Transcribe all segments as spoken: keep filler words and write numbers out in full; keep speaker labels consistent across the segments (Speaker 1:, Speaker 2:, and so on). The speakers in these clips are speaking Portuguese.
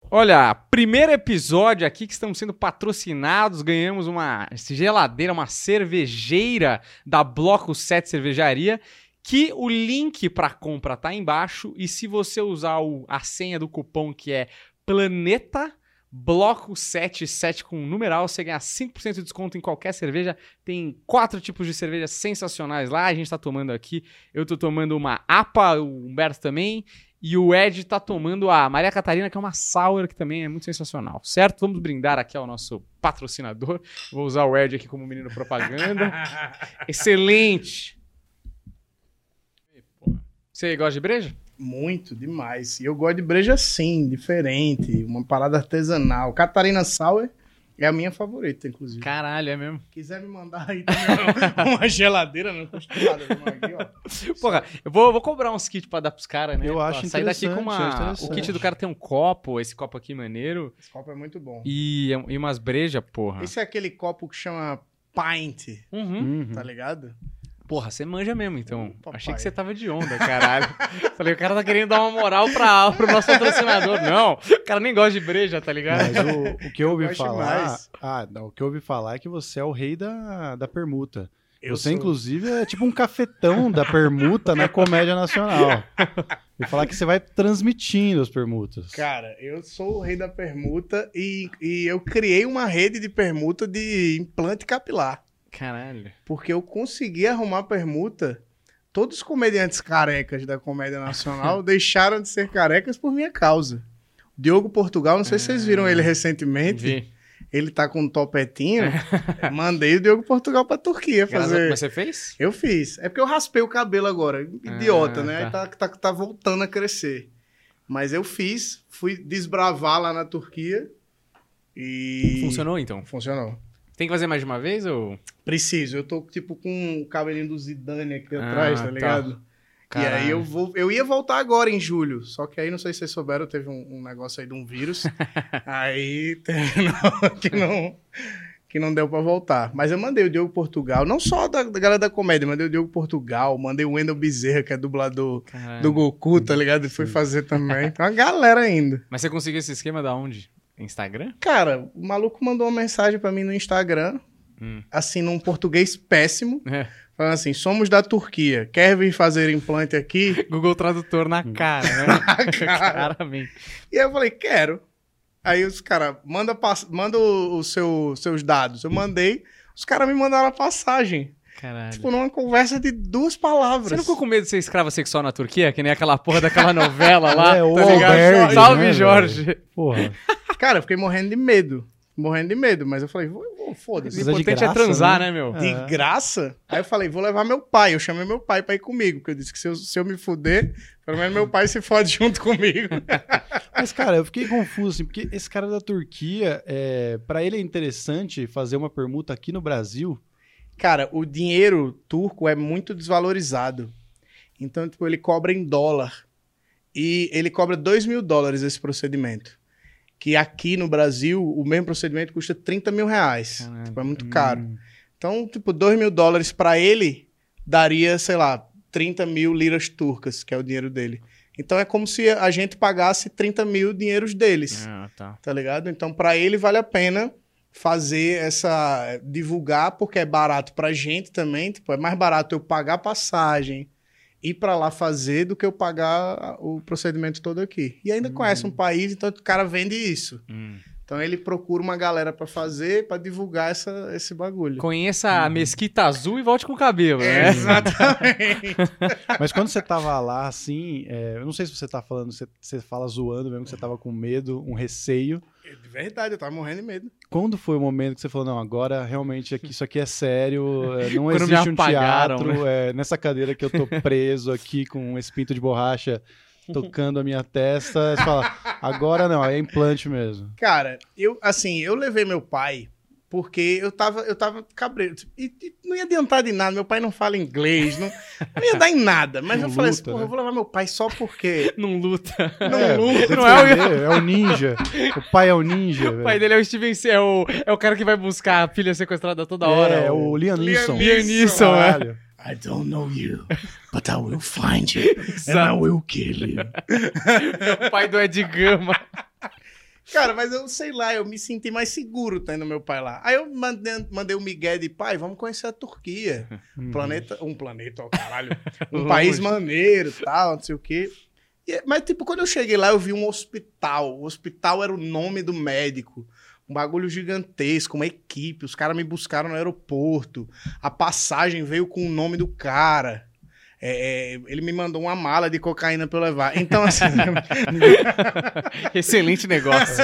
Speaker 1: Olha, primeiro episódio aqui que estamos sendo patrocinados, ganhamos uma geladeira, uma cervejeira da Bloco sete Cervejaria, que o link para compra tá aí embaixo, e se você usar o, a senha do cupom que é Planeta Bloco sete, sete com numeral, você ganha cinco por cento de desconto em qualquer cerveja. Tem quatro tipos de cervejas sensacionais lá, a gente tá tomando aqui, eu tô tomando uma A P A, o Humberto também, e o Ed tá tomando a Maria Catarina, que é uma sour, que também é muito sensacional, certo? Vamos brindar aqui ao nosso patrocinador. Vou usar o Ed aqui como menino propaganda. Excelente! Você gosta de breja?
Speaker 2: Muito, demais. E eu gosto de breja assim, diferente, uma parada artesanal. Catarina Sour é a minha favorita, inclusive.
Speaker 1: Caralho, é mesmo?
Speaker 2: Quiser me mandar aí também uma geladeira, não custa nada. Aqui, ó.
Speaker 1: Porra, eu vou, vou cobrar uns kits pra dar pros caras, né?
Speaker 3: Eu
Speaker 1: Pra
Speaker 3: acho
Speaker 1: sair daqui com uma...
Speaker 3: interessante.
Speaker 1: O kit do cara tem um copo, esse copo aqui maneiro.
Speaker 2: Esse copo é muito bom.
Speaker 1: E, e umas brejas, porra.
Speaker 2: Esse é aquele copo que chama pint,
Speaker 1: Uhum.
Speaker 3: Uhum.
Speaker 2: tá ligado?
Speaker 1: Porra, você manja mesmo, então.
Speaker 2: Papai.
Speaker 1: Achei que você tava de onda, caralho. Falei, o cara tá querendo dar uma moral pra, pro nosso patrocinador. Não, o cara nem gosta de breja, tá ligado?
Speaker 3: Mas o, o que eu ouvi
Speaker 2: gosto
Speaker 3: falar...
Speaker 2: mais.
Speaker 3: Ah, não, o que eu ouvi falar é que você é o rei da, da permuta.
Speaker 2: Eu
Speaker 3: você,
Speaker 2: sou.
Speaker 3: inclusive, é tipo um cafetão da permuta na comédia nacional. E falar que você vai transmitindo as permutas.
Speaker 2: Cara, eu sou o rei da permuta e, e eu criei uma rede de permuta de implante capilar.
Speaker 1: Caralho.
Speaker 2: Porque eu consegui arrumar permuta. Todos os comediantes carecas da comédia nacional deixaram de ser carecas por minha causa. Diogo Portugal, não sei se vocês viram ele recentemente.
Speaker 1: Vi.
Speaker 2: Ele tá com um topetinho. Mandei o Diogo Portugal pra Turquia
Speaker 1: Graças a-
Speaker 2: fazer.
Speaker 1: Mas você fez?
Speaker 2: Eu fiz. É porque eu raspei o cabelo agora. Idiota,
Speaker 1: Ah,
Speaker 2: né?
Speaker 1: tá.
Speaker 2: Tá. Tá, tá, tá voltando a crescer. Mas eu fiz. Fui desbravar lá na Turquia. E...
Speaker 1: Funcionou, então?
Speaker 2: Funcionou.
Speaker 1: Tem que fazer mais de uma vez, ou...
Speaker 2: Preciso. Eu tô, tipo, com o cabelinho do Zidane aqui
Speaker 1: Ah,
Speaker 2: atrás, tá
Speaker 1: tá.
Speaker 2: ligado? E
Speaker 1: Caralho.
Speaker 2: aí eu vou... Eu ia voltar agora em julho. Só que aí, não sei se vocês souberam, teve um, um negócio aí de um vírus. Aí... terminou que não... Que não deu pra voltar. Mas eu mandei o Diogo Portugal. Não só da, da galera da comédia. Mandei o Diogo Portugal. Mandei o Wendel Bezerra, que é dublador
Speaker 1: Caralho.
Speaker 2: do Goku, tá ligado? Ele foi fazer também. Tem uma galera ainda.
Speaker 1: Mas você conseguiu esse esquema da onde? Instagram?
Speaker 2: Cara, o maluco mandou uma mensagem pra mim no Instagram.
Speaker 1: Hum.
Speaker 2: Assim, num português péssimo.
Speaker 1: É.
Speaker 2: Falando assim, somos da Turquia. Quer vir fazer implante aqui?
Speaker 1: Google Tradutor na cara, né? Claramente.
Speaker 2: E aí eu falei, quero. Aí os caras, manda, pass- manda os seu, seus dados. Eu mandei, os caras me mandaram a passagem.
Speaker 1: Caralho.
Speaker 2: Tipo, numa conversa de duas palavras.
Speaker 1: Você não ficou com medo de ser escrava sexual na Turquia? Que nem aquela porra daquela novela lá?
Speaker 3: É, o
Speaker 1: tá ligado?
Speaker 3: Albergue,
Speaker 1: Salve,
Speaker 3: né,
Speaker 1: Jorge.
Speaker 3: velho? Porra.
Speaker 2: Cara, eu fiquei morrendo de medo. Morrendo de medo. Mas eu falei, vou, vou,
Speaker 1: O
Speaker 2: foda-se.
Speaker 3: Precisa de
Speaker 1: importante é
Speaker 3: graça,
Speaker 1: transar,
Speaker 3: né?
Speaker 1: né, meu?
Speaker 2: De
Speaker 3: É.
Speaker 2: graça? Aí eu falei, vou levar meu pai. Eu chamei meu pai pra ir comigo. Porque eu disse que se eu, se eu me fuder, pelo menos meu pai se fode junto comigo.
Speaker 3: Mas, cara, eu fiquei confuso, assim, porque esse cara da Turquia, é, pra ele é interessante fazer uma permuta aqui no Brasil.
Speaker 2: Cara, o dinheiro turco é muito desvalorizado. Então, tipo, ele cobra em dólar. E ele cobra dois mil dólares esse procedimento. Que aqui no Brasil, o mesmo procedimento custa trinta mil reais.
Speaker 1: Caralho.
Speaker 2: Tipo, é muito caro. Então, tipo, dois mil dólares pra ele daria, sei lá, trinta mil liras turcas, que é o dinheiro dele. Então, é como se a gente pagasse trinta mil dinheiros deles.
Speaker 1: Ah, tá.
Speaker 2: Tá ligado? Então, pra ele vale a pena fazer essa... divulgar, porque é barato pra gente também. Tipo, é mais barato eu pagar passagem, ir pra lá fazer, do que eu pagar o procedimento todo aqui. E ainda conhece um país, então o cara vende isso.
Speaker 1: Hum.
Speaker 2: Então ele procura uma galera pra fazer, pra divulgar essa, esse bagulho.
Speaker 1: Conheça a Mesquita Azul e volte com o cabelo,
Speaker 2: É,
Speaker 1: né?
Speaker 2: exatamente.
Speaker 3: Mas quando você tava lá, assim, é, eu não sei se você tá falando, você, você fala zoando mesmo, que você tava com medo, um receio.
Speaker 2: De verdade, eu tava morrendo de medo.
Speaker 3: Quando foi o momento que você falou, não, agora realmente aqui, isso aqui é sério, é, não
Speaker 1: Quando me
Speaker 3: existe um
Speaker 1: apagaram,
Speaker 3: teatro, é nessa cadeira que eu tô preso aqui com esse pinto de borracha tocando a minha testa, você fala, agora não, é implante mesmo.
Speaker 2: Cara, eu, assim, eu levei meu pai porque eu tava, eu tava cabreiro. E, e não ia adiantar de nada, meu pai não fala inglês, não, não ia dar em nada. Mas
Speaker 3: Não
Speaker 2: eu falei assim,
Speaker 3: luta,
Speaker 2: porra,
Speaker 3: né?
Speaker 2: eu vou levar meu pai só porque...
Speaker 1: Não luta.
Speaker 2: Não
Speaker 3: é,
Speaker 2: luta,
Speaker 1: não é o-
Speaker 3: defender, é o ninja, o pai é o ninja.
Speaker 1: O pai
Speaker 3: velho.
Speaker 1: dele é o Steven C. É o, é o cara que vai buscar a filha sequestrada toda hora.
Speaker 3: É, o Liam Neeson.
Speaker 1: Liam Neeson, é.
Speaker 3: Caralho.
Speaker 2: I don't know you, but I will find you and I will kill you.
Speaker 1: É o pai do Ed Gama.
Speaker 2: Cara, mas eu sei lá, eu me senti mais seguro tendo meu pai lá. Aí eu mandei, mandei o Miguel de pai, vamos conhecer a Turquia. Um planeta, um planeta, ó, caralho. Um país maneiro, tal, não sei o quê. E, mas, tipo, quando eu cheguei lá, eu vi um hospital. O hospital era o nome do médico. Um bagulho gigantesco, uma equipe. Os caras me buscaram no aeroporto. A passagem veio com o nome do cara. É, ele me mandou uma mala de cocaína pra eu levar. Então, assim...
Speaker 1: Excelente negócio.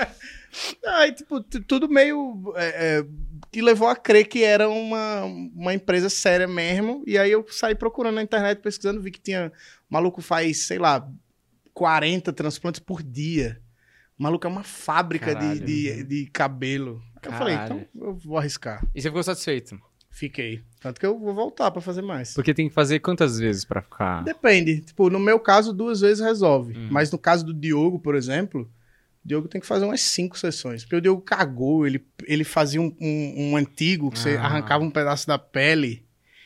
Speaker 2: Aí, tipo, tudo meio... É, é, que levou a crer que era uma, uma empresa séria mesmo. E aí eu saí procurando na internet, pesquisando, vi que tinha... O maluco faz, sei lá, quarenta transplantes por dia. O maluco é uma fábrica de, de, de cabelo. Eu
Speaker 1: Caralho.
Speaker 2: falei, então eu vou arriscar.
Speaker 1: E você ficou satisfeito?
Speaker 2: Fiquei. Tanto que eu vou voltar pra fazer mais.
Speaker 1: Porque tem que fazer quantas vezes pra ficar...
Speaker 2: Depende. Tipo, no meu caso, duas vezes resolve.
Speaker 1: Hum.
Speaker 2: Mas no caso do Diogo, por exemplo, o Diogo tem que fazer umas cinco sessões. Porque o Diogo cagou, ele, ele fazia um, um, um antigo, que você
Speaker 1: Ah.
Speaker 2: arrancava um pedaço da pele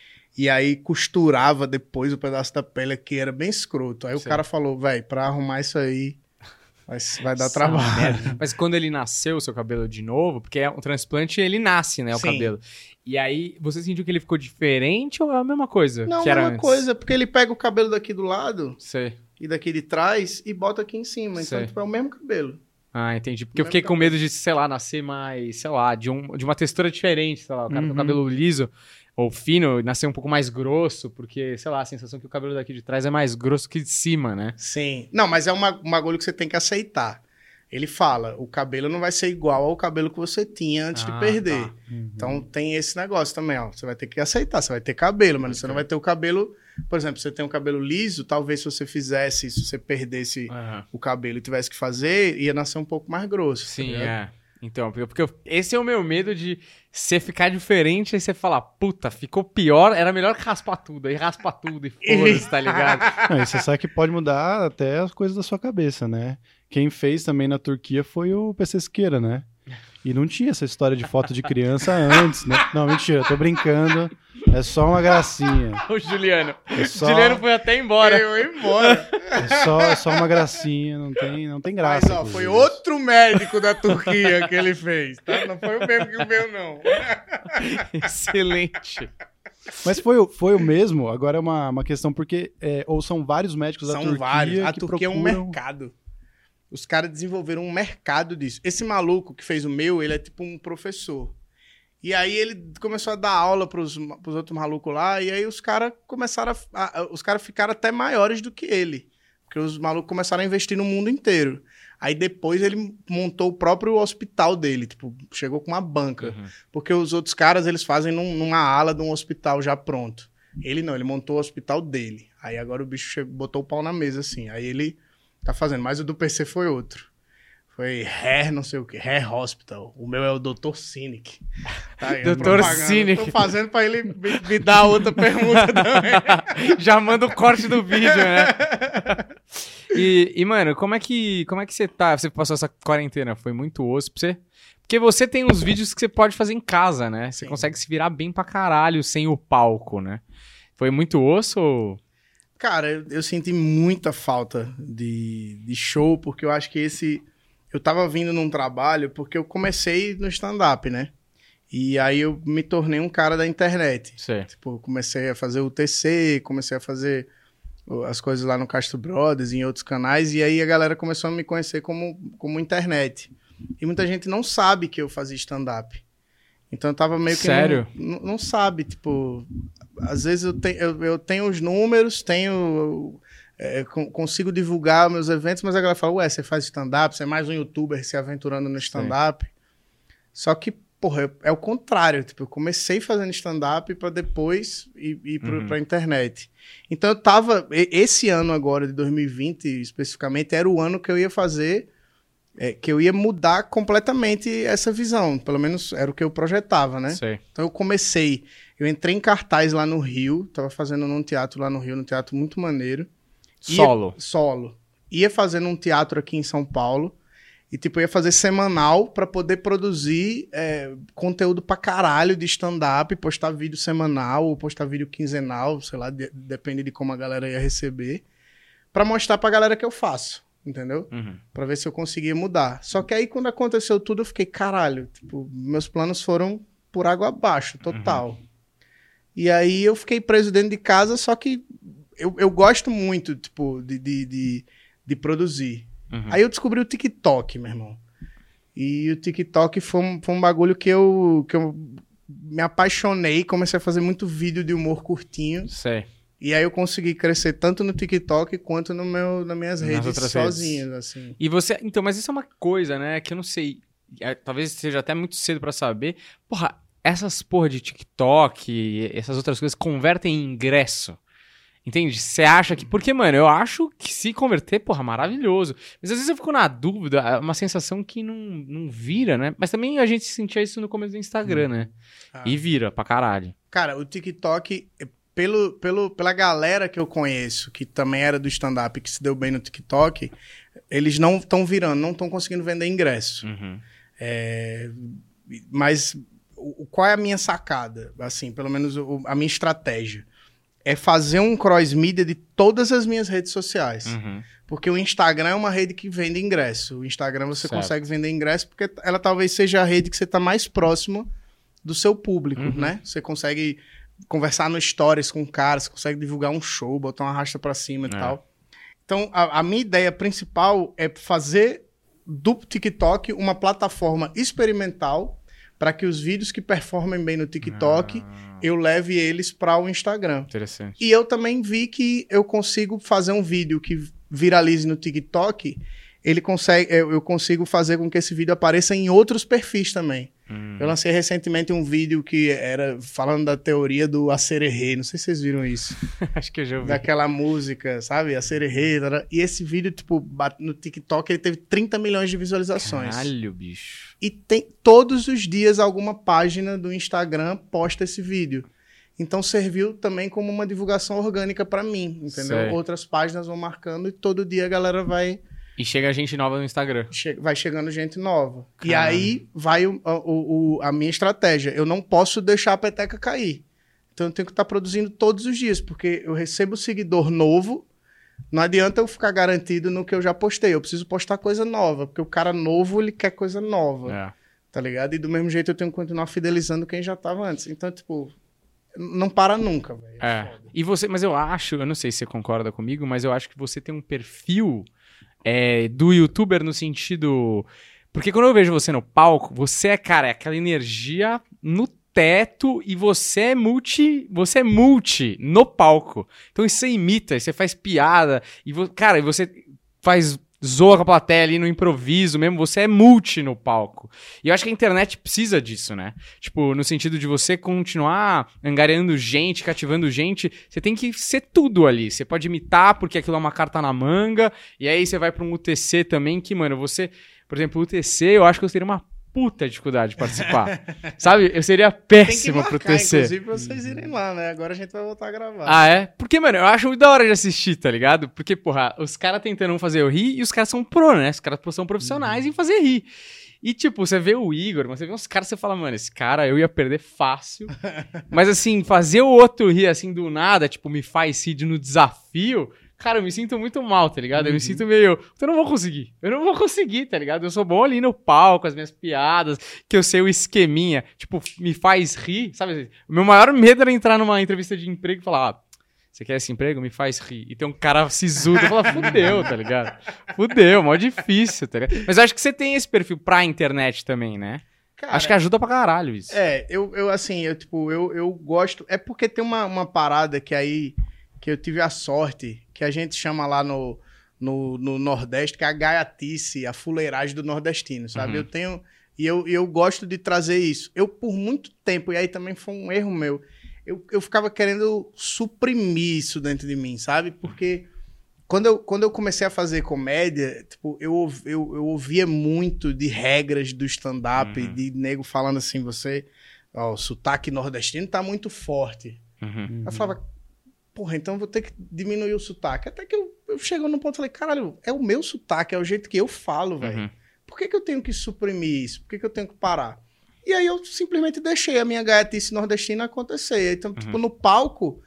Speaker 2: e aí costurava depois o pedaço da pele aqui, era bem escroto. Aí
Speaker 1: Sim.
Speaker 2: o cara falou, velho, pra arrumar isso aí vai, vai dar
Speaker 1: Essa
Speaker 2: trabalho.
Speaker 1: merda. Mas quando ele nasceu, o seu cabelo de novo, porque é um transplante, ele nasce, né, o
Speaker 2: Sim.
Speaker 1: cabelo. E aí, você sentiu que ele ficou diferente ou é a mesma coisa
Speaker 2: Não,
Speaker 1: que
Speaker 2: é
Speaker 1: era
Speaker 2: uma
Speaker 1: antes?
Speaker 2: coisa, porque ele pega o cabelo daqui do lado
Speaker 1: Sei.
Speaker 2: e daqui de trás e bota aqui em cima. Então,
Speaker 1: Sei.
Speaker 2: tipo, é o mesmo cabelo.
Speaker 1: Ah, entendi. Porque eu
Speaker 2: Mesmo
Speaker 1: fiquei com
Speaker 2: cabelo.
Speaker 1: medo de, sei lá, nascer mais, sei lá, de, um, de uma textura diferente, sei lá, o cara
Speaker 3: Uhum.
Speaker 1: com o cabelo liso ou fino, nascer um pouco mais grosso, porque, sei lá, a sensação que o cabelo daqui de trás é mais grosso que de cima, né?
Speaker 2: Sim. Não, mas é uma, um bagulho que você tem que aceitar. Ele fala, o cabelo não vai ser igual ao cabelo que você tinha antes
Speaker 1: Ah,
Speaker 2: de perder.
Speaker 1: tá.
Speaker 2: Então tem esse negócio também, ó. Você vai ter que aceitar, você vai ter cabelo, mas você não vai ter o cabelo... Por exemplo, você tem um cabelo liso, talvez se você fizesse, se você perdesse
Speaker 1: Aham.
Speaker 2: o cabelo e tivesse que fazer, ia nascer um pouco mais grosso. tá
Speaker 1: Sim,
Speaker 2: ligado?
Speaker 1: é. Então, porque, porque eu- esse é o meu medo de você ficar diferente e você falar, puta, ficou pior, era melhor raspar tudo. Aí raspa tudo e foda-se, tá ligado?
Speaker 3: Não, e você sabe que pode mudar até as coisas da sua cabeça, né? Quem fez também na Turquia foi o P C Siqueira, né? E não tinha essa história de foto de criança antes, né? Não, mentira, tô brincando. É só uma gracinha.
Speaker 1: O Juliano.
Speaker 3: É só,
Speaker 1: Juliano foi até embora.
Speaker 2: Eu ia embora.
Speaker 3: é só, é só uma gracinha, não tem, não tem graça.
Speaker 2: Mas, ó, foi
Speaker 3: inclusive.
Speaker 2: outro médico da Turquia que ele fez, tá? Não foi o mesmo que o meu, não.
Speaker 1: Excelente.
Speaker 3: Mas foi, o- foi o mesmo? Agora é uma, uma questão, porque... é, ou são vários médicos da
Speaker 2: São
Speaker 3: Turquia
Speaker 2: vários. A
Speaker 3: que
Speaker 2: Turquia é um
Speaker 3: procuram...
Speaker 2: mercado. Os caras desenvolveram um mercado disso. Esse maluco que fez o meu, ele é tipo um professor. E aí ele começou a dar aula pros, pros outros malucos lá, e aí os caras começaram a, a- Os caras ficaram até maiores do que ele. Porque os malucos começaram a investir no mundo inteiro. Aí depois ele montou o próprio hospital dele, tipo, chegou com uma banca.
Speaker 1: Uhum.
Speaker 2: Porque os outros caras, eles fazem num- numa ala de um hospital já pronto. Ele não, ele montou o hospital dele. Aí agora o bicho chegou, botou o pau na mesa, assim. Aí ele tá fazendo. Mas o do P C foi outro. Foi Hair, não sei o quê. Hair Hospital. O meu é o doutor Cynic. Tá aí, a
Speaker 1: doutor
Speaker 2: propaganda.
Speaker 1: Cynic.
Speaker 2: Tô fazendo pra ele me, me dar outra pergunta também.
Speaker 1: Já manda o corte do vídeo, né? E, e, mano, como é que como é que você tá? Você passou essa quarentena? Foi muito osso pra você? Porque você tem uns vídeos que você pode fazer em casa, né? Você
Speaker 2: Sim.
Speaker 1: consegue se virar bem pra caralho sem o palco, né? Foi muito osso ou...
Speaker 2: Cara, eu, eu senti muita falta de, de show, porque eu acho que esse... Eu tava vindo num trabalho, porque eu comecei no stand-up, né? E aí eu me tornei um cara da internet.
Speaker 1: Sei.
Speaker 2: Tipo, comecei a fazer o T C, comecei a fazer o- as coisas lá no Castro Brothers e em outros canais, e aí a galera começou a me conhecer como, como internet. E muita gente não sabe que eu fazia stand-up. Então eu tava meio que...
Speaker 1: Sério?
Speaker 2: Não, não sabe, tipo... Às vezes eu, te, eu, eu tenho os números, tenho... é, con- consigo divulgar meus eventos, mas a galera fala, ué, você faz stand-up, você é mais um youtuber se aventurando no stand-up. Só que, porra, é, é o contrário. Tipo, eu comecei fazendo stand-up pra depois ir, ir pro,
Speaker 1: Uhum.
Speaker 2: pra internet. Então eu tava... e- Esse ano agora, de dois mil e vinte especificamente, era o ano que eu ia fazer... é, que eu ia mudar completamente essa visão. Pelo menos era o que eu projetava, né?
Speaker 1: Sei.
Speaker 2: Então eu comecei... Eu entrei em cartaz lá no Rio. Tava fazendo num teatro lá no Rio, num teatro muito maneiro. Ia-
Speaker 1: Solo.
Speaker 2: Solo. Ia fazendo um teatro aqui em São Paulo. E, tipo, eu ia fazer semanal pra poder produzir é, conteúdo pra caralho de stand-up, postar vídeo semanal ou postar vídeo quinzenal, sei lá, de- depende de como a galera ia receber, pra mostrar pra galera que eu faço. entendeu?
Speaker 1: Uhum.
Speaker 2: Pra ver se eu conseguia mudar. Só que aí, quando aconteceu tudo, eu fiquei, caralho, tipo, meus planos foram por água abaixo, total.
Speaker 1: Uhum.
Speaker 2: E aí eu fiquei preso dentro de casa, só que eu, eu gosto muito, tipo, de, de, de, de produzir.
Speaker 1: Uhum.
Speaker 2: Aí eu descobri o TikTok, meu irmão. E o TikTok foi um, foi um bagulho que eu, que eu me apaixonei, comecei a fazer muito vídeo de humor curtinho.
Speaker 1: Sei.
Speaker 2: E aí eu consegui crescer tanto no TikTok quanto no meu, nas minhas
Speaker 1: Nas
Speaker 2: redes
Speaker 1: outras
Speaker 2: sozinho,
Speaker 1: redes.
Speaker 2: assim.
Speaker 1: E você... Então, mas isso é uma coisa, né? Que eu não sei... é, talvez seja até muito cedo pra saber. Porra, essas porra de TikTok, essas outras coisas convertem em ingresso. Entende? Você acha que... Porque, mano, eu acho que se converter, porra, maravilhoso. Mas às vezes eu fico na dúvida, é uma sensação que não, não vira, né? Mas também a gente sentia isso no começo do Instagram, né?
Speaker 2: Ah.
Speaker 1: E vira pra caralho.
Speaker 2: Cara, o TikTok, pelo, pelo, pela galera que eu conheço, que também era do stand-up, que se deu bem no TikTok, eles não estão virando, não estão conseguindo vender ingresso.
Speaker 1: Uhum.
Speaker 2: É, mas o, qual é a minha sacada? Assim, pelo menos o, a minha estratégia. É fazer um cross-mídia de todas as minhas redes sociais.
Speaker 1: Uhum.
Speaker 2: Porque o Instagram é uma rede que vende ingresso. O Instagram você
Speaker 1: Certo.
Speaker 2: consegue vender ingresso porque ela talvez seja a rede que você está mais próximo do seu público,
Speaker 1: Uhum.
Speaker 2: né? Você consegue conversar no Stories com o cara, você consegue divulgar um show, botar uma rasta pra cima e
Speaker 1: É.
Speaker 2: tal. Então, a, a minha ideia principal é fazer do TikTok uma plataforma experimental para que os vídeos que performem bem no TikTok,
Speaker 1: Ah,
Speaker 2: eu leve eles para o Instagram.
Speaker 1: interessante.
Speaker 2: E eu também vi que eu consigo fazer um vídeo que viralize no TikTok, ele consegue, eu eu consigo fazer com que esse vídeo apareça em outros perfis também.
Speaker 1: Hum.
Speaker 2: Eu lancei recentemente um vídeo que era falando da teoria do acererê, não sei se vocês viram isso,
Speaker 1: Acho que eu já ouvi.
Speaker 2: daquela música, sabe, acererê, tará. E esse vídeo, tipo, bate- no TikTok ele teve trinta milhões de visualizações.
Speaker 1: Caralho, bicho.
Speaker 2: E tem todos os dias alguma página do Instagram posta esse vídeo. Então serviu também como uma divulgação orgânica pra mim, entendeu?
Speaker 1: Sei.
Speaker 2: Outras páginas vão marcando e todo dia a galera vai,
Speaker 1: E chega gente nova no Instagram.
Speaker 2: che- vai chegando gente nova. E
Speaker 1: Caramba.
Speaker 2: aí vai o- o- o- a minha estratégia. Eu não posso deixar a peteca cair. Então eu tenho que estar produzindo todos os dias, porque eu recebo seguidor novo. Não adianta eu ficar garantido no que eu já postei. Eu preciso postar coisa nova, porque o cara novo, ele quer coisa nova.
Speaker 1: É.
Speaker 2: Tá ligado? E do mesmo jeito eu tenho que continuar fidelizando quem já tava antes. Então, tipo, não para nunca, velho.
Speaker 1: É.
Speaker 2: foda.
Speaker 1: E você, mas eu acho, eu não sei se você concorda comigo, mas eu acho que você tem um perfil é, do youtuber no sentido. Porque quando eu vejo você no palco, você é, cara, é aquela energia no teto e você é multi. Você é multi no palco. Então você imita, você faz piada, e vo- cara, e você faz. Zoa com a plateia ali no improviso mesmo, você é multi no palco. E eu acho que a internet precisa disso, né? Tipo, no sentido de você continuar angariando gente, cativando gente, você tem que ser tudo ali. Você pode imitar porque aquilo é uma carta na manga, e aí você vai pra um U T C também, que, mano, você... Por exemplo, o U T C, eu acho que eu teria uma puta dificuldade de participar. Sabe? Eu seria
Speaker 2: Tem que
Speaker 1: péssimo
Speaker 2: marcar,
Speaker 1: pro U T C.
Speaker 2: inclusive, pra vocês irem lá, né? Agora a gente vai voltar a gravar.
Speaker 1: Ah, é? Porque, mano, eu acho muito da hora de assistir, tá ligado? Porque, porra, os caras tentando fazer eu rir e os caras são pro, né? Os caras são profissionais em fazer rir. E, tipo, você vê o Igor, você vê uns caras, você fala, mano, esse cara eu ia perder fácil. Mas, assim, fazer o outro rir, assim, do nada, tipo, me faz rir no desafio... Cara, eu me sinto muito mal, tá ligado? Eu me sinto meio... Eu não vou conseguir. Eu não vou conseguir, tá ligado? Eu sou bom ali no palco, as minhas piadas, que eu sei o esqueminha. Tipo, me faz rir, sabe? O meu maior medo era entrar numa entrevista de emprego e falar... Ah, você quer esse emprego? Me faz rir. E tem um cara sisudo. Eu falo, fudeu, tá ligado? Fudeu, mó difícil, tá ligado? Mas eu acho que você tem esse perfil pra internet também, né?
Speaker 2: Cara,
Speaker 1: Acho que ajuda pra caralho isso.
Speaker 2: É, eu, eu assim, eu, tipo, eu, eu gosto... É porque tem uma, uma parada que aí... Que eu tive a sorte, que a gente chama lá no, no, no Nordeste, que é a gaiatice, a fuleiragem do nordestino, sabe?
Speaker 1: Uhum.
Speaker 2: Eu tenho... E eu, eu gosto de trazer isso. Eu, por muito tempo, e aí também foi um erro meu, eu, eu ficava querendo suprimir isso dentro de mim, sabe? Porque quando eu, quando eu comecei a fazer comédia, tipo, eu, ouv- eu, eu ouvia muito de regras do stand-up,
Speaker 1: Uhum.
Speaker 2: de nego falando assim, você... Ó, o sotaque nordestino tá muito forte.
Speaker 1: Uhum.
Speaker 2: Eu falava, porra, então eu vou ter que diminuir o sotaque. Até que eu, eu chego num ponto e falei, caralho, é o meu sotaque, é o jeito que eu falo, velho.
Speaker 1: Uhum.
Speaker 2: Por que, que eu tenho que suprimir isso? Por que, que eu tenho que parar? E aí eu simplesmente deixei a minha gaiatice nordestina acontecer. Então, tipo, no palco,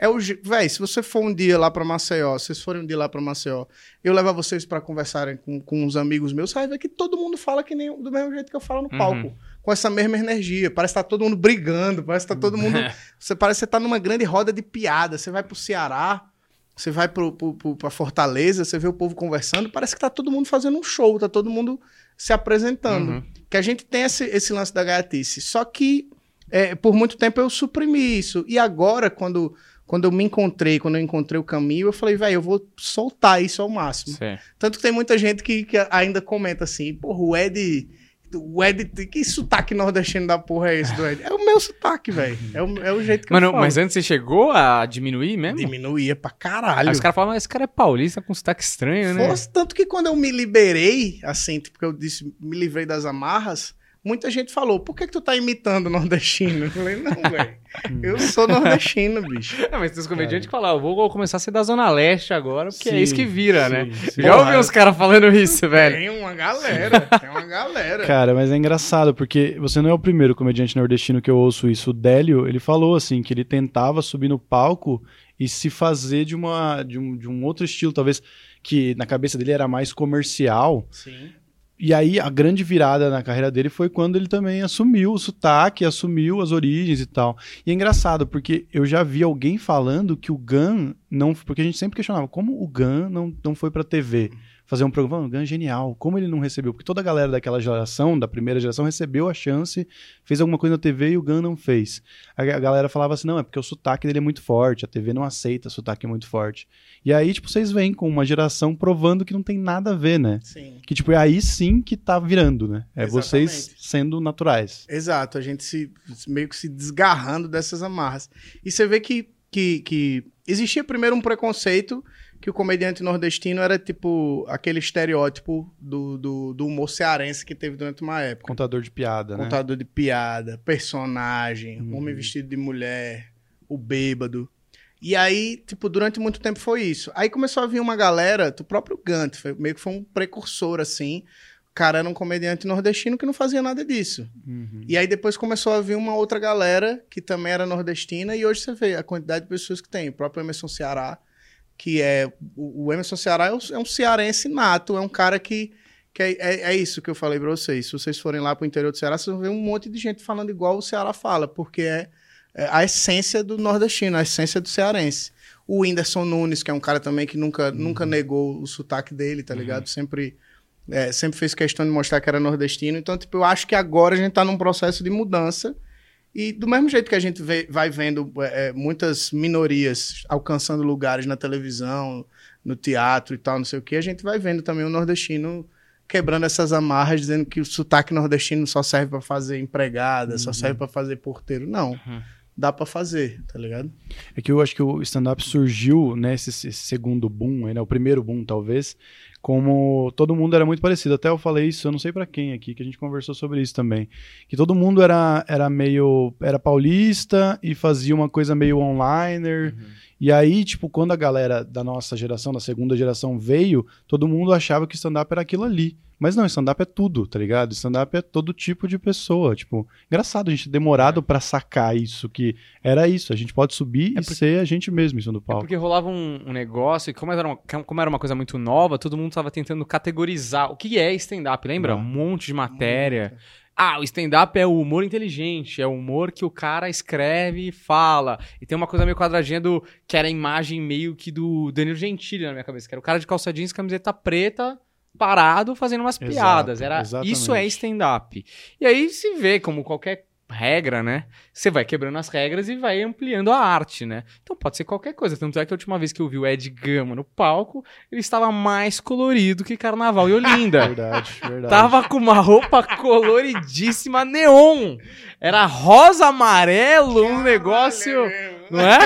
Speaker 2: É o... je- Véi, se você for um dia lá pra Maceió, se vocês forem um dia lá pra Maceió, eu levar vocês pra conversarem com, com uns amigos meus, você vai ver que todo mundo fala que nem, do mesmo jeito que eu falo no palco.
Speaker 1: Uhum.
Speaker 2: Com essa mesma energia. Parece que tá todo mundo brigando, parece que tá todo mundo... você parece que você tá numa grande roda de piada. Você vai pro Ceará, você vai pro, pro, pro, pra Fortaleza, você vê o povo conversando, parece que tá todo mundo fazendo um show, tá todo mundo se apresentando.
Speaker 1: Uhum.
Speaker 2: Que a gente tem esse, esse lance da gaiatice. Só que, é, por muito tempo, eu suprimi isso. E agora, quando, quando eu me encontrei, quando eu encontrei o caminho, eu falei, velho, eu vou soltar isso ao máximo.
Speaker 1: Sim.
Speaker 2: Tanto que tem muita gente que, que ainda comenta assim, porra, o Ed... O Ed, que sotaque nordestino da porra é esse do Ed? É o meu sotaque, velho. É o, é o jeito que
Speaker 1: Mano,
Speaker 2: eu falo.
Speaker 1: mas antes você chegou a diminuir mesmo?
Speaker 2: Diminuía pra caralho.
Speaker 1: Aí os caras falam, mas esse cara é paulista com sotaque estranho, né?
Speaker 2: Fosse, tanto que quando eu me liberei, assim, porque eu disse, me livrei das amarras, muita gente falou, por que que tu tá imitando nordestino? Eu falei, não, velho, eu sou nordestino, bicho.
Speaker 1: É, mas tem os comediantes que falam, eu vou começar a ser da Zona Leste agora, porque
Speaker 3: Sim,
Speaker 1: é isso que vira,
Speaker 3: sim,
Speaker 1: né?
Speaker 3: sim.
Speaker 1: Já
Speaker 2: Porra.
Speaker 1: ouvi uns caras falando isso, velho.
Speaker 2: Tem uma galera, tem uma galera.
Speaker 3: Cara, mas é engraçado, porque você não é o primeiro comediante nordestino que eu ouço isso. O Délio, ele falou assim, que ele tentava subir no palco e se fazer de, uma, de, um, de um outro estilo, talvez, que na cabeça dele era mais comercial.
Speaker 2: Sim.
Speaker 3: E aí, a grande virada na carreira dele foi quando ele também assumiu o sotaque, assumiu as origens e tal. E é engraçado, porque eu já vi alguém falando que o Gun não... Porque a gente sempre questionava, como o Gun não, não foi pra T V fazer um programa? O Gun é genial, como ele não recebeu? Porque toda a galera daquela geração, da primeira geração, recebeu a chance, fez alguma coisa na T V e o Gun não fez. A, a galera falava assim, não, é porque o sotaque dele é muito forte, a T V não aceita sotaque muito forte. E aí, tipo, vocês vêm com uma geração provando que não tem nada a ver, né?
Speaker 2: Sim.
Speaker 3: Que, tipo, é aí sim que tá virando, né? É vocês
Speaker 2: Exatamente.
Speaker 3: sendo naturais.
Speaker 2: Exato, a gente se meio que se desgarrando dessas amarras. E você vê que, que, que existia primeiro um preconceito que o comediante nordestino era tipo aquele estereótipo do, do, do humor cearense que teve durante uma época.
Speaker 3: Contador de piada, né?
Speaker 2: Contador de piada, personagem,
Speaker 3: Uhum.
Speaker 2: homem vestido de mulher, o bêbado. E aí, tipo, durante muito tempo foi isso. Aí começou a vir uma galera, do próprio Gant, foi, meio que foi um precursor, assim. O cara era um comediante nordestino que não fazia nada disso.
Speaker 3: Uhum.
Speaker 2: E aí depois começou a vir uma outra galera que também era nordestina, e hoje você vê a quantidade de pessoas que tem. O próprio Emerson Ceará, que é... O, o Emerson Ceará é um, é um cearense nato, é um cara que... que é, é, é isso que eu falei pra vocês. Se vocês forem lá pro interior do Ceará, vocês vão ver um monte de gente falando igual o Ceará fala, porque é, é a essência do nordestino, a essência do cearense. O Whindersson Nunes, que é um cara também que nunca, uhum. nunca negou o sotaque dele, tá ligado? Uhum. Sempre... É, sempre fez questão de mostrar que era nordestino. Então, tipo, eu acho que agora a gente tá num processo de mudança. E do mesmo jeito que a gente vê, vai vendo é, muitas minorias alcançando lugares na televisão, no teatro e tal, não sei o que, a gente vai vendo também o nordestino quebrando essas amarras, dizendo que o sotaque nordestino só serve para fazer empregada, uhum. só serve para fazer porteiro. Não. Uhum. Dá pra fazer, tá ligado?
Speaker 3: É que eu acho que o stand-up surgiu nesse né, segundo boom, né, o primeiro boom, talvez, como todo mundo era muito parecido. Até eu falei isso, eu não sei pra quem aqui, que a gente conversou sobre isso também. Que todo mundo era, era meio... Era paulista e fazia uma coisa meio onliner. Uhum. E aí, tipo, quando a galera da nossa geração, da segunda geração veio, todo mundo achava que stand-up era aquilo ali. Mas não, stand-up é tudo, tá ligado? Stand-up é todo tipo de pessoa, tipo... Engraçado a gente ter demorado é. pra sacar isso, que era isso, a gente pode subir é e porque, ser a gente mesmo, isso no palco.
Speaker 1: É porque rolava um, um negócio, e como era, uma, como era uma coisa muito nova, todo mundo tava tentando categorizar o que é stand-up, lembra? Ah. Um monte de matéria... Muito. Ah, o stand-up é o humor inteligente, é o humor que o cara escreve e fala. E tem uma coisa meio quadradinha do... Que era a imagem meio que do Danilo Gentili na minha cabeça, que era o cara de calça jeans, camiseta preta... parado fazendo umas Exato, piadas. Era, isso é stand-up. E aí se vê como qualquer regra, né? Você vai quebrando as regras e vai ampliando a arte, né? Então pode ser qualquer coisa. Tanto é que a última vez que eu vi o Ed Gama no palco, ele estava mais colorido que Carnaval e Olinda.
Speaker 3: Verdade, verdade.
Speaker 1: Tava com uma roupa coloridíssima neon. Era rosa, amarelo, um negócio... Não é?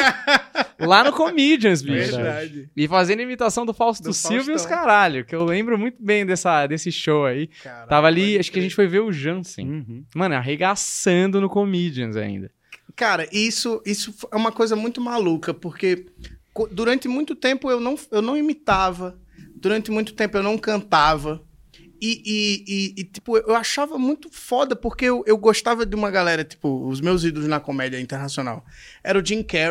Speaker 1: Lá no Comedians, bicho.
Speaker 2: Verdade.
Speaker 1: E fazendo imitação do Fausto do Silva e os caralho, que eu lembro muito bem dessa, desse show aí. Caralho, Tava ali, acho que a gente foi ver o Jansen. Uhum. Mano, arregaçando no Comedians ainda.
Speaker 2: Cara, isso, isso é uma coisa muito maluca, porque durante muito tempo eu não, eu não imitava, durante muito tempo eu não cantava. E, e, e, e, tipo, eu achava muito foda, porque eu, eu gostava de uma galera, tipo, os meus ídolos na comédia internacional. Era o Jim Carrey,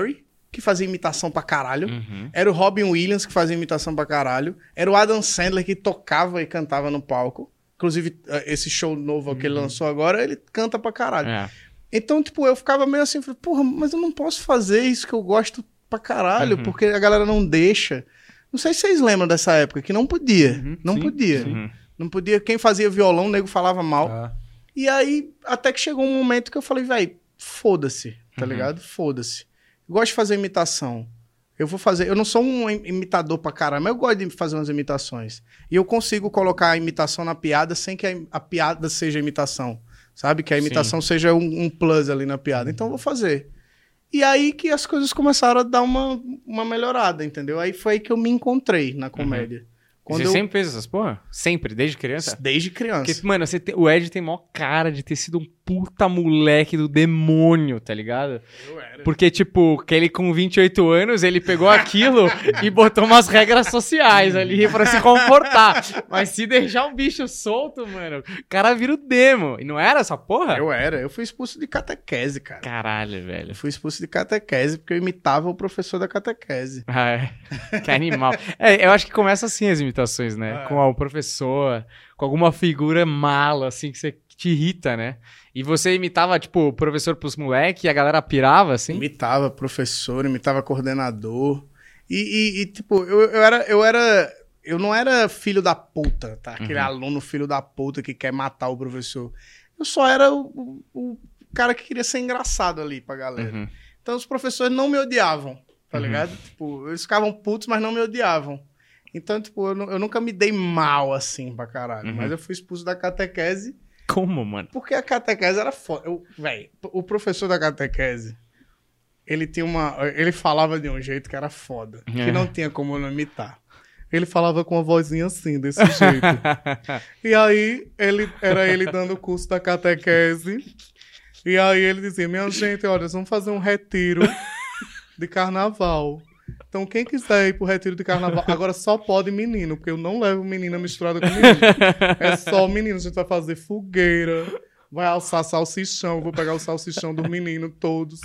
Speaker 2: que fazia imitação pra caralho.
Speaker 1: Uhum.
Speaker 2: Era o Robin Williams, que fazia imitação pra caralho. Era o Adam Sandler, que tocava e cantava no palco. Inclusive, esse show novo que ele lançou agora, ele canta pra caralho.
Speaker 1: É.
Speaker 2: Então, tipo, eu ficava meio assim, falei, porra, mas eu não posso fazer isso que eu gosto pra caralho,
Speaker 1: Uhum.
Speaker 2: porque a galera não deixa. Não sei se vocês lembram dessa época, que não podia.
Speaker 3: Uhum,
Speaker 2: não
Speaker 3: sim,
Speaker 2: podia.
Speaker 1: Uhum.
Speaker 2: Não podia. Quem fazia violão, o nego falava mal.
Speaker 3: Ah.
Speaker 2: E aí, até que chegou um momento que eu falei, velho, foda-se, tá
Speaker 1: Uhum.
Speaker 2: ligado? Foda-se. Eu gosto de fazer imitação. Eu vou fazer... Eu não sou um im- imitador pra caramba, mas eu gosto de fazer umas imitações. E eu consigo colocar a imitação na piada sem que a, a piada seja imitação. Sabe? Que a imitação seja um, um plus ali na piada. Então eu vou fazer. E aí que as coisas começaram a dar uma, uma melhorada, entendeu? Aí foi aí que eu me encontrei na comédia. Quando
Speaker 1: Você
Speaker 2: eu...
Speaker 1: sempre fez essas porra? Sempre, desde criança?
Speaker 2: Desde criança.
Speaker 1: Porque, mano, você tem- o Ed tem maior cara de ter sido um puta moleque do demônio, tá ligado?
Speaker 2: Eu era.
Speaker 1: Porque, tipo, que ele com vinte e oito anos, ele pegou aquilo e botou umas regras sociais ali pra se comportar. Mas se deixar o bicho solto, mano, o cara vira o demo. E não era essa porra?
Speaker 2: Eu era. Eu fui expulso de catequese, cara.
Speaker 1: Caralho, velho.
Speaker 2: Eu fui expulso de catequese porque eu imitava o professor da catequese.
Speaker 1: Ah, é. Que animal. É, eu acho que começa assim as imitações, né?
Speaker 2: É.
Speaker 1: Com o professor, com alguma figura mala, assim, que você que te irrita, né? E você imitava, tipo, o professor pros moleques e a galera pirava, assim?
Speaker 2: Imitava professor, imitava coordenador. E, e- e, tipo, eu, eu era... Eu era... Eu não era filho da puta, tá? Aquele
Speaker 1: Uhum.
Speaker 2: aluno filho da puta que quer matar o professor. Eu só era o, o- o cara que queria ser engraçado ali pra galera.
Speaker 1: Uhum.
Speaker 2: Então os professores não me odiavam, tá
Speaker 1: Uhum.
Speaker 2: ligado? Tipo, eles ficavam putos, mas não me odiavam. Então, tipo, eu, nu- eu nunca me dei mal assim pra caralho.
Speaker 1: Uhum.
Speaker 2: Mas eu fui expulso da catequese
Speaker 1: Como, mano?
Speaker 2: porque a catequese era foda. Eu- Véi, o professor da catequese, ele tinha uma. Ele falava de um jeito que era foda.
Speaker 1: É.
Speaker 2: Que não tinha como eu não imitar. Ele falava com uma vozinha assim, desse jeito. E aí, ele, era ele dando o curso da catequese. E aí ele dizia, minha gente, olha, nós vamos fazer um retiro de carnaval. Então, quem quiser ir pro retiro de carnaval, agora só pode menino, porque eu não levo menina misturada com menino. É só menino, a gente vai fazer fogueira, vai alçar salsichão, vou pegar o salsichão dos meninos todos.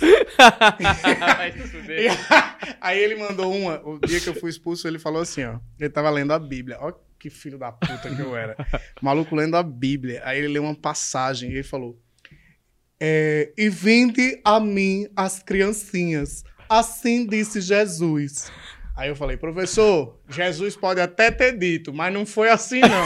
Speaker 2: E aí ele mandou uma, o dia que eu fui expulso, ele falou assim, ó, ele tava lendo a Bíblia, ó que filho da puta que eu era. O maluco lendo a Bíblia, aí ele leu uma passagem e ele falou, é, e vinde a mim as criancinhas, assim disse Jesus. Aí eu falei, professor, Jesus pode até ter dito, mas não foi assim não.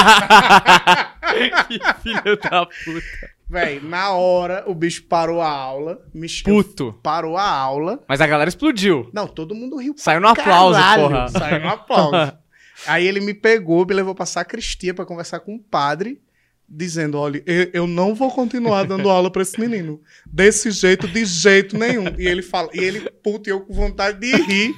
Speaker 1: Que filho da puta.
Speaker 2: Véi, na hora o bicho parou a aula, me chamou,
Speaker 1: Puto.
Speaker 2: parou a aula.
Speaker 1: Mas a galera explodiu.
Speaker 2: Não, todo mundo riu.
Speaker 1: Saiu no aplauso,
Speaker 2: Caralho,
Speaker 1: porra.
Speaker 2: Saiu no aplauso. Aí ele me pegou, me levou pra sacristia pra conversar com o padre, dizendo, olha, eu, eu não vou continuar dando aula pra esse menino. Desse jeito, de jeito nenhum. E ele fala, e ele, puto, e eu com vontade de rir.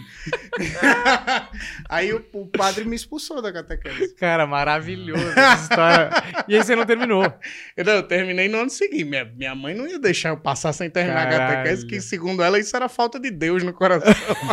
Speaker 2: Aí o, o padre me expulsou da catequese.
Speaker 1: Cara, maravilhoso essa história. E aí você não terminou.
Speaker 2: Eu, não, eu terminei no ano seguinte. Minha, minha mãe não ia deixar eu passar sem terminar
Speaker 1: Caralho.
Speaker 2: a catequese, que segundo ela isso era falta de Deus no coração.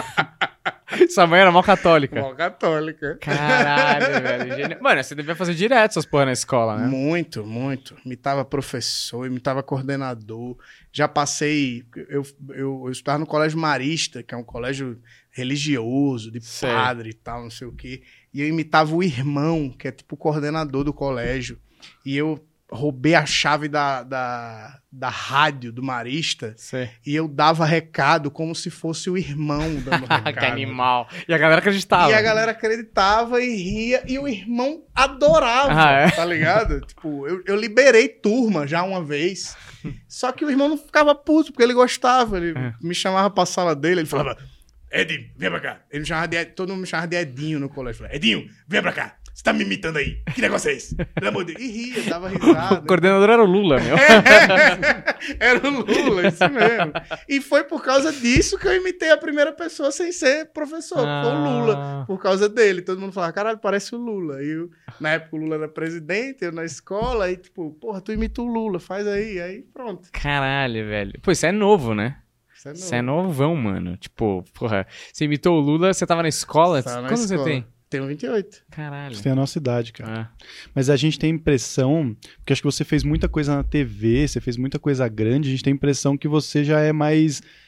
Speaker 1: Sua mãe era mal católica.
Speaker 2: Mó católica.
Speaker 1: Caralho, velho. Genial. Mano, você devia fazer direto essas porra na escola, né?
Speaker 2: Muito, muito. Imitava professor, imitava coordenador. Já passei. Eu, eu, eu estudava no Colégio Marista, que é um colégio religioso, de
Speaker 1: Sei.
Speaker 2: padre e tal, não sei o quê. E eu imitava o irmão, que é tipo o coordenador do colégio. E eu roubei a chave da, da, da rádio do Marista
Speaker 1: Sei.
Speaker 2: e eu dava recado como se fosse o irmão dando recado.
Speaker 1: Que animal. E a galera acreditava.
Speaker 2: E a galera acreditava e ria, e o irmão adorava,
Speaker 1: Ah, é?
Speaker 2: tá ligado? Tipo, eu, eu liberei turma já uma vez, só que o irmão não ficava puto, porque ele gostava, ele
Speaker 1: É.
Speaker 2: me chamava pra sala dele, ele falava, Edinho, vem pra cá. Ele me chamava de, Ed- todo mundo me chamava de Edinho no colégio. Falava, Edinho, vem pra cá. Você tá me imitando aí. Que negócio é esse? Pelo amor de Deus. E ria, dava
Speaker 1: O
Speaker 2: risada.
Speaker 1: coordenador era o Lula, meu.
Speaker 2: Era o Lula, isso mesmo. E foi por causa disso que eu imitei a primeira pessoa sem ser professor. Foi o Lula.
Speaker 1: Ah.
Speaker 2: Por causa dele. Todo mundo falava, caralho, parece o Lula. E eu, na época o Lula era presidente, eu na escola, aí tipo, porra, tu imita o Lula, faz aí. Aí pronto.
Speaker 1: Caralho, velho. Pô, isso é novo, né?
Speaker 2: Isso é
Speaker 1: Você é novão, mano. Tipo, porra, você imitou o Lula, você tava na escola?
Speaker 2: Tava na
Speaker 1: Quanto você
Speaker 2: escola.
Speaker 1: tem?
Speaker 2: Tenho vinte e oito.
Speaker 1: Caralho.
Speaker 3: Você tem a nossa idade, cara.
Speaker 1: Ah.
Speaker 3: Mas a gente tem a impressão, porque acho que você fez muita coisa na T V, você fez muita coisa grande, a gente tem a impressão que você já é mais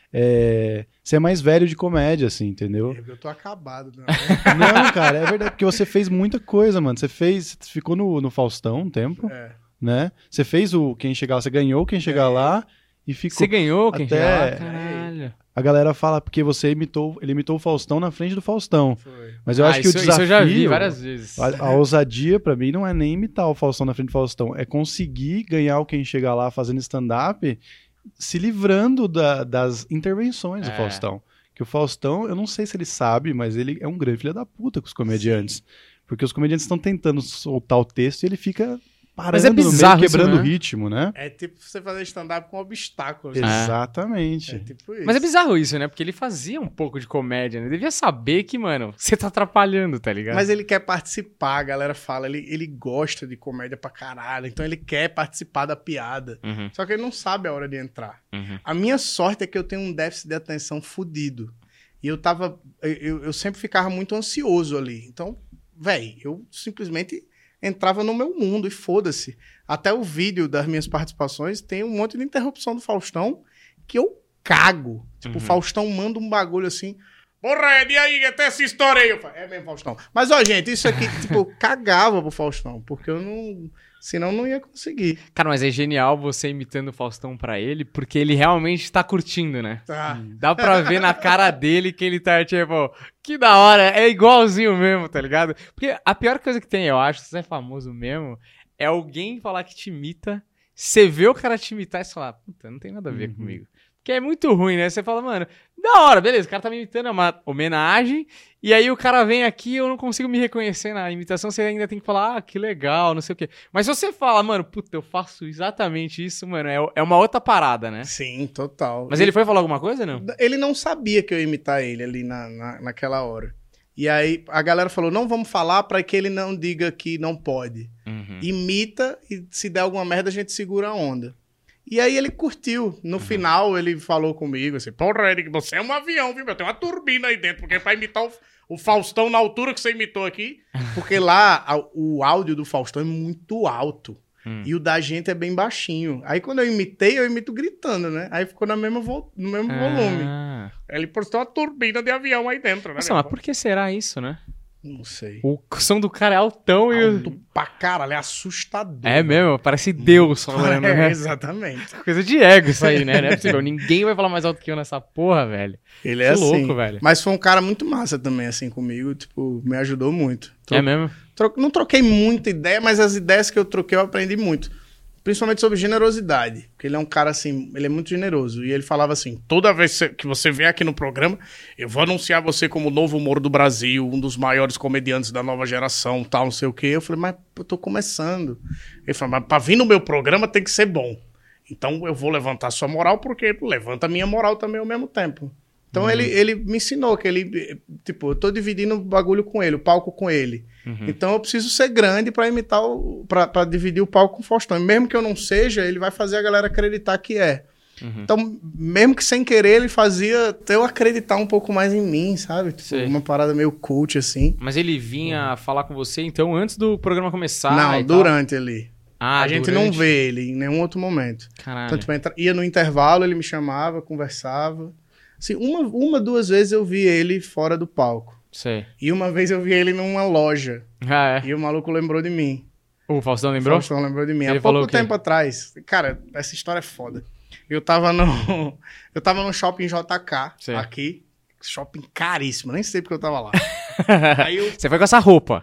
Speaker 3: é, você é mais velho de comédia, assim, entendeu?
Speaker 2: Eu tô acabado, não.
Speaker 3: Não, cara, é verdade, porque você fez muita coisa, mano. Você fez, você ficou no, no Faustão um tempo,
Speaker 2: É.
Speaker 3: né? Você fez o Quem Chegar Lá, você ganhou Quem Chegar
Speaker 2: É.
Speaker 3: Lá e ficou...
Speaker 1: Você ganhou quem
Speaker 3: até-
Speaker 1: chegou lá? Caralho.
Speaker 3: A galera fala porque você imitou, ele imitou o Faustão na frente do Faustão.
Speaker 2: Foi.
Speaker 3: Mas eu
Speaker 1: Ah,
Speaker 3: acho que
Speaker 1: isso,
Speaker 3: o desafio...
Speaker 1: isso eu já vi várias vezes.
Speaker 3: A, a ousadia, pra mim, não é nem imitar o Faustão na frente do Faustão, é conseguir ganhar o Quem Chegar Lá fazendo stand-up, se livrando da- das intervenções
Speaker 1: É.
Speaker 3: do Faustão. Que o Faustão, eu não sei se ele sabe, mas ele é um grande filho da puta com os comediantes. Porque os comediantes estão tentando soltar o texto e ele fica parando
Speaker 1: Mas é
Speaker 3: no meio,
Speaker 1: bizarro isso,
Speaker 3: quebrando
Speaker 1: né?
Speaker 3: o ritmo, né?
Speaker 2: É tipo você fazer stand-up com obstáculos.
Speaker 3: Exatamente.
Speaker 2: É tipo isso.
Speaker 1: Mas é bizarro isso, né? Porque ele fazia um pouco de comédia, né? Ele devia saber que, mano, você tá atrapalhando, tá ligado?
Speaker 2: Mas ele quer participar, a galera fala. Ele, ele gosta de comédia pra caralho. Então ele quer participar da piada.
Speaker 1: Uhum,
Speaker 2: Só que ele não sabe a hora de entrar.
Speaker 1: uhum.
Speaker 2: A minha sorte é que eu tenho um déficit de atenção fudido. E eu tava. Eu, eu sempre ficava muito ansioso ali. Então, véi, eu simplesmente entrava no meu mundo e foda-se. Até o vídeo das minhas participações tem um monte de interrupção do Faustão que eu cago. Tipo,
Speaker 1: Uhum.
Speaker 2: o Faustão manda um bagulho assim. Porra, e aí, até essa história aí. Eu falo, é mesmo, Faustão. Mas, ó, gente, isso aqui, tipo, eu cagava pro Faustão, porque eu não. Senão não ia conseguir.
Speaker 1: Cara, mas é genial você imitando o Faustão pra ele, porque ele realmente tá curtindo, né?
Speaker 2: Tá.
Speaker 1: Dá pra ver na cara dele que ele tá, tipo, que da hora, é igualzinho mesmo, tá ligado? Porque a pior coisa que tem, eu acho, se você é famoso mesmo, é alguém falar que te imita, você vê o cara te imitar e você fala, puta, não tem nada a ver
Speaker 3: Uhum.
Speaker 1: comigo. Porque é muito ruim, né? Você fala, mano, da hora, beleza, o cara tá me imitando, é uma homenagem, e aí o cara vem aqui e eu não consigo me reconhecer na imitação, você ainda tem que falar, ah, que legal, não sei o quê. Mas se você fala, mano, puta, eu faço exatamente isso, mano, é, é uma outra parada, né?
Speaker 2: Sim, total.
Speaker 1: Mas ele foi falar alguma coisa, não?
Speaker 2: Ele não sabia que eu ia imitar ele ali na, na, naquela hora. E aí a galera falou, não vamos falar pra que ele não diga que não pode.
Speaker 1: Uhum.
Speaker 2: Imita e se der alguma merda a gente segura a onda. E aí ele curtiu. No final ele falou comigo assim, porra, Eric, você é um avião, viu? Eu tenho uma turbina aí dentro, porque é pra imitar o, o Faustão na altura que você imitou aqui. Porque lá a- o áudio do Faustão é muito alto.
Speaker 1: Hum.
Speaker 2: E o da gente é bem baixinho. Aí quando eu imitei, eu imito gritando, né? Aí ficou na mesma vo- no mesmo volume.
Speaker 1: Ah.
Speaker 2: Ele postou uma turbina de avião aí dentro, né?
Speaker 1: Nossa, mas por que será isso, né?
Speaker 2: Não sei.
Speaker 1: O som do cara é altão e...
Speaker 2: Alto
Speaker 1: o-
Speaker 2: pra caralho, é assustador.
Speaker 1: É mesmo, parece Deus falando,
Speaker 2: É,
Speaker 1: né?
Speaker 2: exatamente.
Speaker 1: Coisa de ego isso aí, né? Não é possível. Ninguém vai falar mais alto que eu nessa porra, velho.
Speaker 2: Ele é
Speaker 1: Que louco,
Speaker 2: assim.
Speaker 1: velho.
Speaker 2: Mas foi um cara muito massa também, assim, comigo. Tipo, me ajudou muito. Tro-
Speaker 1: É mesmo?
Speaker 2: tro- Não troquei muita ideia, mas as ideias que eu troquei eu aprendi muito. Principalmente sobre generosidade. Porque ele é um cara, assim, ele é muito generoso. E ele falava assim, toda vez que você vier aqui no programa, eu vou anunciar você como o novo humor do Brasil, um dos maiores comediantes da nova geração, tal, não sei o quê. Eu falei, mas eu tô começando. Ele falou, mas pra vir no meu programa tem que ser bom. Então eu vou levantar sua moral, porque levanta a minha moral também ao mesmo tempo. Então
Speaker 1: Uhum.
Speaker 2: ele, ele me ensinou que ele, tipo, eu tô dividindo o bagulho com ele, o palco com ele.
Speaker 1: Uhum.
Speaker 2: Então eu preciso ser grande pra imitar, o, pra, pra dividir o palco com o Faustão. E mesmo que eu não seja, ele vai fazer a galera acreditar que é.
Speaker 1: Uhum.
Speaker 2: Então, mesmo que sem querer, ele fazia eu acreditar um pouco mais em mim, sabe? Tipo,
Speaker 1: Sei.
Speaker 2: uma parada meio cult, assim.
Speaker 1: Mas ele vinha falar com você, então, antes do programa começar
Speaker 2: não,
Speaker 1: e tal?
Speaker 2: durante ali.
Speaker 1: Ah,
Speaker 2: a gente
Speaker 1: durante?
Speaker 2: não vê ele em nenhum outro momento.
Speaker 1: Caralho.
Speaker 2: Então, tipo, entra- ia no intervalo, ele me chamava, conversava. Assim, uma, uma, duas vezes eu vi ele fora do palco.
Speaker 1: Sei.
Speaker 2: E uma vez eu vi ele numa loja.
Speaker 1: Ah, é.
Speaker 2: E o maluco lembrou de mim.
Speaker 1: O Faustão
Speaker 2: O
Speaker 1: lembrou?
Speaker 2: Faustão lembrou de mim.
Speaker 1: Ele
Speaker 2: Há
Speaker 1: falou
Speaker 2: pouco
Speaker 1: o quê?
Speaker 2: tempo atrás. Cara, essa história é foda. Eu tava no, eu tava no shopping J K,
Speaker 1: Sei.
Speaker 2: aqui. Shopping caríssimo, nem sei porque eu tava lá. Aí eu,
Speaker 1: Você foi com essa roupa.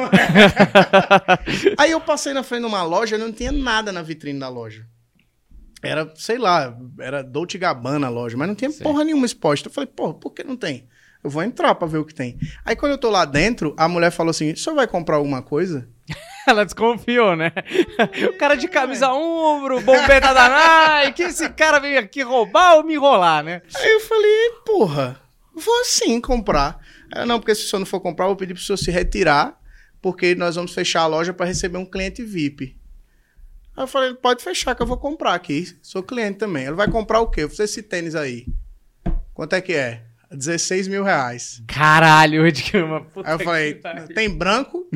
Speaker 2: aí eu passei na frente de uma loja e não tinha nada na vitrine da loja. Era, sei lá, era Dolce Gabbana a loja, mas não tinha
Speaker 1: Sei.
Speaker 2: porra nenhuma exposta. Eu falei, porra, por que não tem? Eu vou entrar pra ver o que tem. Aí quando eu tô lá dentro, a mulher falou assim, o senhor vai comprar alguma coisa?
Speaker 1: Ela desconfiou, né? O cara de camisa ombro, bombeta da Nike, esse cara veio aqui roubar ou me enrolar, né?
Speaker 2: Aí eu falei, porra, vou sim comprar. Ela, não, porque se o senhor não for comprar, eu vou pedir pro senhor se retirar, porque nós vamos fechar a loja pra receber um cliente V I P. Aí eu falei, pode fechar que eu vou comprar aqui. Sou cliente também. Ela vai comprar o quê? Eu falei, esse tênis aí. Quanto é que é? dezesseis mil reais.
Speaker 1: Caralho, de cama. Puta
Speaker 2: Aí eu falei,
Speaker 1: que pariu.
Speaker 2: tem branco?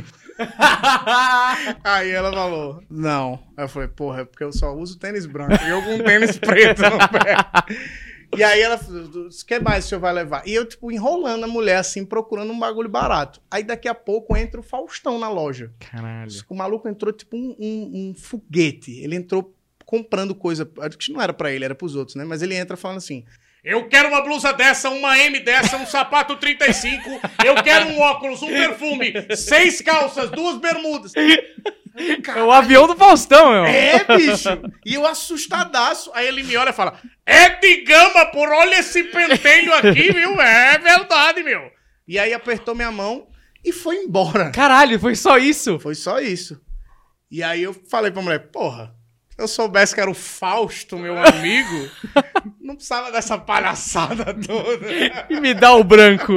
Speaker 2: Aí ela falou, não. Aí eu falei, porra, é porque eu só uso tênis branco. E eu com tênis preto no pé. E aí ela falou, o que mais o senhor vai levar? E eu, tipo, enrolando a mulher, assim, procurando um bagulho barato. Aí daqui a pouco entra o Faustão na loja.
Speaker 1: Caralho.
Speaker 2: O maluco entrou tipo um, um, um foguete. Ele entrou comprando coisa, acho que não era pra ele, era pros outros, né? Mas ele entra falando assim... Eu quero uma blusa dessa, uma M dessa, um sapato trinta e cinco, eu quero um óculos, um perfume, seis calças, duas bermudas.
Speaker 1: É o avião do Faustão, meu.
Speaker 2: É, bicho. E eu assustadaço. Aí ele me olha e fala, é de gama, por olha esse pentelho aqui, viu? É verdade, meu. E aí apertou minha mão e foi embora.
Speaker 1: Caralho, foi só isso?
Speaker 2: Foi só isso. E aí eu falei pra mulher, porra, se eu soubesse que era o Fausto, meu amigo, não precisava dessa palhaçada toda.
Speaker 1: E me dá o branco.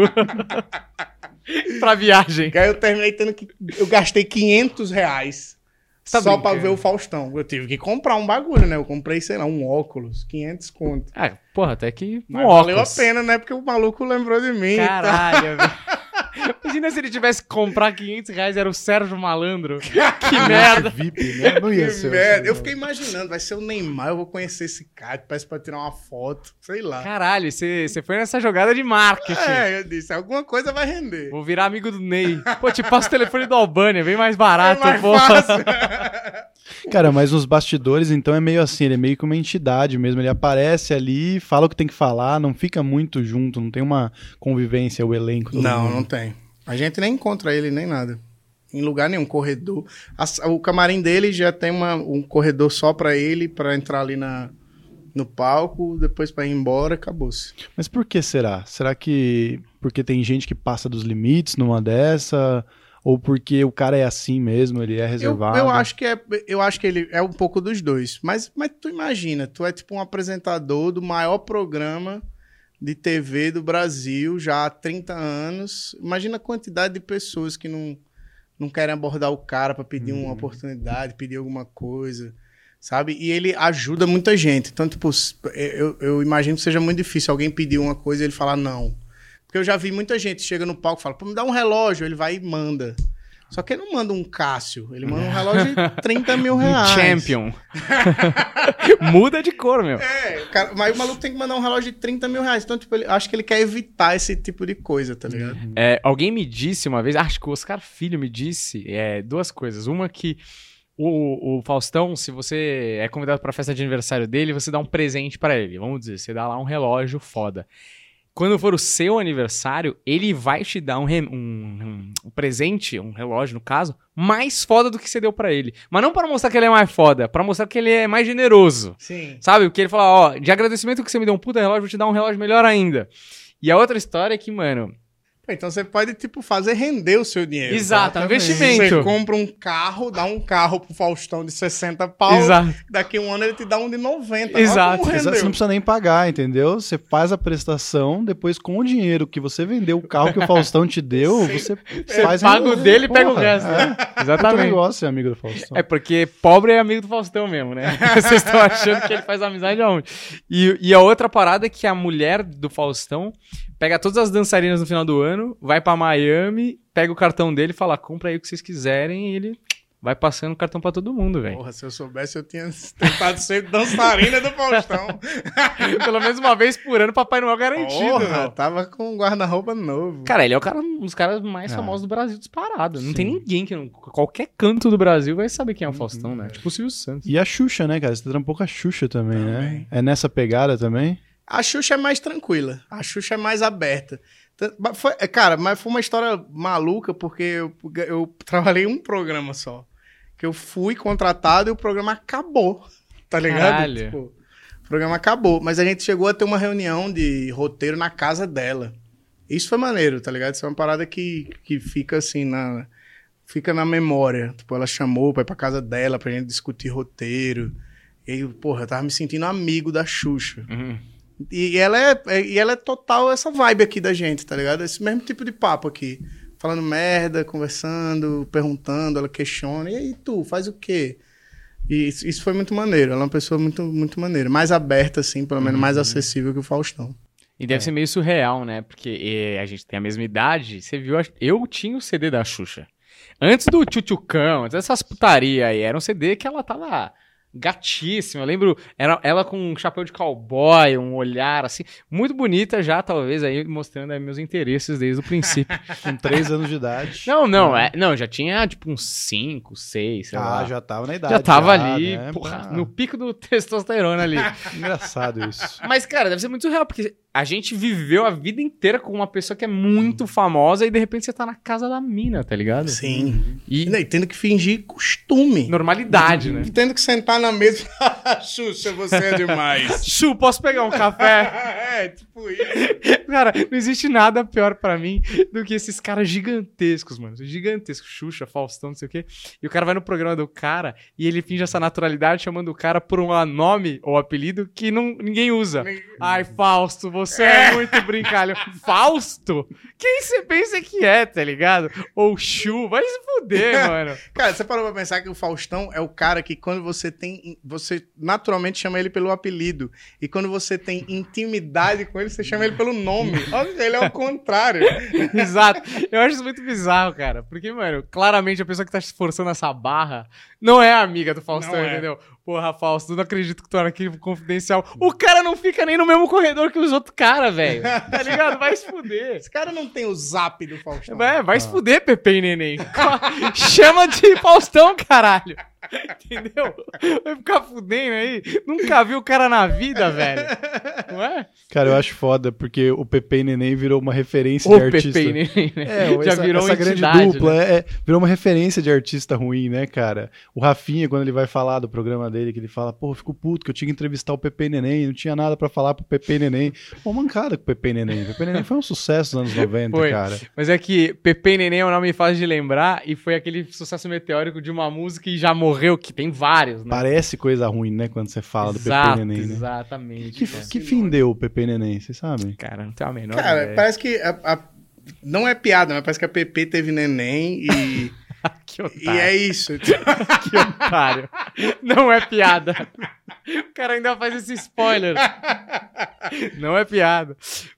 Speaker 1: Pra viagem.
Speaker 2: Aí eu terminei tendo que... Eu gastei quinhentos reais
Speaker 1: Tá
Speaker 2: só
Speaker 1: brincando.
Speaker 2: pra ver o Faustão. Eu tive que comprar um bagulho, né? Eu comprei, sei lá, um óculos, quinhentos conto.
Speaker 1: É, porra, até que um
Speaker 2: Mas
Speaker 1: óculos.
Speaker 2: valeu a pena, né? Porque o maluco lembrou de mim.
Speaker 1: Caralho, velho. Imagina se ele tivesse que comprar quinhentos reais, era o Sérgio Malandro. Que merda.
Speaker 3: V I P, né? Não ia
Speaker 2: Que
Speaker 3: ser.
Speaker 2: merda. Eu fiquei imaginando, vai ser o Neymar, eu vou conhecer esse cara, parece pra tirar uma foto, sei lá.
Speaker 1: Caralho, você você foi nessa jogada de marketing.
Speaker 2: É, eu disse, alguma coisa vai render.
Speaker 1: Vou virar amigo do Ney. Pô, te passo o telefone do Albânia, bem mais barato,
Speaker 2: É mais
Speaker 1: pô.
Speaker 2: fácil.
Speaker 3: Cara, mas nos bastidores, então, é meio assim, ele é meio que uma entidade mesmo. Ele aparece ali, fala o que tem que falar, não fica muito junto, não tem uma convivência, o elenco. todo
Speaker 2: Não,
Speaker 3: mundo.
Speaker 2: não tem. A gente nem encontra ele, nem nada. Em lugar nenhum, corredor. A- o camarim dele já tem uma- um corredor só pra ele, pra entrar ali na, no palco, depois pra ir embora, acabou-se.
Speaker 3: Mas por que será? Será que porque tem gente que passa dos limites numa dessa? Ou porque o cara é assim mesmo, ele é
Speaker 2: Eu,
Speaker 3: reservado?
Speaker 2: eu acho que é, eu acho que ele é um pouco dos dois. Mas, mas tu imagina, tu é tipo um apresentador do maior programa de T V do Brasil já há trinta anos. Imagina a quantidade de pessoas que não, não querem abordar o cara pra pedir uma oportunidade, pedir alguma coisa, sabe? E ele ajuda muita gente. Então, tipo, eu, eu imagino que seja muito difícil alguém pedir uma coisa e ele falar não. Porque eu já vi muita gente chega no palco e fala, pô, me dá um relógio. Ele vai e manda. Só que ele não manda um Cássio, ele manda um relógio de trinta mil reais.
Speaker 1: Um Champion. Muda de cor, meu.
Speaker 2: É, cara, mas o maluco tem que mandar um relógio de trinta mil reais. Então, tipo, ele, acho que ele quer evitar esse tipo de coisa, tá ligado?
Speaker 1: É, alguém me disse uma vez, acho que o Oscar Filho me disse é, duas coisas. Uma que o, o Faustão, se você é convidado pra festa de aniversário dele, você dá um presente pra ele. Vamos dizer, você dá lá um relógio foda. Quando for o seu aniversário, ele vai te dar um, re- um- um- um presente, um relógio no caso, mais foda do que você deu pra ele. Mas não pra mostrar que ele é mais foda, pra mostrar que ele é mais generoso.
Speaker 2: Sim.
Speaker 1: Sabe? Porque ele fala, ó, de agradecimento que você me deu um puta relógio, vou te dar um relógio melhor ainda. E a outra história é que, mano...
Speaker 2: Então você pode, tipo, fazer render o seu dinheiro.
Speaker 1: Exato, é um
Speaker 3: Exatamente.
Speaker 1: investimento.
Speaker 2: Você compra um carro, dá um carro pro Faustão de sessenta pau.
Speaker 1: Exato.
Speaker 2: Daqui a um ano ele te dá um de noventa.
Speaker 1: Exato.
Speaker 2: Olha como
Speaker 3: Exato, você
Speaker 2: rendeu.
Speaker 3: não precisa nem pagar, entendeu? Você faz a prestação, depois com o dinheiro que você vendeu, o carro que o Faustão te deu, você faz...
Speaker 1: paga o dele e pega o resto.
Speaker 3: É,
Speaker 1: Exatamente.
Speaker 3: Exatamente. negócio é amigo do Faustão.
Speaker 1: É porque pobre é amigo do Faustão mesmo, né? Vocês estão achando que ele faz amizade aonde? E, e a outra parada é que a mulher do Faustão pega todas as dançarinas no final do ano, vai pra Miami, pega o cartão dele e fala, compra aí o que vocês quiserem, e ele vai passando o cartão pra todo mundo, velho.
Speaker 2: Porra, se eu soubesse, eu tinha tentado ser dançarina do Faustão.
Speaker 1: Pelo menos uma vez por ano, Papai Noel garantido,
Speaker 2: Porra,
Speaker 1: meu.
Speaker 2: tava com um guarda-roupa novo.
Speaker 1: Cara, ele é o cara, um dos caras mais
Speaker 3: Ah.
Speaker 1: famosos do Brasil disparado. Não
Speaker 3: Sim.
Speaker 1: tem ninguém que, não, qualquer canto do Brasil vai saber quem é o Faustão, né? Tipo o Silvio Santos.
Speaker 3: E a Xuxa, né, cara? Você trampou com a Xuxa também, né?
Speaker 2: Também.
Speaker 3: É nessa pegada também?
Speaker 2: A Xuxa é mais tranquila. A Xuxa é mais aberta. Tanto- mas foi- é, cara, mas foi uma história maluca, porque eu, eu trabalhei um programa só. Que eu fui contratado e o programa acabou. Tá ligado?
Speaker 1: Caralho.
Speaker 2: Tipo, o programa acabou. Mas a gente chegou a ter uma reunião de roteiro na casa dela. Isso foi maneiro, tá ligado? Isso é uma parada que, que fica assim na... Fica na memória. Tipo, ela chamou pra ir pra casa dela pra gente discutir roteiro. E aí, porra, eu tava me sentindo amigo da Xuxa.
Speaker 1: Uhum.
Speaker 2: E ela é, é- e ela é total essa vibe aqui da gente, tá ligado? Esse mesmo tipo de papo aqui. Falando merda, conversando, perguntando, ela questiona. E aí, tu, faz o quê? E isso, isso foi muito maneiro. Ela é uma pessoa muito, muito maneira. Mais aberta, assim, pelo menos mais acessível que o Faustão.
Speaker 1: E deve ser meio surreal, né? Porque eh, a gente tem a mesma idade. Você viu, a- eu tinha o C D da Xuxa. Antes do Tchutchucão, antes dessas putaria aí, era um C D que ela tava gatíssima. Eu lembro, era ela com um chapéu de cowboy, um olhar assim, muito bonita já, talvez, aí mostrando aí meus interesses desde o princípio.
Speaker 3: Com três anos de idade.
Speaker 1: Não, não, é, não, já tinha tipo uns cinco, seis, sei
Speaker 3: Ah,
Speaker 1: lá.
Speaker 3: já tava na idade.
Speaker 1: Já tava
Speaker 3: já,
Speaker 1: ali,
Speaker 3: né?
Speaker 1: porra,
Speaker 3: Pra-
Speaker 1: no pico do testosterona ali.
Speaker 3: Engraçado isso.
Speaker 1: Mas, cara, deve ser muito surreal, porque a gente viveu a vida inteira com uma pessoa que é muito famosa e de repente você tá na casa da mina, tá ligado?
Speaker 2: Sim.
Speaker 1: E
Speaker 2: E daí, tendo que fingir costume.
Speaker 1: normalidade, né?
Speaker 2: Tendo que sentar na mesa. Xuxa, você é demais.
Speaker 1: Chu, posso pegar um café?
Speaker 2: É, tipo isso.
Speaker 1: Cara, não existe nada pior pra mim do que esses caras gigantescos, mano. Gigantescos. Xuxa, Faustão, não sei o quê. E o cara vai no programa do cara e ele finge essa naturalidade chamando o cara por um nome ou apelido que não, ninguém usa. Ai, Fausto, você é muito brincalhão. Fausto? Quem você pensa que é, tá ligado? Ou Chu, vai se fuder, mano.
Speaker 2: Cara, você parou pra pensar que o Faustão é o cara que quando você tem... Você naturalmente chama ele pelo apelido. E quando você tem intimidade com ele, você chama ele pelo nome. Olha, ele é o contrário.
Speaker 1: Exato. Eu acho isso muito bizarro, cara. Porque, mano, claramente a pessoa que tá forçando essa barra não é amiga do Faustão,
Speaker 2: Não é.
Speaker 1: entendeu? Porra, Fausto, não acredito que tu era arquivo confidencial. O cara não fica nem no mesmo corredor que os outros caras, velho. Tá ligado? Vai se fuder.
Speaker 2: Esse cara não tem o zap do Faustão.
Speaker 1: Vai, vai se fuder, Pepe e Neném. Chama de Faustão, caralho. Entendeu? Vai ficar fudendo aí. Nunca viu o cara na vida, velho. Não é?
Speaker 3: Cara, eu acho foda, porque o Pepe e Neném virou uma referência
Speaker 1: O
Speaker 3: de artista.
Speaker 1: Pepe e Neném, né?
Speaker 3: É,
Speaker 1: Já
Speaker 3: essa,
Speaker 1: virou
Speaker 3: essa
Speaker 1: uma
Speaker 3: grande
Speaker 1: entidade,
Speaker 3: dupla,
Speaker 1: né?
Speaker 3: é, é, virou uma referência de artista ruim, né, cara? O Rafinha, quando ele vai falar do programa dele, que ele fala, pô, eu fico puto que eu tinha que entrevistar o Pepe e Neném, não tinha nada pra falar pro Pepe e Neném. Pô, mancada com o Pepe e Neném. O Pepe e Neném foi um sucesso nos anos noventa,
Speaker 1: Foi.
Speaker 3: cara.
Speaker 1: Mas é que Pepe e Neném é um nome fácil de lembrar e foi aquele sucesso meteórico de uma música que já morreu, que tem vários, né?
Speaker 3: Parece coisa ruim, né, quando você fala do Pepe
Speaker 1: Exato,
Speaker 3: e Neném, né?
Speaker 1: exatamente.
Speaker 3: Que,
Speaker 1: cara.
Speaker 3: que fim deu o Pepe e Neném, vocês sabem?
Speaker 1: Cara, não tenho a menor
Speaker 2: Cara,
Speaker 1: ideia.
Speaker 2: parece que... A, a- não é piada, mas parece que a Pepe teve neném e...
Speaker 1: Que
Speaker 2: e
Speaker 1: otário.
Speaker 2: é isso.
Speaker 1: Que otário. Não é piada. O cara ainda faz esse spoiler. Não é piada.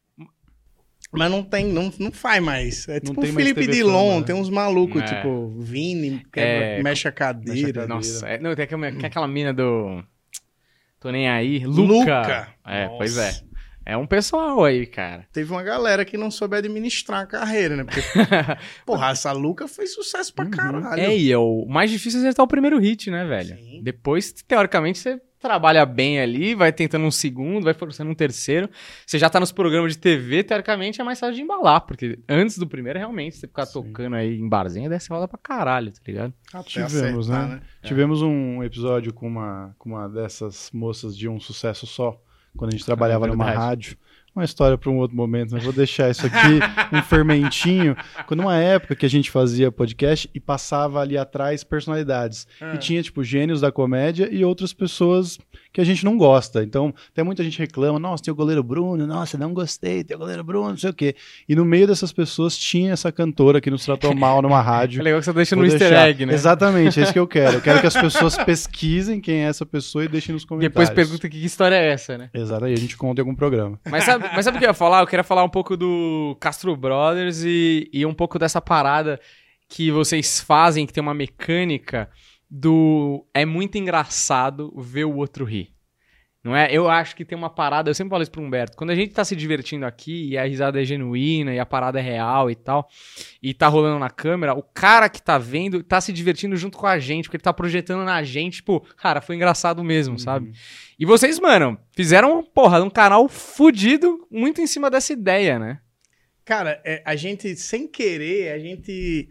Speaker 2: Mas não tem, não, não faz mais. É
Speaker 3: Não
Speaker 2: tipo o
Speaker 3: tem mais
Speaker 2: Felipe
Speaker 3: T V
Speaker 2: Dilon,
Speaker 3: Fama, né?
Speaker 2: tem uns malucos,
Speaker 1: É.
Speaker 2: tipo, Vini, quebra,
Speaker 1: É,
Speaker 2: mexe a cadeira.
Speaker 1: Nossa, é, não, tem aquela, tem aquela mina do... Tô nem aí. Luca.
Speaker 2: Luca.
Speaker 1: É,
Speaker 2: Nossa.
Speaker 1: pois é. É um pessoal aí, cara.
Speaker 2: Teve uma galera que não soube administrar a carreira, né? Porque, porra, essa Luca foi sucesso pra caralho.
Speaker 1: É, e é o mais difícil é acertar o primeiro hit, né, velho?
Speaker 2: Sim.
Speaker 1: Depois, teoricamente, você trabalha bem ali, vai tentando um segundo, vai forçando um terceiro. Você já tá nos programas de T V, teoricamente é mais fácil de embalar, porque antes do primeiro, realmente, você ficar
Speaker 3: Sim.
Speaker 1: tocando aí em barzinho, deve ser roda pra caralho, tá ligado?
Speaker 2: Até
Speaker 3: Tivemos,
Speaker 2: acertar,
Speaker 3: né? Tivemos um episódio com uma, com uma dessas moças de um sucesso só, quando a gente trabalhava
Speaker 1: É
Speaker 3: numa
Speaker 1: verdade.
Speaker 3: rádio. Uma história para um outro momento, mas vou deixar isso aqui, um fermentinho. Quando uma época que a gente fazia podcast e passava ali atrás personalidades.
Speaker 2: Ah.
Speaker 3: E tinha, tipo, gênios da comédia e outras pessoas que a gente não gosta. Então, até muita gente reclama, nossa, tem o goleiro Bruno, nossa, não gostei, tem o goleiro Bruno, não sei o quê. E no meio dessas pessoas tinha essa cantora que nos tratou mal numa rádio.
Speaker 1: É legal que você deixa no
Speaker 3: Vou
Speaker 1: easter
Speaker 3: deixar.
Speaker 1: egg, né?
Speaker 3: Exatamente, é isso que eu quero. Eu quero que as pessoas pesquisem quem é essa pessoa e deixem nos comentários.
Speaker 1: Depois pergunta que, que história é essa, né?
Speaker 3: Exato, aí a gente conta em algum programa.
Speaker 1: Mas sabe, mas sabe o que eu ia falar? Eu queria falar um pouco do Castro Brothers e, e um pouco dessa parada que vocês fazem, que tem uma mecânica do... É muito engraçado ver o outro rir. Não é? Eu acho que tem uma parada, eu sempre falo isso pro Humberto, quando a gente tá se divertindo aqui e a risada é genuína e a parada é real e tal, e tá rolando na câmera, o cara que tá vendo tá se divertindo junto com a gente, porque ele tá projetando na gente, tipo, cara, foi engraçado mesmo, sabe? E vocês, mano, fizeram, porra, um canal fudido muito em cima dessa ideia, né?
Speaker 2: Cara, é, a gente, sem querer, a gente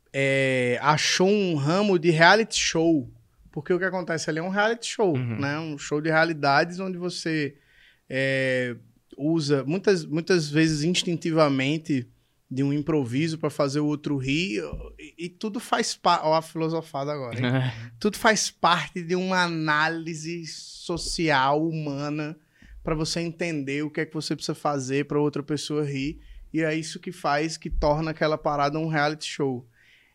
Speaker 2: é, achou um ramo de reality show. Porque o que acontece ali é um reality show,
Speaker 1: Uhum.
Speaker 2: né? Um show de realidades onde você é, usa, muitas, muitas vezes instintivamente, de um improviso para fazer o outro rir. E, e tudo faz parte... Ó a filosofada agora, hein? Tudo faz parte de uma análise social, humana, para você entender o que é que você precisa fazer para outra pessoa rir. E é isso que faz, que torna aquela parada um reality show.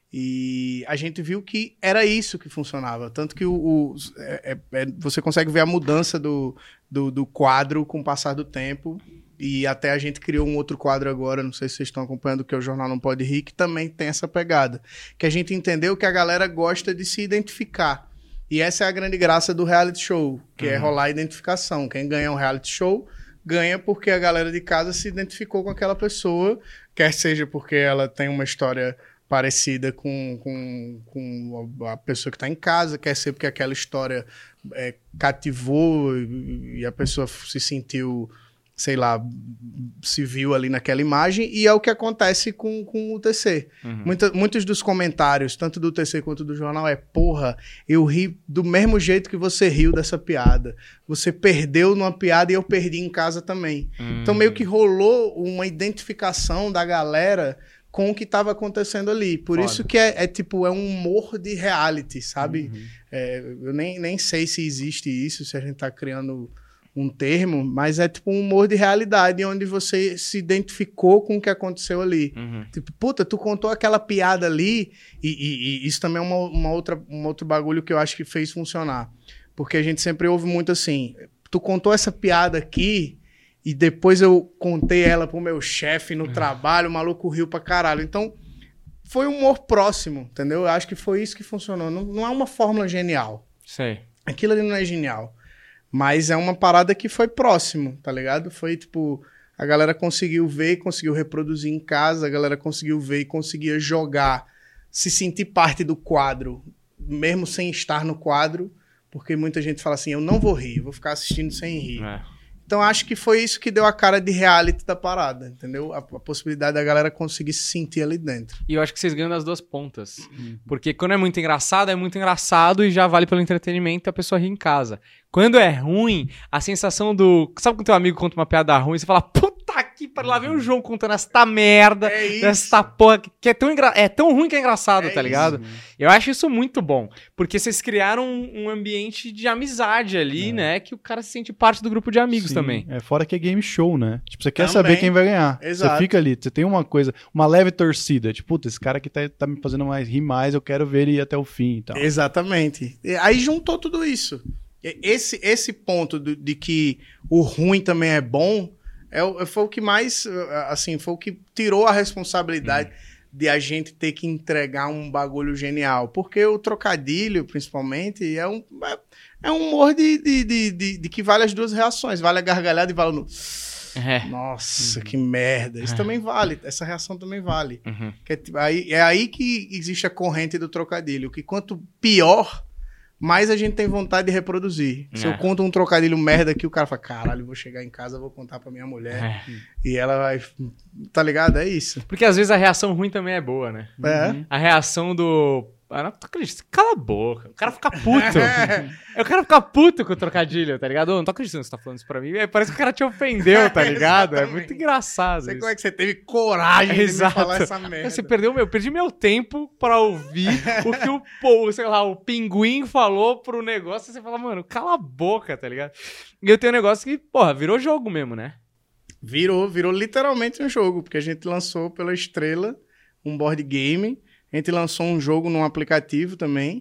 Speaker 2: E a gente viu que era isso que funcionava. Tanto que o, o- é- é- é- você consegue ver a mudança do, do, do quadro com o passar do tempo. E até a gente criou um outro quadro agora, não sei se vocês estão acompanhando, que é o Jornal Não Pode Rir, que também tem essa pegada. Que a gente entendeu que a galera gosta de se identificar. E essa é a grande graça do reality show, que
Speaker 1: Uhum.
Speaker 2: é rolar a identificação. Quem ganha um reality show, ganha porque a galera de casa se identificou com aquela pessoa, quer seja porque ela tem uma história parecida com, com, com a pessoa que está em casa, quer ser porque aquela história é, cativou e, e a pessoa se sentiu, sei lá, se viu ali naquela imagem, e é o que acontece com, com o T C.
Speaker 1: Uhum.
Speaker 2: Muita, muitos dos comentários, tanto do T C quanto do jornal, é: porra, eu ri do mesmo jeito que você riu dessa piada. Você perdeu numa piada e eu perdi em casa também.
Speaker 1: Uhum.
Speaker 2: Então meio que rolou uma identificação da galera com o que estava acontecendo ali. Por
Speaker 1: Foda.
Speaker 2: isso que é, é tipo, é um humor de reality, sabe?
Speaker 3: Uhum.
Speaker 2: É, eu nem, nem sei se existe isso, se a gente tá criando um termo, mas é tipo um humor de realidade, onde você se identificou com o que aconteceu ali.
Speaker 1: Uhum.
Speaker 2: Tipo, puta, tu contou aquela piada ali, e, e- e isso também é uma, uma outra, um outro bagulho que eu acho que fez funcionar. Porque a gente sempre ouve muito assim: tu contou essa piada aqui, e depois eu contei ela pro meu chefe no trabalho, o maluco riu pra caralho. Então, foi um humor próximo, entendeu? Eu acho que foi isso que funcionou. Não, não é uma fórmula genial.
Speaker 1: Sei.
Speaker 2: Aquilo ali não é genial. Mas é uma parada que foi próximo, tá ligado? Foi tipo, a galera conseguiu ver, conseguiu reproduzir em casa, a galera conseguiu ver e conseguia jogar, se sentir parte do quadro, mesmo sem estar no quadro, porque muita gente fala assim: eu não vou rir, eu vou ficar assistindo sem rir.
Speaker 1: É.
Speaker 2: Então acho que foi isso que deu a cara de reality da parada, entendeu? A, a possibilidade da galera conseguir se sentir ali dentro.
Speaker 1: E eu acho que vocês ganham das duas pontas. Porque quando é muito engraçado, é muito engraçado e já vale pelo entretenimento e a pessoa ri em casa. Quando é ruim, a sensação do... Sabe quando teu amigo conta uma piada ruim e você fala: puta que pariu, lá vem o João contando esta merda,
Speaker 2: É isso.
Speaker 1: esta porra, que- que é tão, engra... é tão ruim que é engraçado,
Speaker 2: É
Speaker 1: tá
Speaker 2: isso.
Speaker 1: ligado? Eu acho isso muito bom. Porque vocês criaram um, um ambiente de amizade ali,
Speaker 3: É.
Speaker 1: né? Que o cara se sente parte do grupo de amigos
Speaker 3: Sim,
Speaker 1: também.
Speaker 3: É, fora que é game show, né? Tipo, você quer
Speaker 2: Também.
Speaker 3: saber quem vai ganhar.
Speaker 2: Exato.
Speaker 3: Você fica ali, você tem uma coisa, uma leve torcida. Tipo, puta, esse cara aqui tá, tá me fazendo mais rir mais, eu quero ver ele ir até o fim e tal.
Speaker 2: Exatamente. E aí juntou tudo isso. E Esse, esse ponto do- de que o ruim também é bom, é, o- foi o que mais, assim, foi o que tirou a responsabilidade de a gente ter que entregar um bagulho genial. Porque o trocadilho, principalmente, é um, é, é um humor de, de, de, de- de que vale as duas reações. Vale a gargalhada e vale no...
Speaker 1: É.
Speaker 2: Nossa, que merda. Isso também vale. Essa reação também vale.
Speaker 1: Uhum.
Speaker 2: Que é, tipo, aí, é aí que existe a corrente do trocadilho. Que quanto pior, mais a gente tem vontade de reproduzir. Se
Speaker 1: É.
Speaker 2: eu conto um trocadilho merda aqui, o cara fala: caralho, vou chegar em casa, vou contar pra minha mulher.
Speaker 1: É.
Speaker 2: E ela vai... Tá ligado? É isso.
Speaker 1: Porque às vezes a reação ruim também é boa, né?
Speaker 2: É.
Speaker 1: A reação do... Ah, não tô acreditando. Cala a boca. O cara fica puto. É o cara ficar puto com o trocadilho, tá ligado? Eu não tô acreditando que você tá falando isso pra mim. Aí parece que o cara te ofendeu, tá ligado? É
Speaker 2: Exatamente.
Speaker 1: muito engraçado
Speaker 2: Sei
Speaker 1: isso.
Speaker 2: como é que você teve coragem de me
Speaker 1: Exato.
Speaker 2: falar essa merda.
Speaker 1: Você perdeu meu, eu perdi meu tempo pra ouvir o que o, pô, sei lá, o pinguim falou pro negócio. E você fala: mano, cala a boca, tá ligado? E eu tenho um negócio que, porra, virou jogo mesmo, né?
Speaker 2: Virou, virou literalmente um jogo, porque a gente lançou pela Estrela um board game, a gente lançou um jogo num aplicativo também,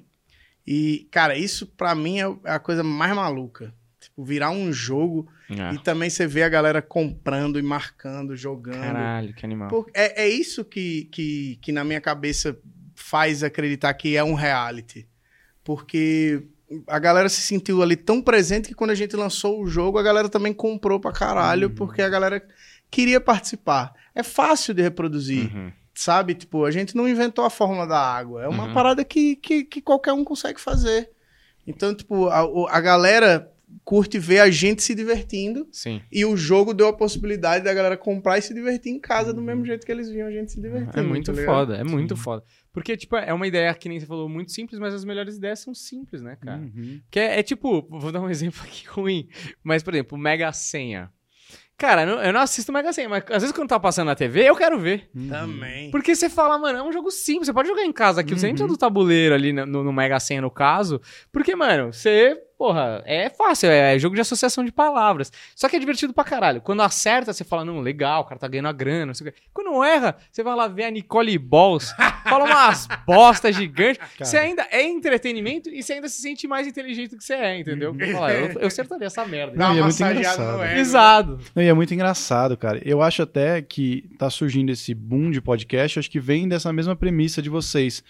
Speaker 2: e, cara, isso pra mim é a coisa mais maluca. Tipo, virar um jogo e também você vê a galera comprando e marcando, jogando.
Speaker 1: Caralho, que animal.
Speaker 2: Por- é, é isso que, que, que na minha cabeça faz acreditar que é um reality. Porque a galera se sentiu ali tão presente que quando a gente lançou o jogo, a galera também comprou pra caralho, porque a galera queria participar. É fácil de reproduzir,
Speaker 1: Uhum.
Speaker 2: sabe? Tipo, a gente não inventou a fórmula da água. É uma
Speaker 1: Uhum.
Speaker 2: parada que, que, que qualquer um consegue fazer. Então, tipo, a, o- a galera curte ver a gente se divertindo.
Speaker 1: Sim.
Speaker 2: E o jogo deu a possibilidade da galera comprar e se divertir em casa do mesmo jeito que eles viam a gente se divertindo.
Speaker 1: É muito
Speaker 2: tá ligado?
Speaker 1: foda, é muito foda. Porque, tipo, é uma ideia que nem você falou, muito simples, mas as melhores ideias são simples, né, cara?
Speaker 3: Uhum.
Speaker 1: Que é, é tipo, vou dar um exemplo aqui ruim, mas, por exemplo, Mega Senha. Cara, eu não, eu não assisto Mega Senha, mas às vezes quando tá passando na T V, eu quero ver.
Speaker 2: Também.
Speaker 1: Porque você fala: mano, é um jogo simples, você pode jogar em casa aqui, você nem precisa do tabuleiro ali no, no Mega Senha, no caso. Porque, mano, você, porra, é fácil, é jogo de associação de palavras. Só que é divertido pra caralho. Quando acerta, você fala: não, legal, o cara tá ganhando a grana, não sei o quê. Quando erra, você vai lá ver a Nicole Balls, fala umas bosta gigantes. Você ainda é entretenimento e você ainda se sente mais inteligente do que você é, entendeu? Você fala: eu, eu acertaria essa merda.
Speaker 2: Dá
Speaker 3: Não, e
Speaker 2: uma
Speaker 3: é muito
Speaker 2: massageada no
Speaker 3: engraçado.
Speaker 2: ego.
Speaker 1: Exato.
Speaker 3: Não, e é muito engraçado, cara. Eu acho até que tá surgindo esse boom de podcast, acho que vem dessa mesma premissa de vocês.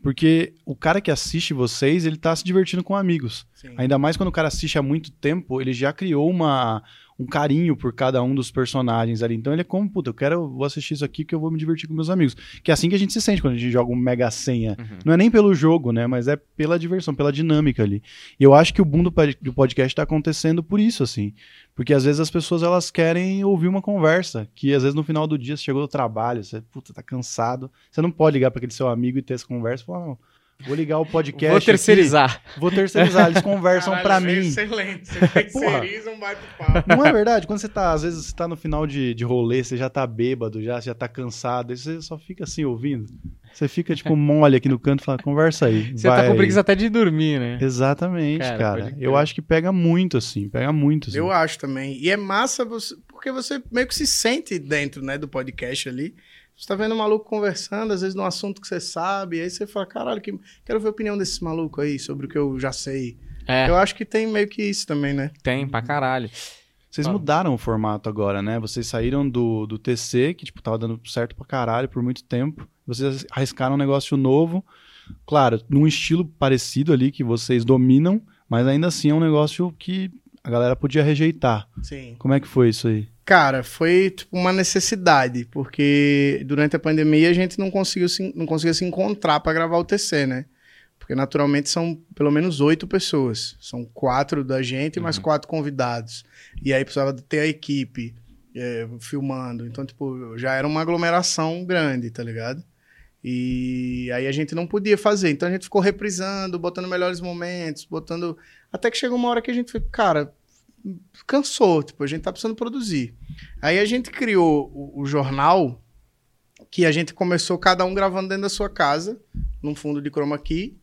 Speaker 3: Porque o cara que assiste vocês, ele tá se divertindo com amigos.
Speaker 2: Sim.
Speaker 3: Ainda mais quando o cara assiste há muito tempo, ele já criou uma, um carinho por cada um dos personagens ali. Então ele é como, puta, eu quero, vou assistir isso aqui que eu vou me divertir com meus amigos. Que é assim que a gente se sente quando a gente joga um Mega Senha.
Speaker 1: Uhum.
Speaker 3: Não é nem pelo jogo, né? Mas é pela diversão, pela dinâmica ali. E eu acho que o boom do, pod- do podcast tá acontecendo por isso, assim. Porque às vezes as pessoas, elas querem ouvir uma conversa, que às vezes no final do dia você chegou do trabalho, você, puta, tá cansado. Você não pode ligar para aquele seu amigo e ter essa conversa e falar, não, vou ligar o podcast
Speaker 1: Vou terceirizar.
Speaker 3: aqui, vou terceirizar, eles conversam
Speaker 2: Caralho,
Speaker 3: pra
Speaker 2: é
Speaker 3: mim.
Speaker 2: Excelente. Você terceiriza um bate-papo.
Speaker 3: Não é verdade? Quando você tá, às vezes você tá no final de, de rolê, você já tá bêbado, já, você já tá cansado, aí você só fica assim ouvindo. Você fica tipo mole aqui no canto e fala, conversa aí.
Speaker 1: Você
Speaker 3: vai
Speaker 1: tá com
Speaker 3: aí.
Speaker 1: preguiça até de dormir, né?
Speaker 3: Exatamente,
Speaker 1: Cara,
Speaker 3: cara.
Speaker 1: pode crer.
Speaker 3: Eu acho que pega muito, assim, pega muito. Assim.
Speaker 2: Eu acho também. E é massa você, porque você meio que se sente dentro, né, do podcast ali. Você tá vendo um maluco conversando, às vezes num assunto que você sabe, e aí você fala, caralho, que... quero ver a opinião desse maluco aí sobre o que eu já sei.
Speaker 1: É,
Speaker 2: Eu acho que tem meio que isso também, né?
Speaker 1: tem pra caralho.
Speaker 3: Vocês
Speaker 1: Fala.
Speaker 3: mudaram o formato agora, né? Vocês saíram do, do T C, que tipo, tava dando certo pra caralho por muito tempo. Vocês arriscaram um negócio novo. Claro, num estilo parecido ali, que vocês dominam, mas ainda assim é um negócio que a galera podia rejeitar.
Speaker 2: Sim.
Speaker 3: Como é que foi isso aí?
Speaker 2: Cara, foi tipo uma necessidade, porque durante a pandemia a gente não conseguiu se, não conseguia se encontrar para gravar o T C, né? Porque naturalmente são pelo menos oito pessoas. São quatro da gente e mais
Speaker 1: Uhum.
Speaker 2: quatro convidados. E aí precisava ter a equipe é, filmando. Então, tipo, já era uma aglomeração grande, tá ligado? E aí a gente não podia fazer. Então a gente ficou reprisando, botando melhores momentos, botando... Até que chegou uma hora que a gente foi, cara, cansou, tipo, a gente tá precisando produzir. Aí a gente criou o, o jornal, que a gente começou cada um gravando dentro da sua casa, num fundo de chroma key.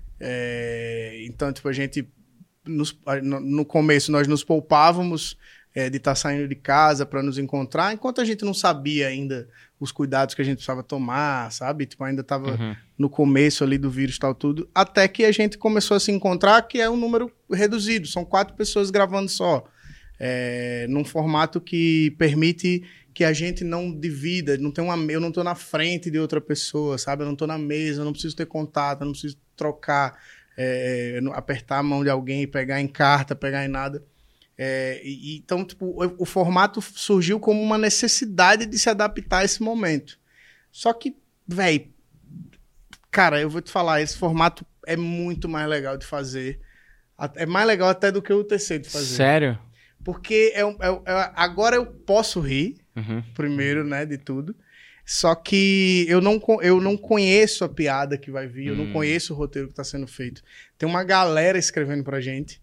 Speaker 2: É, então, tipo, a gente... Nos, no, no começo nós nos poupávamos é, de estar saindo de casa para nos encontrar, enquanto a gente não sabia ainda os cuidados que a gente precisava tomar, sabe? Tipo, ainda estava
Speaker 1: Uhum.
Speaker 2: no começo ali do vírus e tal, tudo. Até que a gente começou a se encontrar, que é um número reduzido. São quatro pessoas gravando só. É, num formato que permite que a gente não divida. Não tem uma, eu não estou na frente de outra pessoa, sabe? Eu não estou na mesa, eu não preciso ter contato, eu não preciso trocar, é, apertar a mão de alguém, pegar em carta, pegar em nada. É, e, então, tipo, o, o formato surgiu como uma necessidade de se adaptar a esse momento. Só que, velho, cara, eu vou te falar, esse formato é muito mais legal de fazer. É mais legal até do que o T C de fazer.
Speaker 1: Sério?
Speaker 2: Porque é, é, é, agora eu posso rir,
Speaker 1: Uhum.
Speaker 2: primeiro, né, de tudo. Só que eu não, eu não conheço a piada que vai vir, eu não
Speaker 1: Hum.
Speaker 2: conheço o roteiro que está sendo feito. Tem uma galera escrevendo pra gente.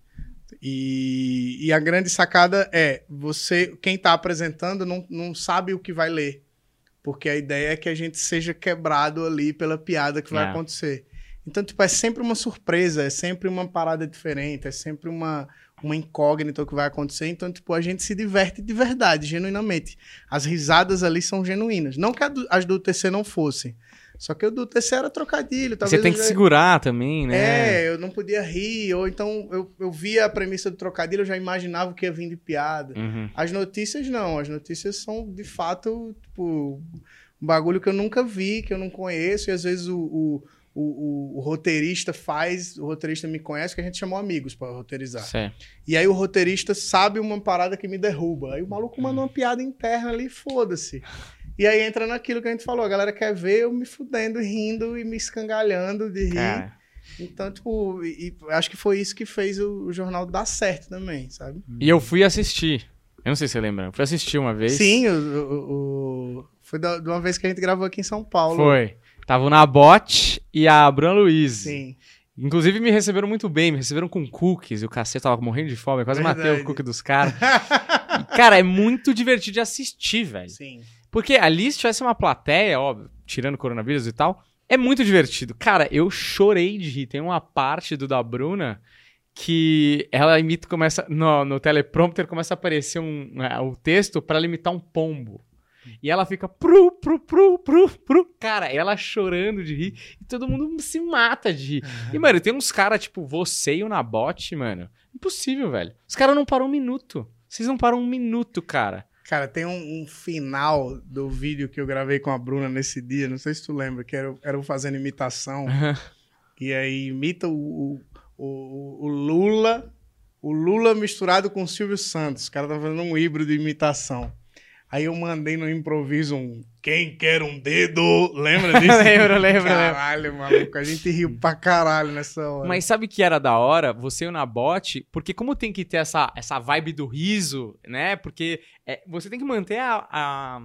Speaker 2: E, e a grande sacada é, você, quem tá apresentando não, não sabe o que vai ler. Porque a ideia é que a gente seja quebrado ali pela piada que vai
Speaker 1: É.
Speaker 2: acontecer. Então, tipo, é sempre uma surpresa, é sempre uma parada diferente, é sempre uma, uma incógnita o que vai acontecer. Então, tipo, a gente se diverte de verdade, genuinamente. As risadas ali são genuínas. Não que a do- as do T C não fossem. Só que o do T C era trocadilho.
Speaker 1: Você
Speaker 2: Talvez
Speaker 1: tem
Speaker 2: eu
Speaker 1: que
Speaker 2: já-
Speaker 1: segurar também, né?
Speaker 2: É, eu não podia rir. Ou então eu, eu via a premissa do trocadilho, eu já imaginava o que ia vir de piada.
Speaker 1: Uhum.
Speaker 2: As notícias não. As notícias são, de fato, tipo, um bagulho que eu nunca vi, que eu não conheço. E às vezes o, o, o, o- o roteirista faz, o roteirista me conhece, que a gente chamou amigos pra roteirizar.
Speaker 1: Certo.
Speaker 2: E aí o roteirista sabe uma parada que me derruba. Aí o maluco manda uma piada interna ali, foda-se. E aí entra naquilo que a gente falou, a galera quer ver eu me fudendo, rindo e me escangalhando de rir.
Speaker 1: Cara,
Speaker 2: Então, tipo, e, e acho que foi isso que fez o, o jornal dar certo também, sabe?
Speaker 1: e eu fui assistir. Eu não sei se você lembra. Eu fui assistir uma vez.
Speaker 2: Sim, o, o- o- foi da, de uma vez que a gente gravou aqui em São Paulo.
Speaker 1: Foi. Tava o Nabote e a Bran Luiz.
Speaker 2: Sim.
Speaker 1: Inclusive me receberam muito bem, me receberam com cookies. E o cacete tava morrendo de fome. Eu quase matei
Speaker 2: Verdade.
Speaker 1: o cookie dos caras. E, cara, é muito divertido de assistir, velho.
Speaker 2: Sim.
Speaker 1: Porque ali, se tivesse uma plateia, óbvio, tirando coronavírus e tal, é muito divertido. Cara, eu chorei de rir. Tem uma parte do da Bruna que ela imita, começa, no, no teleprompter começa a aparecer um, né, o texto pra ela imitar um pombo. E ela fica pru, pru, pru, pru, pru. Cara, ela chorando de rir. E todo mundo se mata de rir. E, mano, tem uns caras, tipo, você e o Nabote, mano. Impossível, velho. Os caras não param um minuto. Vocês não param um minuto, cara.
Speaker 2: Cara, tem um, um final do vídeo que eu gravei com a Bruna nesse dia, não sei se tu lembra, que era, era eu fazendo imitação. E aí imita o, o, o Lula, o Lula misturado com o Silvio Santos. Os caras estavam fazendo um híbrido de imitação. Aí eu mandei no improviso um "Quem quer um dedo?" Lembra disso?
Speaker 1: lembro, lembro,
Speaker 2: Caralho,
Speaker 1: lembro.
Speaker 2: maluco. A gente riu pra caralho nessa hora.
Speaker 1: Mas sabe que era da hora? Você e o Nabote, porque como tem que ter essa, essa vibe do riso, né? Porque é, você tem que manter a, a,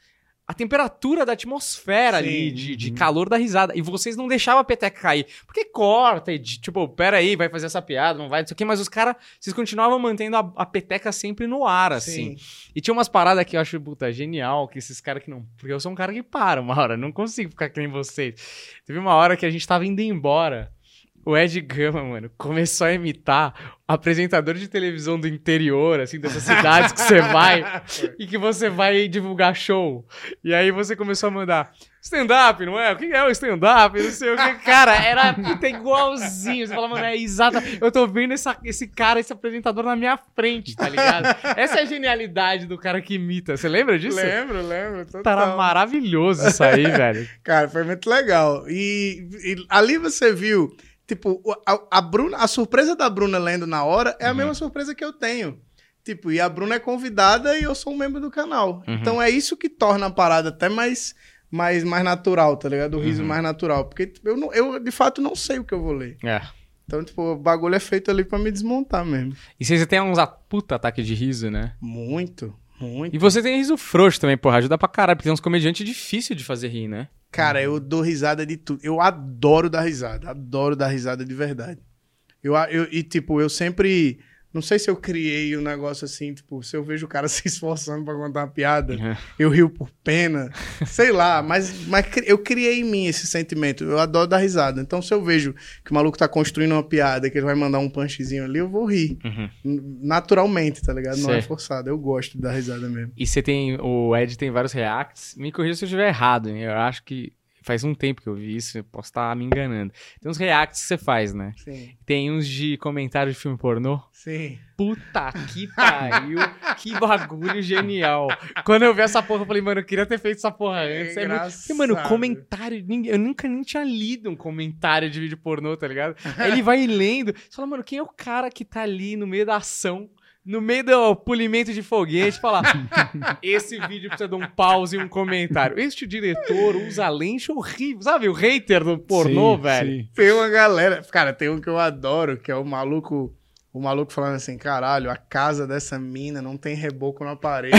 Speaker 1: a temperatura da atmosfera
Speaker 2: Sim.
Speaker 1: ali, de, de calor da risada. E vocês não deixavam a peteca cair. Porque corta e, de, tipo, pera aí, vai fazer essa piada, não vai, não sei o quê. Mas os caras, vocês continuavam mantendo a, a peteca sempre no ar, assim.
Speaker 2: Sim.
Speaker 1: E tinha umas paradas que eu acho, puta, genial, que esses caras que não... Porque eu sou um cara que para uma hora, não consigo ficar que nem vocês. Teve uma hora que a gente tava indo embora, o Ed Gama, mano, começou a imitar o apresentador de televisão do interior, assim, dessas cidades que você vai e que você vai divulgar show. E aí você começou a mandar stand-up, não é? O que é o stand-up? Não sei o que. Cara, era puta, igualzinho. Você fala, mano, é exato. Eu tô vendo essa, esse cara, esse apresentador na minha frente, tá ligado? Essa é a genialidade do cara que imita. Você lembra disso?
Speaker 2: Lembro, lembro. Total.
Speaker 1: Era maravilhoso isso aí, velho.
Speaker 2: Cara, foi muito legal. E, e ali você viu, tipo, a, a Bruna, a surpresa da Bruna lendo na hora é a
Speaker 1: Uhum.
Speaker 2: mesma surpresa que eu tenho. Tipo, e a Bruna é convidada e eu sou um membro do canal.
Speaker 1: Uhum.
Speaker 2: Então é isso que torna a parada até mais, mais, mais natural, tá ligado? O riso
Speaker 1: Uhum.
Speaker 2: mais natural. Porque tipo, eu, não, eu, de fato, não sei o que eu vou ler.
Speaker 1: É.
Speaker 2: Então, tipo, o bagulho é feito ali pra me desmontar mesmo.
Speaker 1: E você tem uns a- puta ataque de riso, né?
Speaker 2: Muito, muito.
Speaker 1: E você tem riso frouxo também, porra. Ajuda pra caralho, porque tem uns comediantes difíceis de fazer rir, né?
Speaker 2: Cara, eu dou risada de tudo. Eu adoro dar risada. Adoro dar risada de verdade. Eu, eu, e, tipo, eu sempre... Não sei se eu criei um negócio assim, tipo, se eu vejo o cara se esforçando pra contar uma piada,
Speaker 1: Uhum.
Speaker 2: eu rio por pena. Sei lá, mas, mas cri- eu criei em mim esse sentimento. Eu adoro dar risada. Então, se eu vejo que o maluco tá construindo uma piada, que ele vai mandar um punchzinho ali, eu vou rir.
Speaker 1: Uhum.
Speaker 2: N- Naturalmente, tá ligado? Não
Speaker 1: Sei.
Speaker 2: é forçado. Eu gosto de dar risada mesmo.
Speaker 1: E você tem... O Ed tem vários reacts. Me corrija se eu estiver errado, hein? Eu acho que faz um tempo que eu vi isso. Eu posso estar me enganando. Tem uns reacts que você faz, né?
Speaker 2: Sim,
Speaker 1: Tem uns de comentário de filme pornô.
Speaker 2: sim.
Speaker 1: Puta que pariu. Que bagulho genial. Quando eu vi essa porra, eu falei, mano, eu queria ter feito essa porra antes. É muito...
Speaker 2: engraçado.
Speaker 1: Porque, mano, comentário... ninguém- Eu nunca nem tinha lido um comentário de vídeo pornô, tá ligado? Aí ele vai lendo. Você fala, mano, quem é o cara que tá ali no meio da ação, no meio do polimento de foguete, falar, esse vídeo precisa de um pause e um comentário. Este diretor usa lente horrível. Sabe o hater do pornô,
Speaker 3: Sim,
Speaker 1: velho?
Speaker 3: sim.
Speaker 2: Tem uma galera... Cara, tem um que eu adoro, que é o maluco... O maluco falando assim, caralho, a casa dessa mina não tem reboco na parede.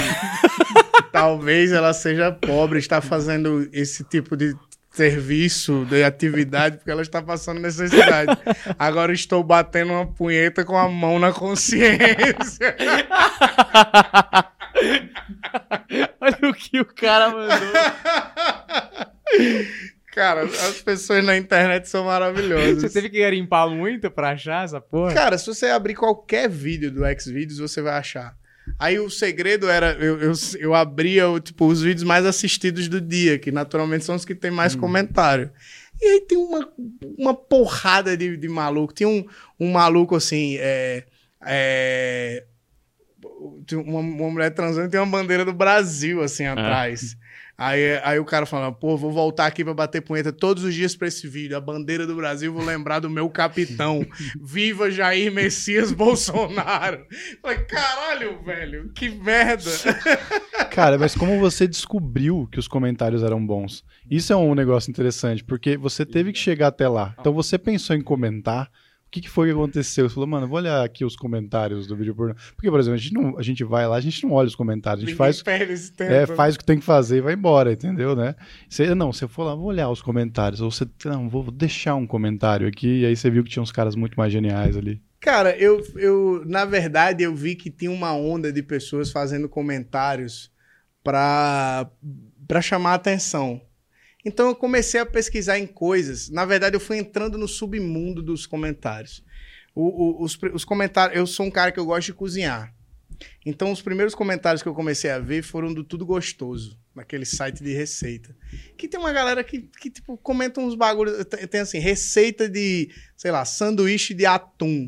Speaker 2: Talvez ela seja pobre, está fazendo esse tipo de serviço, de atividade, porque ela está passando necessidade. Agora estou batendo uma punheta com a mão na consciência.
Speaker 1: Olha o que o cara mandou.
Speaker 2: Cara, as pessoas na internet são maravilhosas.
Speaker 1: Você teve que garimpar muito pra achar essa porra?
Speaker 2: Cara, se você abrir qualquer vídeo do Xvideos, você vai achar. Aí o segredo era, eu, eu, eu abria o, tipo, os vídeos mais assistidos do dia, que naturalmente são os que tem mais hum. comentário. E aí tem uma, uma porrada de, de maluco. Tinha um, um maluco assim, é, é, uma, uma mulher transando e tem uma bandeira do Brasil assim atrás. É. Aí, aí o cara fala, pô, vou voltar aqui pra bater punheta todos os dias pra esse vídeo. A bandeira do Brasil, vou lembrar do meu capitão. Viva Jair Messias Bolsonaro. Falei, caralho, velho, que merda.
Speaker 3: Cara, mas como você descobriu que os comentários eram bons? Isso é um negócio interessante, porque você teve que chegar até lá. Então você pensou em comentar. O que, que foi que aconteceu? Você falou, mano, vou olhar aqui os comentários do vídeo pornô. Porque, por exemplo, a gente, não, a gente vai lá, a gente não olha os comentários. A gente faz,
Speaker 2: esse tempo.
Speaker 3: É, faz o que tem que fazer e vai embora, entendeu, né? Você, não, você for lá, vou olhar os comentários. Ou você, não, vou deixar um comentário aqui. E aí você viu que tinha uns caras muito mais geniais ali.
Speaker 2: Cara, eu, eu na verdade, eu vi que tinha uma onda de pessoas fazendo comentários pra, pra chamar a atenção. Então eu comecei a pesquisar em coisas. Na verdade, eu fui entrando no submundo dos comentários. O, o, os, os comentários... Eu sou um cara que eu gosto de cozinhar. Então, os primeiros comentários que eu comecei a ver foram do Tudo Gostoso, naquele site de receita. Que tem uma galera que, que tipo, comenta uns bagulhos... Tem, assim, receita de, sei lá, sanduíche de atum.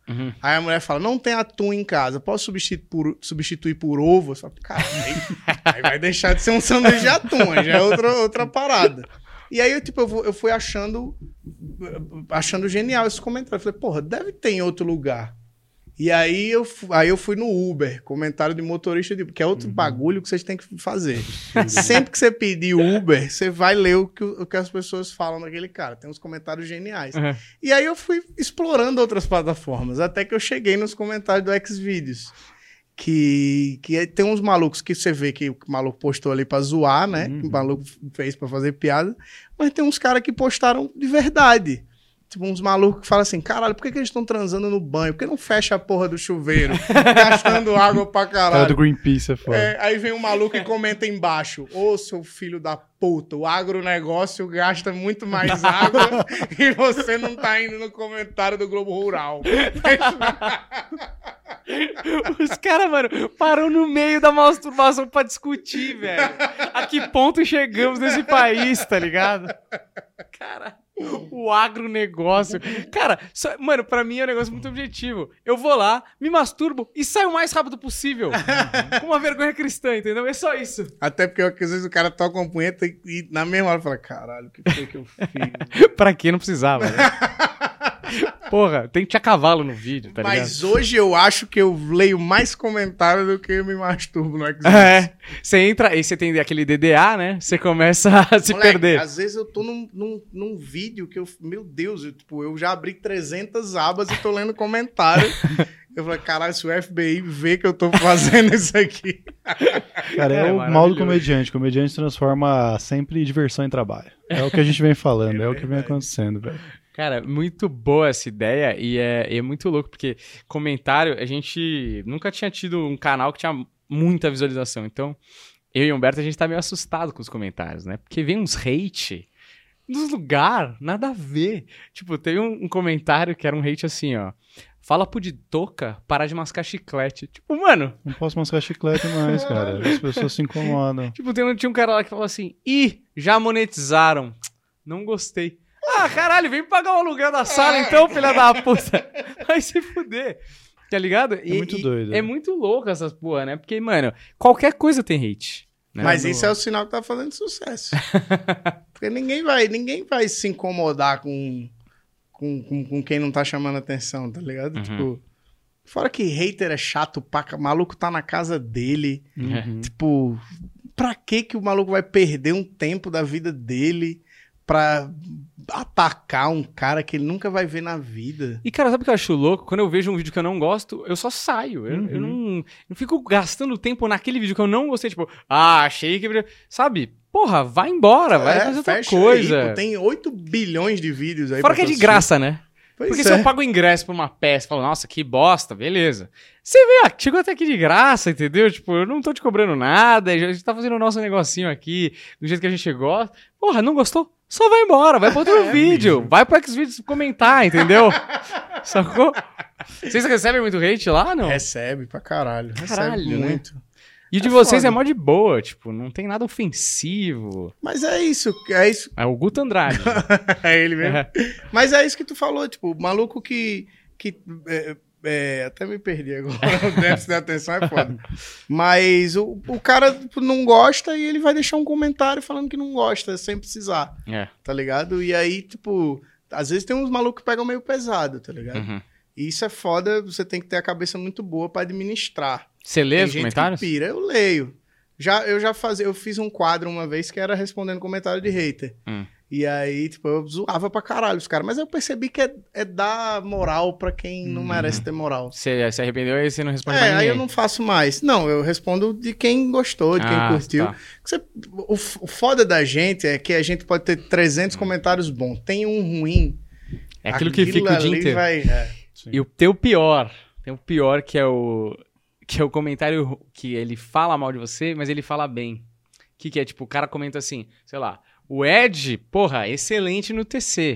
Speaker 1: Uhum.
Speaker 2: Aí a mulher fala, não tem atum em casa, posso substituir por, substituir por ovo? Eu falo, cara, aí, aí vai deixar de ser um sanduíche de atum, aí já é outra, outra parada. E aí, eu, tipo, eu, eu fui achando, achando genial esse comentário. Eu falei, porra, deve ter em outro lugar. E aí eu, aí eu fui no Uber, comentário de motorista, de, que é outro uhum. bagulho que vocês têm que fazer. Sempre que você pedir Uber, você vai ler o que, o que as pessoas falam daquele cara. Tem uns comentários geniais. Uhum. E aí eu fui explorando outras plataformas, até que eu cheguei nos comentários do Xvideos. Que, que tem uns malucos que você vê que o maluco postou ali pra zoar, né? Uhum. Que o maluco fez pra fazer piada. Mas tem uns caras que postaram de verdade. Tipo, uns malucos que falam assim, caralho, por que, que eles estão transando no banho? Por que não fecha a porra do chuveiro? Gastando água pra caralho.
Speaker 3: Cara do Greenpeace é foda.
Speaker 2: É, aí vem um maluco e comenta embaixo, ô, seu filho da puta, o agronegócio gasta muito mais água e você não tá indo no comentário do Globo Rural.
Speaker 1: Os caras, mano, param no meio da masturbação pra discutir, velho. A que ponto chegamos nesse país, tá ligado? Cara... O agronegócio. Cara, só, mano, pra mim é um negócio muito objetivo. Eu vou lá, me masturbo e saio o mais rápido possível. Com uma vergonha cristã, entendeu? É só isso.
Speaker 2: Até porque às vezes o cara toca uma punheta e, e na mesma hora fala, caralho, o que foi que eu fiz?
Speaker 1: Pra que não precisava, né? Porra, tem que tinha cavalo no vídeo, tá ligado?
Speaker 2: Mas hoje eu acho que eu leio mais comentário do que eu me masturbo no Xvideos.
Speaker 1: É, você entra, aí você tem aquele D D A, né? Você começa a se
Speaker 2: Moleque,
Speaker 1: perder.
Speaker 2: Às vezes eu tô num, num, num vídeo que eu, meu Deus, eu, tipo, eu já abri trezentas abas e tô lendo comentário. Eu falei, caralho, se o F B I vê que eu tô fazendo isso aqui.
Speaker 3: Cara, é, é o mal do comediante. O comediante transforma sempre diversão em trabalho. É o que a gente vem falando, é, é o que vem acontecendo, velho.
Speaker 1: Cara, muito boa essa ideia e é, é muito louco, porque comentário, a gente nunca tinha tido um canal que tinha muita visualização, então eu e o Humberto, a gente tá meio assustado com os comentários, né? Porque vem uns hate nos lugares, nada a ver. Tipo, teve um, um comentário que era um hate assim, ó. Fala pro de touca parar de mascar chiclete. Tipo, mano...
Speaker 3: Não posso mascar chiclete mais, cara. As pessoas se incomodam.
Speaker 1: Tipo, tem, tinha um cara lá que falou assim, ih, já monetizaram. Não gostei. Ah, caralho, vem pagar o aluguel da sala então, filha da puta. Vai se fuder. Tá ligado?
Speaker 3: É e, muito doido.
Speaker 1: É muito louco essas porra, né? Porque, mano, qualquer coisa tem hate. Né?
Speaker 2: Mas
Speaker 1: no...
Speaker 2: isso é o sinal que tá fazendo sucesso. Porque ninguém vai, ninguém vai se incomodar com, com, com, com quem não tá chamando atenção, tá ligado? Uhum. Tipo, fora que hater é chato, paca, maluco tá na casa dele.
Speaker 1: Uhum.
Speaker 2: Tipo, pra que que o maluco vai perder um tempo da vida dele pra atacar um cara que ele nunca vai ver na vida?
Speaker 1: E, cara, sabe o que eu acho louco? Quando eu vejo um vídeo que eu não gosto, eu só saio. Eu, uhum. eu não, não fico gastando tempo naquele vídeo que eu não gostei. Tipo, ah, achei que... Sabe? Porra, vai embora, é, vai fazer outra coisa.
Speaker 2: Aí, pô, tem oito bilhões de vídeos aí.
Speaker 1: Fora que é de assistir. Graça, né?
Speaker 2: Pois
Speaker 1: Porque
Speaker 2: é.
Speaker 1: se eu pago o ingresso pra uma peça e falo, nossa, que bosta, beleza. Você vê, ah, chegou até aqui de graça, entendeu? Tipo, eu não tô te cobrando nada, a gente tá fazendo o nosso negocinho aqui, do jeito que a gente gosta. Porra, não gostou? Só vai embora, vai pra outro é, vídeo, mesmo. Vai pro Xvideos comentar, entendeu? Sacou? Vocês recebem muito hate lá, não?
Speaker 2: Recebe pra caralho.
Speaker 1: Caralho,
Speaker 2: recebe
Speaker 1: né?
Speaker 2: muito.
Speaker 1: E o de
Speaker 2: é
Speaker 1: vocês
Speaker 2: foda.
Speaker 1: é mó de boa, tipo, não tem nada ofensivo.
Speaker 2: Mas é isso, é isso.
Speaker 1: É o Guto Andrade.
Speaker 2: É ele mesmo.
Speaker 1: É.
Speaker 2: Mas é isso que tu falou, tipo, o maluco que... que é, é, até me perdi agora, o déficit de atenção é foda. Mas o, o cara tipo, não gosta e ele vai deixar um comentário falando que não gosta, sem precisar,
Speaker 1: É.
Speaker 2: tá ligado? E aí, tipo, às vezes tem uns malucos que pegam meio pesado, tá ligado?
Speaker 1: Uhum.
Speaker 2: E isso é foda, você tem que ter a cabeça muito boa pra administrar.
Speaker 1: Você lê
Speaker 2: Tem
Speaker 1: os
Speaker 2: gente
Speaker 1: comentários?
Speaker 2: que pira, eu leio. Já, eu já fazia, eu fiz um quadro uma vez que era respondendo comentário de hater.
Speaker 1: Hum.
Speaker 2: E aí, tipo, eu zoava pra caralho os caras. Mas eu percebi que é, é dar moral pra quem não
Speaker 1: Uhum.
Speaker 2: merece ter moral.
Speaker 1: Você se arrependeu e você não responde
Speaker 2: É,
Speaker 1: pra ninguém?
Speaker 2: aí eu não faço mais. Não, eu respondo de quem gostou, de quem
Speaker 1: Ah,
Speaker 2: curtiu.
Speaker 1: tá.
Speaker 2: Você, o, o foda da gente é que a gente pode ter trezentos comentários bons. Tem um ruim.
Speaker 1: É aquilo que fica o dia
Speaker 2: ali
Speaker 1: inteiro.
Speaker 2: Vai, é.
Speaker 1: E o teu pior, tem o pior que é o que é o comentário que ele fala mal de você, mas ele fala bem. Que que é? Tipo, o cara comenta assim, sei lá, o Ed, porra, excelente no T C.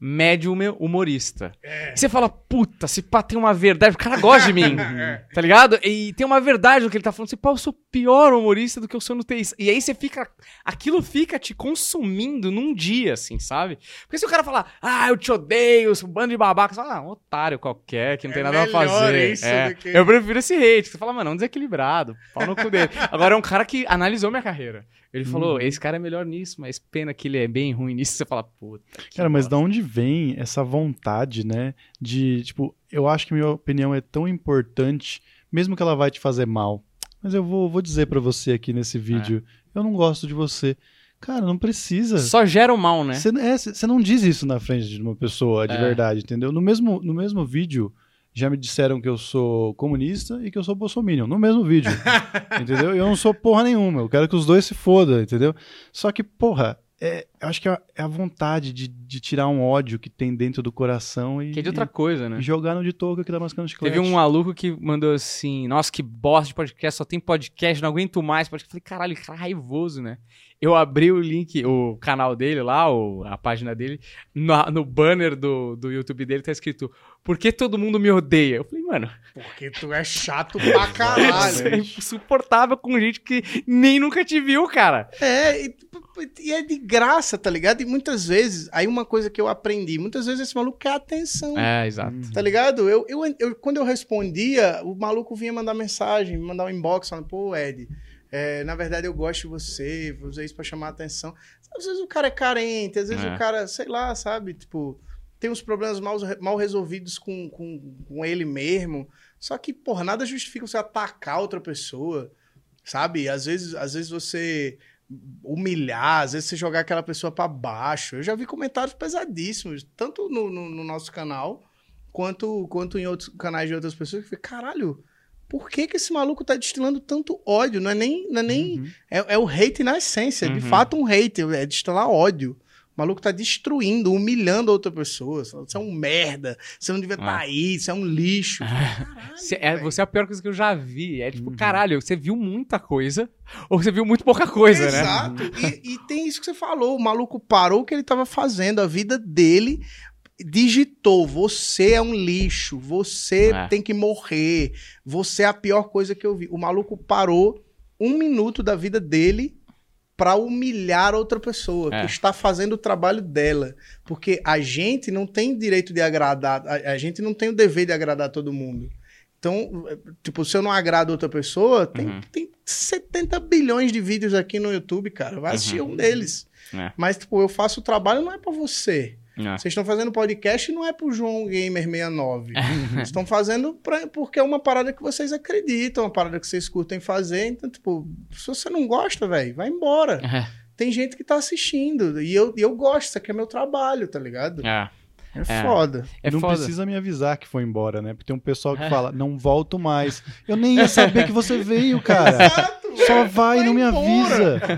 Speaker 1: médio humorista. É. E você fala, puta, se pá, tem uma verdade, o cara gosta de mim, tá ligado? E tem uma verdade no que ele tá falando, se pá, eu sou pior humorista do que eu sou no T I. E aí você fica, aquilo fica te consumindo num dia, assim, sabe? Porque se o cara falar, ah, eu te odeio, sou um bando de babaca, você fala, ah, um otário qualquer, que não é tem nada a fazer. Isso é. que... Eu prefiro esse hate, você fala, mano, é um desequilibrado, pau no cu dele. Agora é um cara que analisou minha carreira. Ele falou, hum. esse cara é melhor nisso, mas pena que ele é bem ruim nisso. Você fala, puta.
Speaker 3: Cara, mas da onde vem essa vontade, né? De, tipo, eu acho que minha opinião é tão importante, mesmo que ela vai te fazer mal. Mas eu vou, vou dizer pra você aqui nesse vídeo, é. eu não gosto de você. Cara, não precisa.
Speaker 1: Só gera o mal, né?
Speaker 3: Você é, não diz isso na frente de uma pessoa de é. verdade, entendeu? No mesmo, no mesmo vídeo... Já me disseram que eu sou comunista e que eu sou bolsominion, no mesmo vídeo, entendeu? Eu não sou porra nenhuma, eu quero que os dois se fodam, entendeu? Só que, porra, é, eu acho que é a, é a vontade de, de tirar um ódio que tem dentro do coração e...
Speaker 1: Que é de outra coisa, né?
Speaker 3: E jogar no de touca que tá mascando chiclete.
Speaker 1: Teve um maluco que mandou assim, nossa, que bosta de podcast, só tem podcast, não aguento mais. Eu falei, caralho, cara raivoso, né? Eu abri o link, o canal dele lá, o, a página dele, no, no banner do, do YouTube dele tá escrito, por que todo mundo me odeia? Eu falei, mano...
Speaker 2: Porque tu é chato pra caralho.
Speaker 1: Você é insuportável com gente que nem nunca te viu, cara.
Speaker 2: É, e, e é de graça, tá ligado? E muitas vezes, aí uma coisa que eu aprendi, muitas vezes esse maluco quer atenção.
Speaker 1: É, exato.
Speaker 2: Tá ligado? Eu, eu, eu, quando eu respondia, o maluco vinha mandar mensagem, mandar um inbox, falando, pô, Ed... É, na verdade, eu gosto de você, vou usar isso pra chamar a atenção. Às vezes o cara é carente, às vezes é. o cara, sei lá, sabe? Tipo, tem uns problemas mal, mal resolvidos com, com, com ele mesmo. Só que, porra, nada justifica você atacar outra pessoa, sabe? Às vezes, às vezes você humilhar, às vezes você jogar aquela pessoa pra baixo. Eu já vi comentários pesadíssimos, tanto no, no, no nosso canal, quanto, quanto em outros canais de outras pessoas, que eu falei, caralho... Por que que esse maluco tá destilando tanto ódio? Não é nem... Não é, nem uhum. é, é o hate na essência. Uhum. De fato, um hate. É destilar ódio. O maluco tá destruindo, humilhando a outra pessoa. Você é um merda. Você não devia estar ah. tá aí. Você é um lixo. Caralho,
Speaker 1: você, é, você é a pior coisa que eu já vi. É tipo, uhum. caralho, você viu muita coisa ou você viu muito pouca coisa,
Speaker 2: Exato.
Speaker 1: né?
Speaker 2: Exato. E, e tem isso que você falou. O maluco parou o que ele tava fazendo. A vida dele... digitou, você é um lixo, você é. tem que morrer, você é a pior coisa que eu vi. O maluco parou um minuto da vida dele pra humilhar outra pessoa, é. que está fazendo o trabalho dela. Porque a gente não tem direito de agradar, a, a gente não tem o dever de agradar todo mundo. Então, tipo, se eu não agrado outra pessoa, tem, uhum. tem setenta bilhões de vídeos aqui no YouTube, cara. Vai assistir uhum. um deles. É. Mas, tipo, eu faço o trabalho, não é pra você. É. Vocês estão fazendo podcast não é pro João Gamer sessenta e nove. Vocês estão fazendo pra, porque é uma parada que vocês acreditam, uma parada que vocês curtem fazer. Então, tipo, se você não gosta, velho, vai embora. É. Tem gente que tá assistindo. E eu, e eu gosto, isso aqui é meu trabalho, tá ligado?
Speaker 1: É.
Speaker 2: É, é foda.
Speaker 3: É não foda. Precisa me avisar que foi embora, né? Porque tem um pessoal que fala, não volto mais. Eu nem ia saber que você veio, cara. Exato, só vai, vai não me embora. avisa.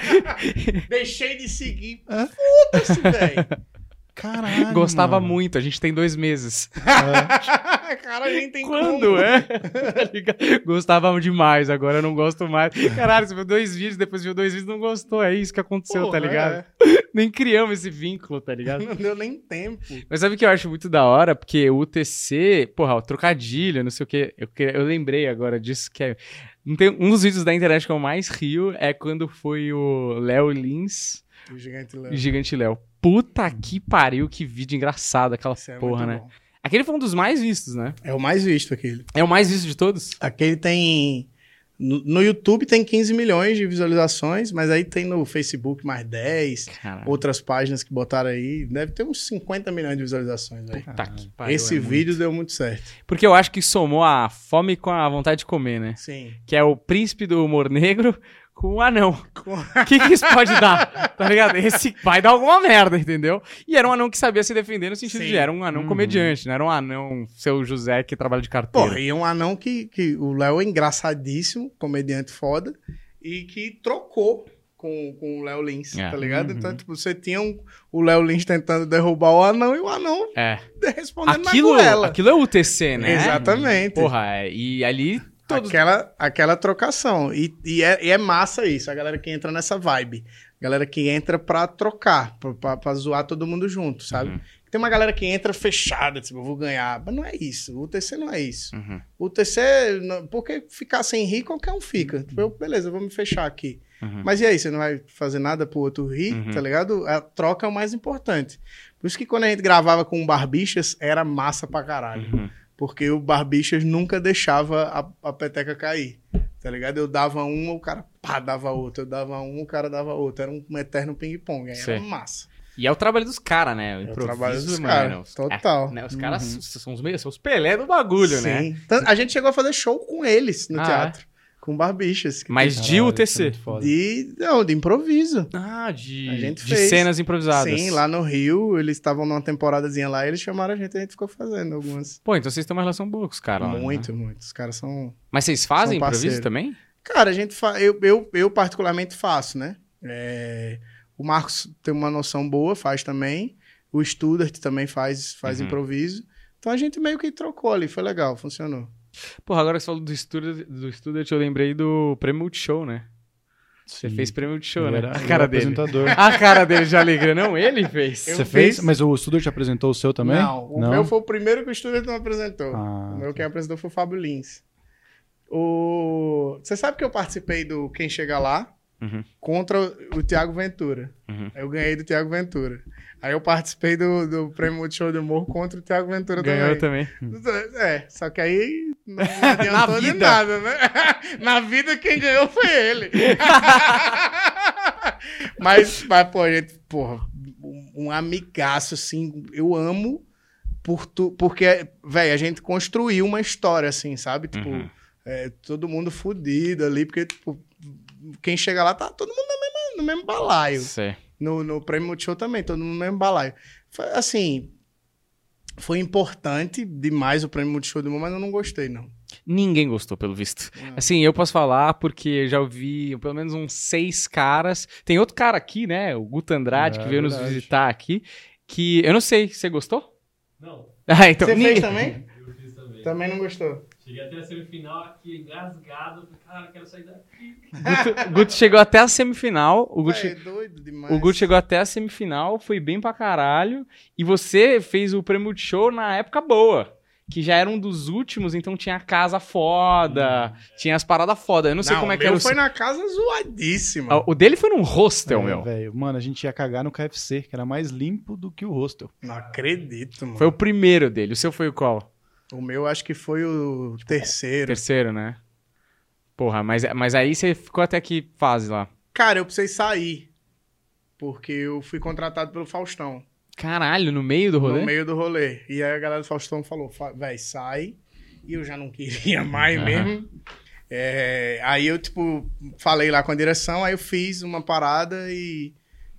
Speaker 2: Deixei de seguir. É? Foda-se, velho.
Speaker 3: Caralho,
Speaker 1: Gostava
Speaker 3: mano.
Speaker 1: muito, a gente tem dois meses.
Speaker 2: É. Cara, a gente tem
Speaker 1: Quando,
Speaker 2: como?
Speaker 1: é? Gostava demais, agora eu não gosto mais. Caralho, você viu dois vídeos, depois viu dois vídeos e não gostou. É isso que aconteceu, Porra, tá ligado? É. Nem criamos esse vínculo, tá ligado?
Speaker 2: Não deu nem tempo.
Speaker 1: Mas sabe o que eu acho muito da hora? Porque o U T C, porra, o trocadilho, não sei o quê. Eu, eu lembrei agora disso, que é... Não tem, um dos vídeos da internet que eu mais rio é quando foi o Léo Lins...
Speaker 2: O Gigante Léo.
Speaker 1: O Gigante Léo. Puta que pariu, que vídeo engraçado aquela Isso porra, é né? Bom. Aquele foi um dos mais vistos, né?
Speaker 2: É o mais visto, aquele.
Speaker 1: É o mais visto de todos?
Speaker 2: Aquele tem... No, no YouTube tem quinze milhões de visualizações, mas aí tem no Facebook mais dez. Caramba. Outras páginas que botaram aí. Deve ter uns cinquenta milhões de visualizações aí.
Speaker 1: Puta que pariu,
Speaker 2: Esse
Speaker 1: é
Speaker 2: vídeo
Speaker 1: muito.
Speaker 2: deu muito certo.
Speaker 1: Porque eu acho que somou a fome com a vontade de comer, né?
Speaker 2: Sim.
Speaker 1: Que é o príncipe do humor negro... com um anão. O que que isso pode dar? Tá ligado? Esse vai dar alguma merda, entendeu? E era um anão que sabia se defender no sentido Sim. de era um anão uhum. comediante, não era um anão seu José que trabalha de carteira.
Speaker 2: Porra, e é um anão que, que o Léo é engraçadíssimo, comediante foda, e que trocou com, com o Léo Lins, é. tá ligado? Uhum. Então, tipo, você tinha um, o Léo Lins tentando derrubar o anão e o anão
Speaker 1: é.
Speaker 2: respondendo
Speaker 1: aquilo,
Speaker 2: na goela.
Speaker 1: Aquilo é U T C, né?
Speaker 2: Exatamente.
Speaker 1: Porra, e ali... Todos...
Speaker 2: Aquela, aquela trocação. E, e, é, e é massa isso, a galera que entra nessa vibe. A galera que entra pra trocar, pra, pra, pra zoar todo mundo junto, sabe? Uhum. Tem uma galera que entra fechada, tipo, eu vou ganhar. Mas não é isso. O U T C não é isso.
Speaker 1: Uhum.
Speaker 2: O U T C, não- porque ficar sem rir, qualquer um fica. Tipo, eu, beleza, eu vou me fechar aqui.
Speaker 1: Uhum.
Speaker 2: Mas e aí, você não vai fazer nada pro outro rir,
Speaker 1: Uhum.
Speaker 2: tá ligado? A troca é o mais importante. Por isso que quando a gente gravava com o Barbichas, era massa pra caralho.
Speaker 1: Uhum.
Speaker 2: Porque o Barbichas nunca deixava a, a peteca cair, tá ligado? Eu dava uma, o cara pá, dava outra. Eu dava uma, o cara dava outra. Era um eterno ping-pong. Aí
Speaker 1: Sei.
Speaker 2: era massa.
Speaker 1: E é o trabalho dos caras, né? O
Speaker 2: É o
Speaker 1: improviso,
Speaker 2: trabalho dos
Speaker 1: mano,
Speaker 2: caras,
Speaker 1: os-
Speaker 2: total.
Speaker 1: é, né? Os caras são os, meios- são os Pelé do bagulho, né?
Speaker 2: Sim. Tanto- A gente chegou a fazer show com eles no
Speaker 1: Ah,
Speaker 2: teatro. Com Barbichas. que
Speaker 1: Mas de
Speaker 3: Caralho,
Speaker 1: U T
Speaker 3: isso é
Speaker 1: C.
Speaker 3: muito foda.
Speaker 2: De, não, de improviso.
Speaker 1: Ah, de,
Speaker 2: A gente
Speaker 1: de
Speaker 2: fez.
Speaker 1: cenas improvisadas.
Speaker 2: Sim, lá no Rio, eles estavam numa temporadazinha lá, eles chamaram a gente e a gente ficou fazendo algumas.
Speaker 1: Pô, então vocês têm uma relação boa com os caras lá, né?
Speaker 2: Muito, muito. Os caras são...
Speaker 1: Mas vocês fazem
Speaker 2: São
Speaker 1: improviso
Speaker 2: parceiro.
Speaker 1: também?
Speaker 2: Cara, a gente fa... eu, eu, eu particularmente faço, né? É, o Marcos tem uma noção boa, faz também. O Studart também faz, faz
Speaker 1: Uhum.
Speaker 2: improviso. Então a gente meio que trocou ali, foi legal, funcionou.
Speaker 1: Porra, agora que você falou do Student, do Student, eu lembrei do Prêmio Multishow, né? Você
Speaker 3: Sim.
Speaker 1: fez Prêmio Multishow,
Speaker 3: Eu
Speaker 1: né?
Speaker 3: era-
Speaker 1: A
Speaker 3: eu
Speaker 1: cara
Speaker 3: era
Speaker 1: dele.
Speaker 3: apresentador.
Speaker 1: A cara dele de alegria. Não, ele fez.
Speaker 2: Eu
Speaker 3: Você
Speaker 2: fiz-
Speaker 3: fez? Mas o Studart apresentou o seu também?
Speaker 2: Não, o meu foi o primeiro que o Studart não apresentou.
Speaker 3: Ah,
Speaker 2: o meu
Speaker 3: tá.
Speaker 2: quem apresentou foi o Fábio Lins. O... Você sabe que eu participei do Quem Chega Lá
Speaker 1: Uhum.
Speaker 2: contra o Thiago Ventura.
Speaker 1: Uhum.
Speaker 2: Eu ganhei do Thiago Ventura. Aí eu participei do, do Prêmio Multishow de Humor contra o Thiago Ventura
Speaker 1: Ganhou
Speaker 2: também.
Speaker 1: também.
Speaker 2: É, só que aí não, não adiantou de
Speaker 1: vida.
Speaker 2: nada, né? Na vida quem ganhou foi ele. mas, mas, pô, gente, porra, um, um amigaço, assim, eu amo por tu, porque, velho, a gente construiu uma história, assim, sabe? Tipo,
Speaker 1: Uhum.
Speaker 2: é, todo mundo fudido ali, porque, tipo, quem chega lá tá todo mundo no mesmo, no mesmo balaio.
Speaker 1: Sei.
Speaker 2: No, no Prêmio Multishow também, todo mundo no mesmo balaio. Foi, assim, foi importante demais o Prêmio Multishow do Humor, mas eu não gostei, não.
Speaker 1: Ninguém gostou, pelo visto.
Speaker 2: Não.
Speaker 1: Assim, eu posso falar porque eu já ouvi pelo menos uns seis caras. Tem outro cara aqui, né? O Guto Andrade,
Speaker 3: É,
Speaker 1: que veio nos
Speaker 3: verdade.
Speaker 1: visitar aqui. Que eu não sei, você gostou?
Speaker 4: Não,
Speaker 1: Ah, então.
Speaker 2: Você
Speaker 1: ninguém-
Speaker 2: fez também?
Speaker 4: eu fiz também.
Speaker 2: Também não gostou.
Speaker 4: Cheguei até a semifinal aqui, engasgado. Falei, cara, quero sair daqui.
Speaker 1: Guto, o Guto chegou até a semifinal. O Guto,
Speaker 2: É doido demais.
Speaker 1: o Guto chegou até a semifinal, foi bem pra caralho. E você fez o Prêmio Multishow na época boa. Que já era um dos últimos, então tinha a casa foda, tinha as paradas foda. Eu não sei
Speaker 2: Não,
Speaker 1: como é
Speaker 2: o
Speaker 1: que era
Speaker 2: meu
Speaker 1: o
Speaker 2: foi na casa zoadíssima.
Speaker 1: Ah, o dele foi num hostel,
Speaker 3: É,
Speaker 1: meu.
Speaker 3: velho. Mano, a gente ia cagar no K F C, que era mais limpo do que o hostel.
Speaker 2: Não acredito, mano.
Speaker 1: Foi o primeiro dele. O seu foi o qual?
Speaker 2: O meu acho que foi o terceiro.
Speaker 1: Terceiro, né? Porra, mas, mas aí você ficou até que fase lá?
Speaker 2: Cara, eu precisei sair. Porque eu fui contratado pelo Faustão.
Speaker 1: Caralho, no meio do rolê?
Speaker 2: No meio do rolê. E aí a galera do Faustão falou, "Fa- véi, sai. E eu já não queria mais
Speaker 1: Aham.
Speaker 2: mesmo. É, aí eu, tipo, falei lá com a direção, aí eu fiz uma parada e,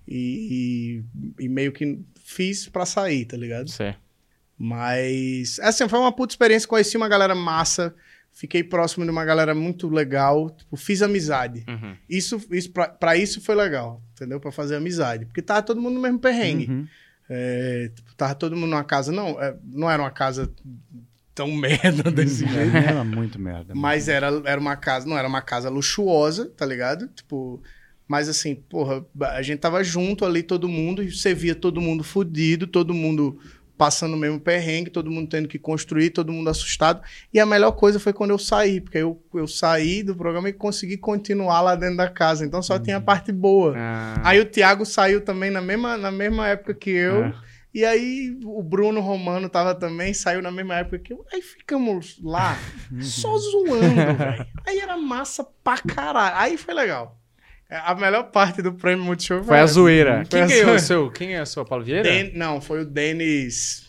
Speaker 2: e, e- e meio que fiz pra sair, tá ligado?
Speaker 1: Sei.
Speaker 2: Mas, assim, foi uma puta experiência. Conheci uma galera massa, fiquei próximo de uma galera muito legal, tipo, fiz amizade.
Speaker 1: Uhum.
Speaker 2: Isso, isso pra, pra isso foi legal, entendeu? Pra fazer amizade. Porque tava todo mundo no mesmo perrengue.
Speaker 3: Uhum.
Speaker 2: É, tipo, tava todo mundo numa casa, não, é, não era uma casa tão merda desse jeito.
Speaker 3: Era muito merda.
Speaker 2: Mas era, era uma casa, não era uma casa luxuosa, tá ligado? Tipo, mas assim, porra, a gente tava junto ali, todo mundo, e você via todo mundo fudido, todo mundo passando o mesmo perrengue, todo mundo tendo que construir, todo mundo assustado. E a melhor coisa foi quando eu saí, porque eu, eu saí do programa e consegui continuar lá dentro da casa. Então só tinha a parte boa.
Speaker 1: Ah,
Speaker 2: Aí o Thiago saiu também na mesma, na mesma época que eu.
Speaker 1: Ah.
Speaker 2: E aí o Bruno Romano tava também, saiu na mesma época que eu. Aí ficamos lá, só zoando, velho. Aí era massa pra caralho. Aí foi legal. A melhor parte do Prêmio Multishow
Speaker 1: foi a
Speaker 2: essa.
Speaker 1: zoeira.
Speaker 2: Foi
Speaker 1: Quem
Speaker 2: a
Speaker 1: ganhou
Speaker 2: zoeira.
Speaker 1: o seu? Quem é o seu? Paulo Vieira?
Speaker 2: Den- Não, foi o Denis...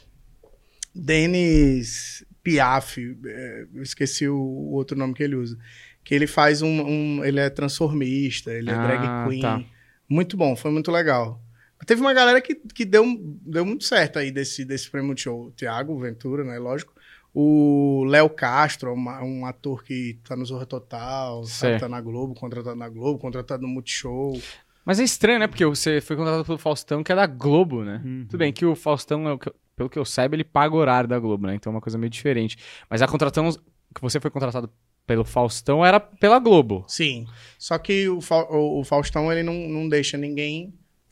Speaker 2: Denis Piaf. é, Eu esqueci o, o outro nome que ele usa. Que ele faz um... um- ele é transformista, ele é
Speaker 1: Ah,
Speaker 2: drag queen.
Speaker 1: tá.
Speaker 2: Muito bom, foi muito legal. Teve uma galera que, que deu, deu muito certo aí desse, desse Prêmio Multishow. O Thiago Ventura, né? Lógico. O Léo Castro, uma- um ator que tá no Zorra Total, sabe,
Speaker 1: Sei.
Speaker 2: tá na Globo, contratado na Globo, contratado no Multishow.
Speaker 1: Mas é estranho, né? Porque você foi contratado pelo Faustão, que é da Globo, né?
Speaker 3: Uhum.
Speaker 1: Tudo bem que o Faustão, é o que eu- pelo que eu saiba, ele paga o horário da Globo, né? Então é uma coisa meio diferente. Mas a contratação que você foi contratado pelo Faustão era pela Globo.
Speaker 2: Sim. Só que o, Fa- o- o Faustão, ele não, não deixa ninguém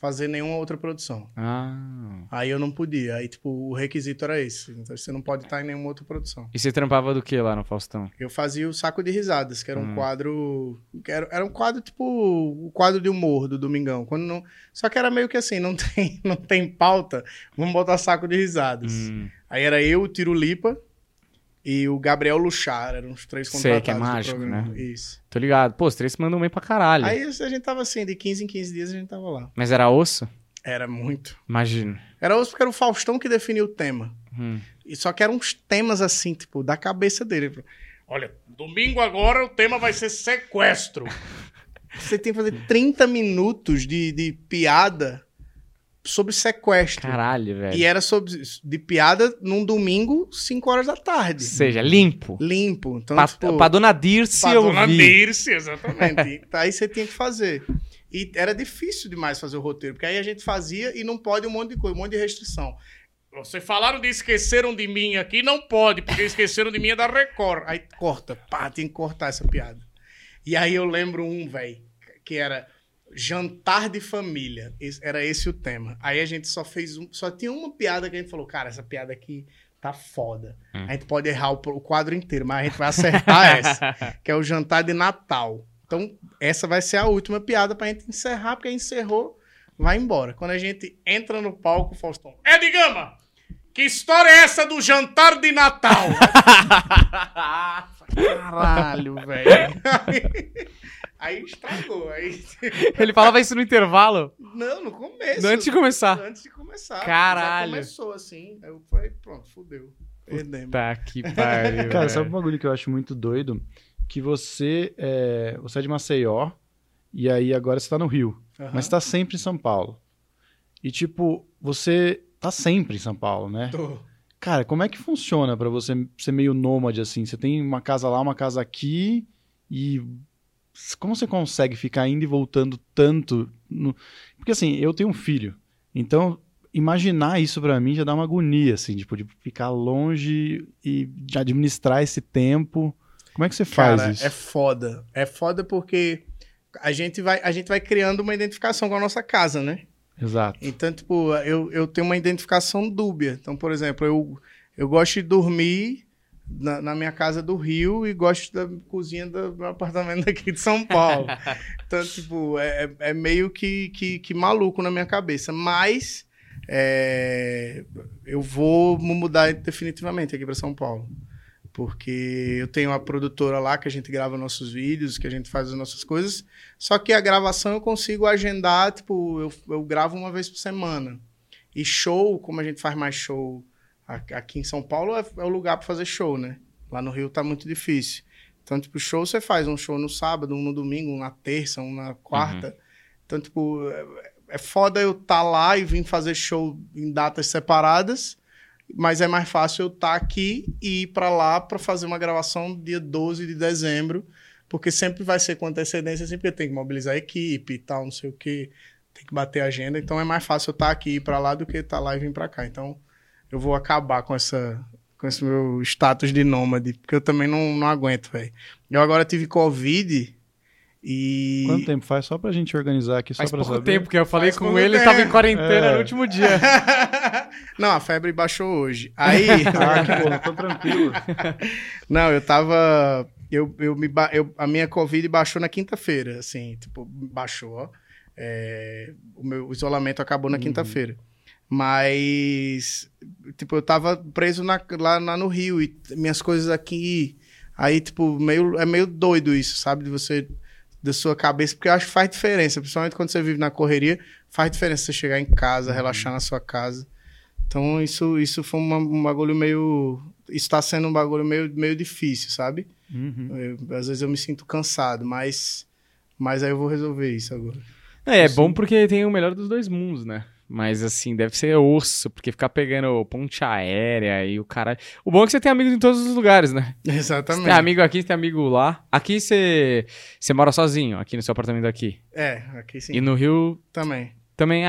Speaker 2: fazer nenhuma outra produção.
Speaker 1: Ah.
Speaker 2: Aí eu não podia. Aí, tipo, o requisito era esse. Então, você não pode estar em nenhuma outra produção.
Speaker 1: E você trampava do que lá no Faustão?
Speaker 2: Eu fazia o Saco de Risadas, que era um
Speaker 1: Hum.
Speaker 2: quadro... Que era, era um quadro, tipo, o quadro de humor do Domingão. Quando não, só que era meio que assim, não tem, não tem pauta, vamos botar Saco de Risadas.
Speaker 1: Hum.
Speaker 2: Aí era eu, o Tiro Lipa e o Gabriel Luchar. Eram os três
Speaker 1: Sei,
Speaker 2: contratados
Speaker 1: que é
Speaker 2: do
Speaker 1: mágico,
Speaker 2: programa.
Speaker 1: né?
Speaker 2: Isso.
Speaker 1: Tô ligado. Pô, os três mandam bem pra caralho.
Speaker 2: Aí a gente tava assim, de quinze em quinze dias a gente tava lá.
Speaker 1: Mas era osso?
Speaker 2: Era muito.
Speaker 1: Imagino.
Speaker 2: Era osso porque era o Faustão que definiu o tema.
Speaker 1: Hum.
Speaker 2: E só que eram uns temas assim, tipo, da cabeça dele. Olha, domingo agora o tema vai ser sequestro. Você tem que fazer trinta minutos de, de piada sobre sequestro.
Speaker 1: Caralho, velho.
Speaker 2: E era sobre, de piada num domingo, cinco horas da tarde.
Speaker 1: Ou seja, limpo.
Speaker 2: Limpo. Então,
Speaker 1: Pra,
Speaker 2: tipo,
Speaker 1: pra Dona Dirce
Speaker 2: pra
Speaker 1: eu
Speaker 2: Dona
Speaker 1: vi.
Speaker 2: Dirce, exatamente. E aí você tinha que fazer. E era difícil demais fazer o roteiro, porque aí a gente fazia e não pode um monte de coisa, um monte de restrição. Vocês falaram de esqueceram de mim aqui, não pode, porque esqueceram de mim é da Record. Aí corta, pá, tem que cortar essa piada. E aí eu lembro um, velho, que era jantar de família. Esse- era esse o tema. Aí a gente só fez um, só tinha uma piada que a gente falou, cara, essa piada aqui tá foda.
Speaker 1: Hum.
Speaker 2: A gente pode errar o, o quadro inteiro, mas a gente vai acertar essa, que é o jantar de Natal. Então, essa vai ser a última piada pra gente encerrar, porque encerrou, vai embora. Quando a gente entra no palco, o Faustão, Ed Gama, que história é essa do jantar de Natal? Caralho, velho. Aí, aí estragou. Aí...
Speaker 1: Ele falava isso no intervalo?
Speaker 2: Não, no começo.
Speaker 1: Antes de começar.
Speaker 2: Antes de começar.
Speaker 1: Caralho.
Speaker 2: Já começou assim. Aí eu falei, pronto, fudeu. Perdemos.
Speaker 1: Tá que pariu.
Speaker 3: Cara,
Speaker 1: velho.
Speaker 3: sabe um bagulho que eu acho muito doido? Que você é, você é de Maceió e aí agora você tá no Rio,
Speaker 2: Aham.
Speaker 3: mas tá sempre em São Paulo. E tipo, você tá sempre em São Paulo, né?
Speaker 2: Tô.
Speaker 3: Cara, como é que funciona pra você ser meio nômade assim? Você tem uma casa lá, uma casa aqui e como você consegue ficar indo e voltando tanto? no- Porque assim, eu tenho um filho, então imaginar isso pra mim já dá uma agonia, assim, tipo, de ficar longe e de administrar esse tempo. Como é que você faz
Speaker 2: Cara,
Speaker 3: isso?
Speaker 2: é foda. É foda porque a gente, vai, a gente vai criando uma identificação com a nossa casa, né?
Speaker 3: Exato.
Speaker 2: Então, tipo, eu, eu tenho uma identificação dúbia. Então, por exemplo, eu, eu gosto de dormir na, na minha casa do Rio e gosto da cozinha do meu apartamento aqui de São Paulo. Então, tipo, é, é- é meio que, que, que maluco na minha cabeça. Mas é, eu vou me mudar definitivamente aqui para São Paulo. Porque eu tenho uma produtora lá que a gente grava nossos vídeos, que a gente faz as nossas coisas. Só que a gravação eu consigo agendar, tipo, eu, eu gravo uma vez por semana. E show, como a gente faz mais show a- aqui em São Paulo, é, é o lugar para fazer show, né? Lá no Rio tá muito difícil. Então, tipo, show você faz um show no sábado, um no domingo, um na terça, um na quarta. Então, tipo, é, é foda eu estar lá e vir fazer show em datas separadas. Mas é mais fácil eu estar aqui e ir para lá para fazer uma gravação dia doze de dezembro, porque sempre vai ser com antecedência, sempre tem que mobilizar a equipe e tal, não sei o que, tem que bater a agenda. Então é mais fácil eu estar aqui e ir para lá do que estar lá e vir para cá. Então eu vou acabar com essa com esse meu status de nômade, porque eu também não, não aguento, velho. Eu agora tive Covid e...
Speaker 3: Quanto tempo faz? Só pra gente organizar aqui, só
Speaker 1: Faz
Speaker 3: pra
Speaker 1: pouco
Speaker 3: saber.
Speaker 1: tempo que eu falei
Speaker 2: Faz
Speaker 1: com
Speaker 2: pouco
Speaker 1: ele,
Speaker 2: tempo.
Speaker 1: tava em quarentena
Speaker 3: É.
Speaker 1: no último dia.
Speaker 2: Não, a febre baixou hoje. Aí...
Speaker 3: Ah, que bom, tô tranquilo.
Speaker 2: Não, eu tava. Eu, eu me, ba- eu, a minha Covid baixou na quinta-feira, assim, tipo, baixou, ó. É, o meu isolamento acabou na
Speaker 3: Uhum.
Speaker 2: quinta-feira. Mas, tipo, eu tava preso na- lá, lá no Rio e minhas coisas aqui. Aí, tipo, meio, é meio doido isso, sabe? De você, da sua cabeça, porque eu acho que faz diferença, principalmente quando você vive na correria, faz diferença você chegar em casa, relaxar na sua casa. Então, isso, isso foi uma- um bagulho meio. Isso tá sendo um bagulho meio, meio difícil, sabe?
Speaker 3: Uhum.
Speaker 2: Eu- às vezes eu me sinto cansado, mas, mas aí eu vou resolver isso agora.
Speaker 1: É, é bom porque tem o melhor dos dois mundos, né? Mas assim, deve ser osso, porque ficar pegando ponte aérea e o cara. O bom é que você tem amigos em todos os lugares, né? Você
Speaker 2: Exatamente.
Speaker 1: tem amigo aqui, você tem amigo lá. Aqui você, você mora sozinho, aqui no seu apartamento aqui.
Speaker 2: É, aqui sim.
Speaker 1: E no Rio
Speaker 2: Também.
Speaker 1: também, ah,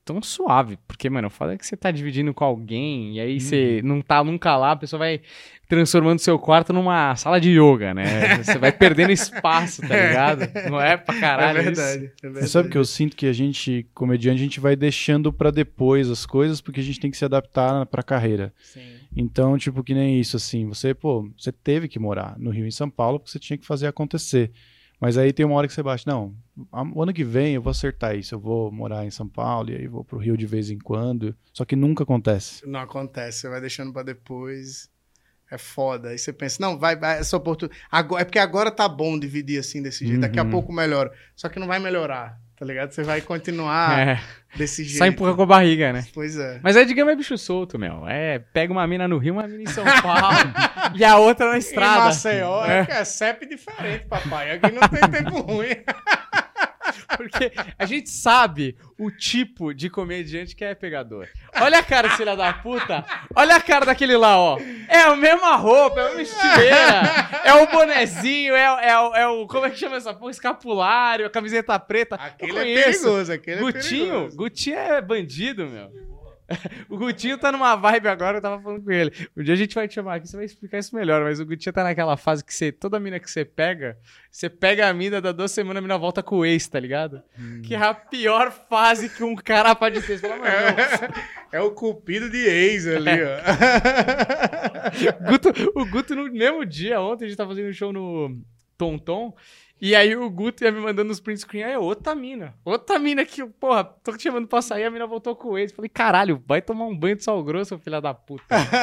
Speaker 1: tão suave. Porque, mano, o foda é que você tá dividindo com alguém e aí você não tá nunca lá, a pessoa vai transformando seu quarto numa sala de yoga, né? Você vai perdendo espaço, tá ligado? Não é pra caralho
Speaker 2: É verdade,
Speaker 1: isso?
Speaker 2: é verdade.
Speaker 3: Mas sabe que eu sinto que a gente, comediante, a gente vai deixando pra depois as coisas porque a gente tem que se adaptar pra carreira.
Speaker 1: Sim.
Speaker 3: Então, tipo, que nem isso, assim, você, pô, você teve que morar no Rio e em São Paulo porque você tinha que fazer acontecer. Mas aí tem uma hora que você bate, não, o ano que vem eu vou acertar isso, eu vou morar em São Paulo e aí vou pro Rio de vez em quando, só que nunca acontece.
Speaker 2: Não acontece, você vai deixando pra depois. É foda. Aí você pensa, não, vai, vai essa oportunidade. Agora, é porque agora tá bom dividir assim desse jeito. Daqui a
Speaker 3: Uhum.
Speaker 2: pouco melhora. Só que não vai melhorar, tá ligado? Você vai continuar
Speaker 1: É,
Speaker 2: desse jeito.
Speaker 1: só empurra com a barriga, né?
Speaker 2: Pois é.
Speaker 1: Mas aí, digamos, é bicho solto, meu. É, pega uma mina no Rio, uma mina em São Paulo e a outra na
Speaker 2: Em
Speaker 1: estrada.
Speaker 2: Maceió é, é C E P diferente, papai. Aqui não tem tempo ruim.
Speaker 1: Porque a gente sabe o tipo de comediante que é pegador. Olha a cara, filha da puta. Olha a cara daquele lá, ó. É a mesma roupa, é a mesma estileira. É o bonezinho, é, o- é, o- é o... Como é que chama essa porra? Escapulário, a camiseta preta.
Speaker 2: Aquele
Speaker 1: Eu
Speaker 2: é
Speaker 1: conheço.
Speaker 2: perigoso, aquele é
Speaker 1: Gutinho,
Speaker 2: perigoso.
Speaker 1: Gutinho é bandido, meu. O Gutinho tá numa vibe agora, eu tava falando com ele. Um dia a gente vai te chamar aqui, você vai explicar isso melhor, mas o Gutinho tá naquela fase que você, toda mina que você pega, você pega a mina, dá duas semanas, a mina volta com o ex, tá ligado? Que é a pior fase que um cara pode ter. Você fala, mano,
Speaker 2: É o cupido de ex ali, ó.
Speaker 1: Guto, o Guto no mesmo dia, ontem a gente tava fazendo um show no Tonton, e aí o Guto ia me mandando os print screen, aí é outra mina, outra mina que, porra, tô te chamando pra sair, a mina voltou com o ex. Falei, caralho, vai tomar um banho de sal grosso, filha da puta.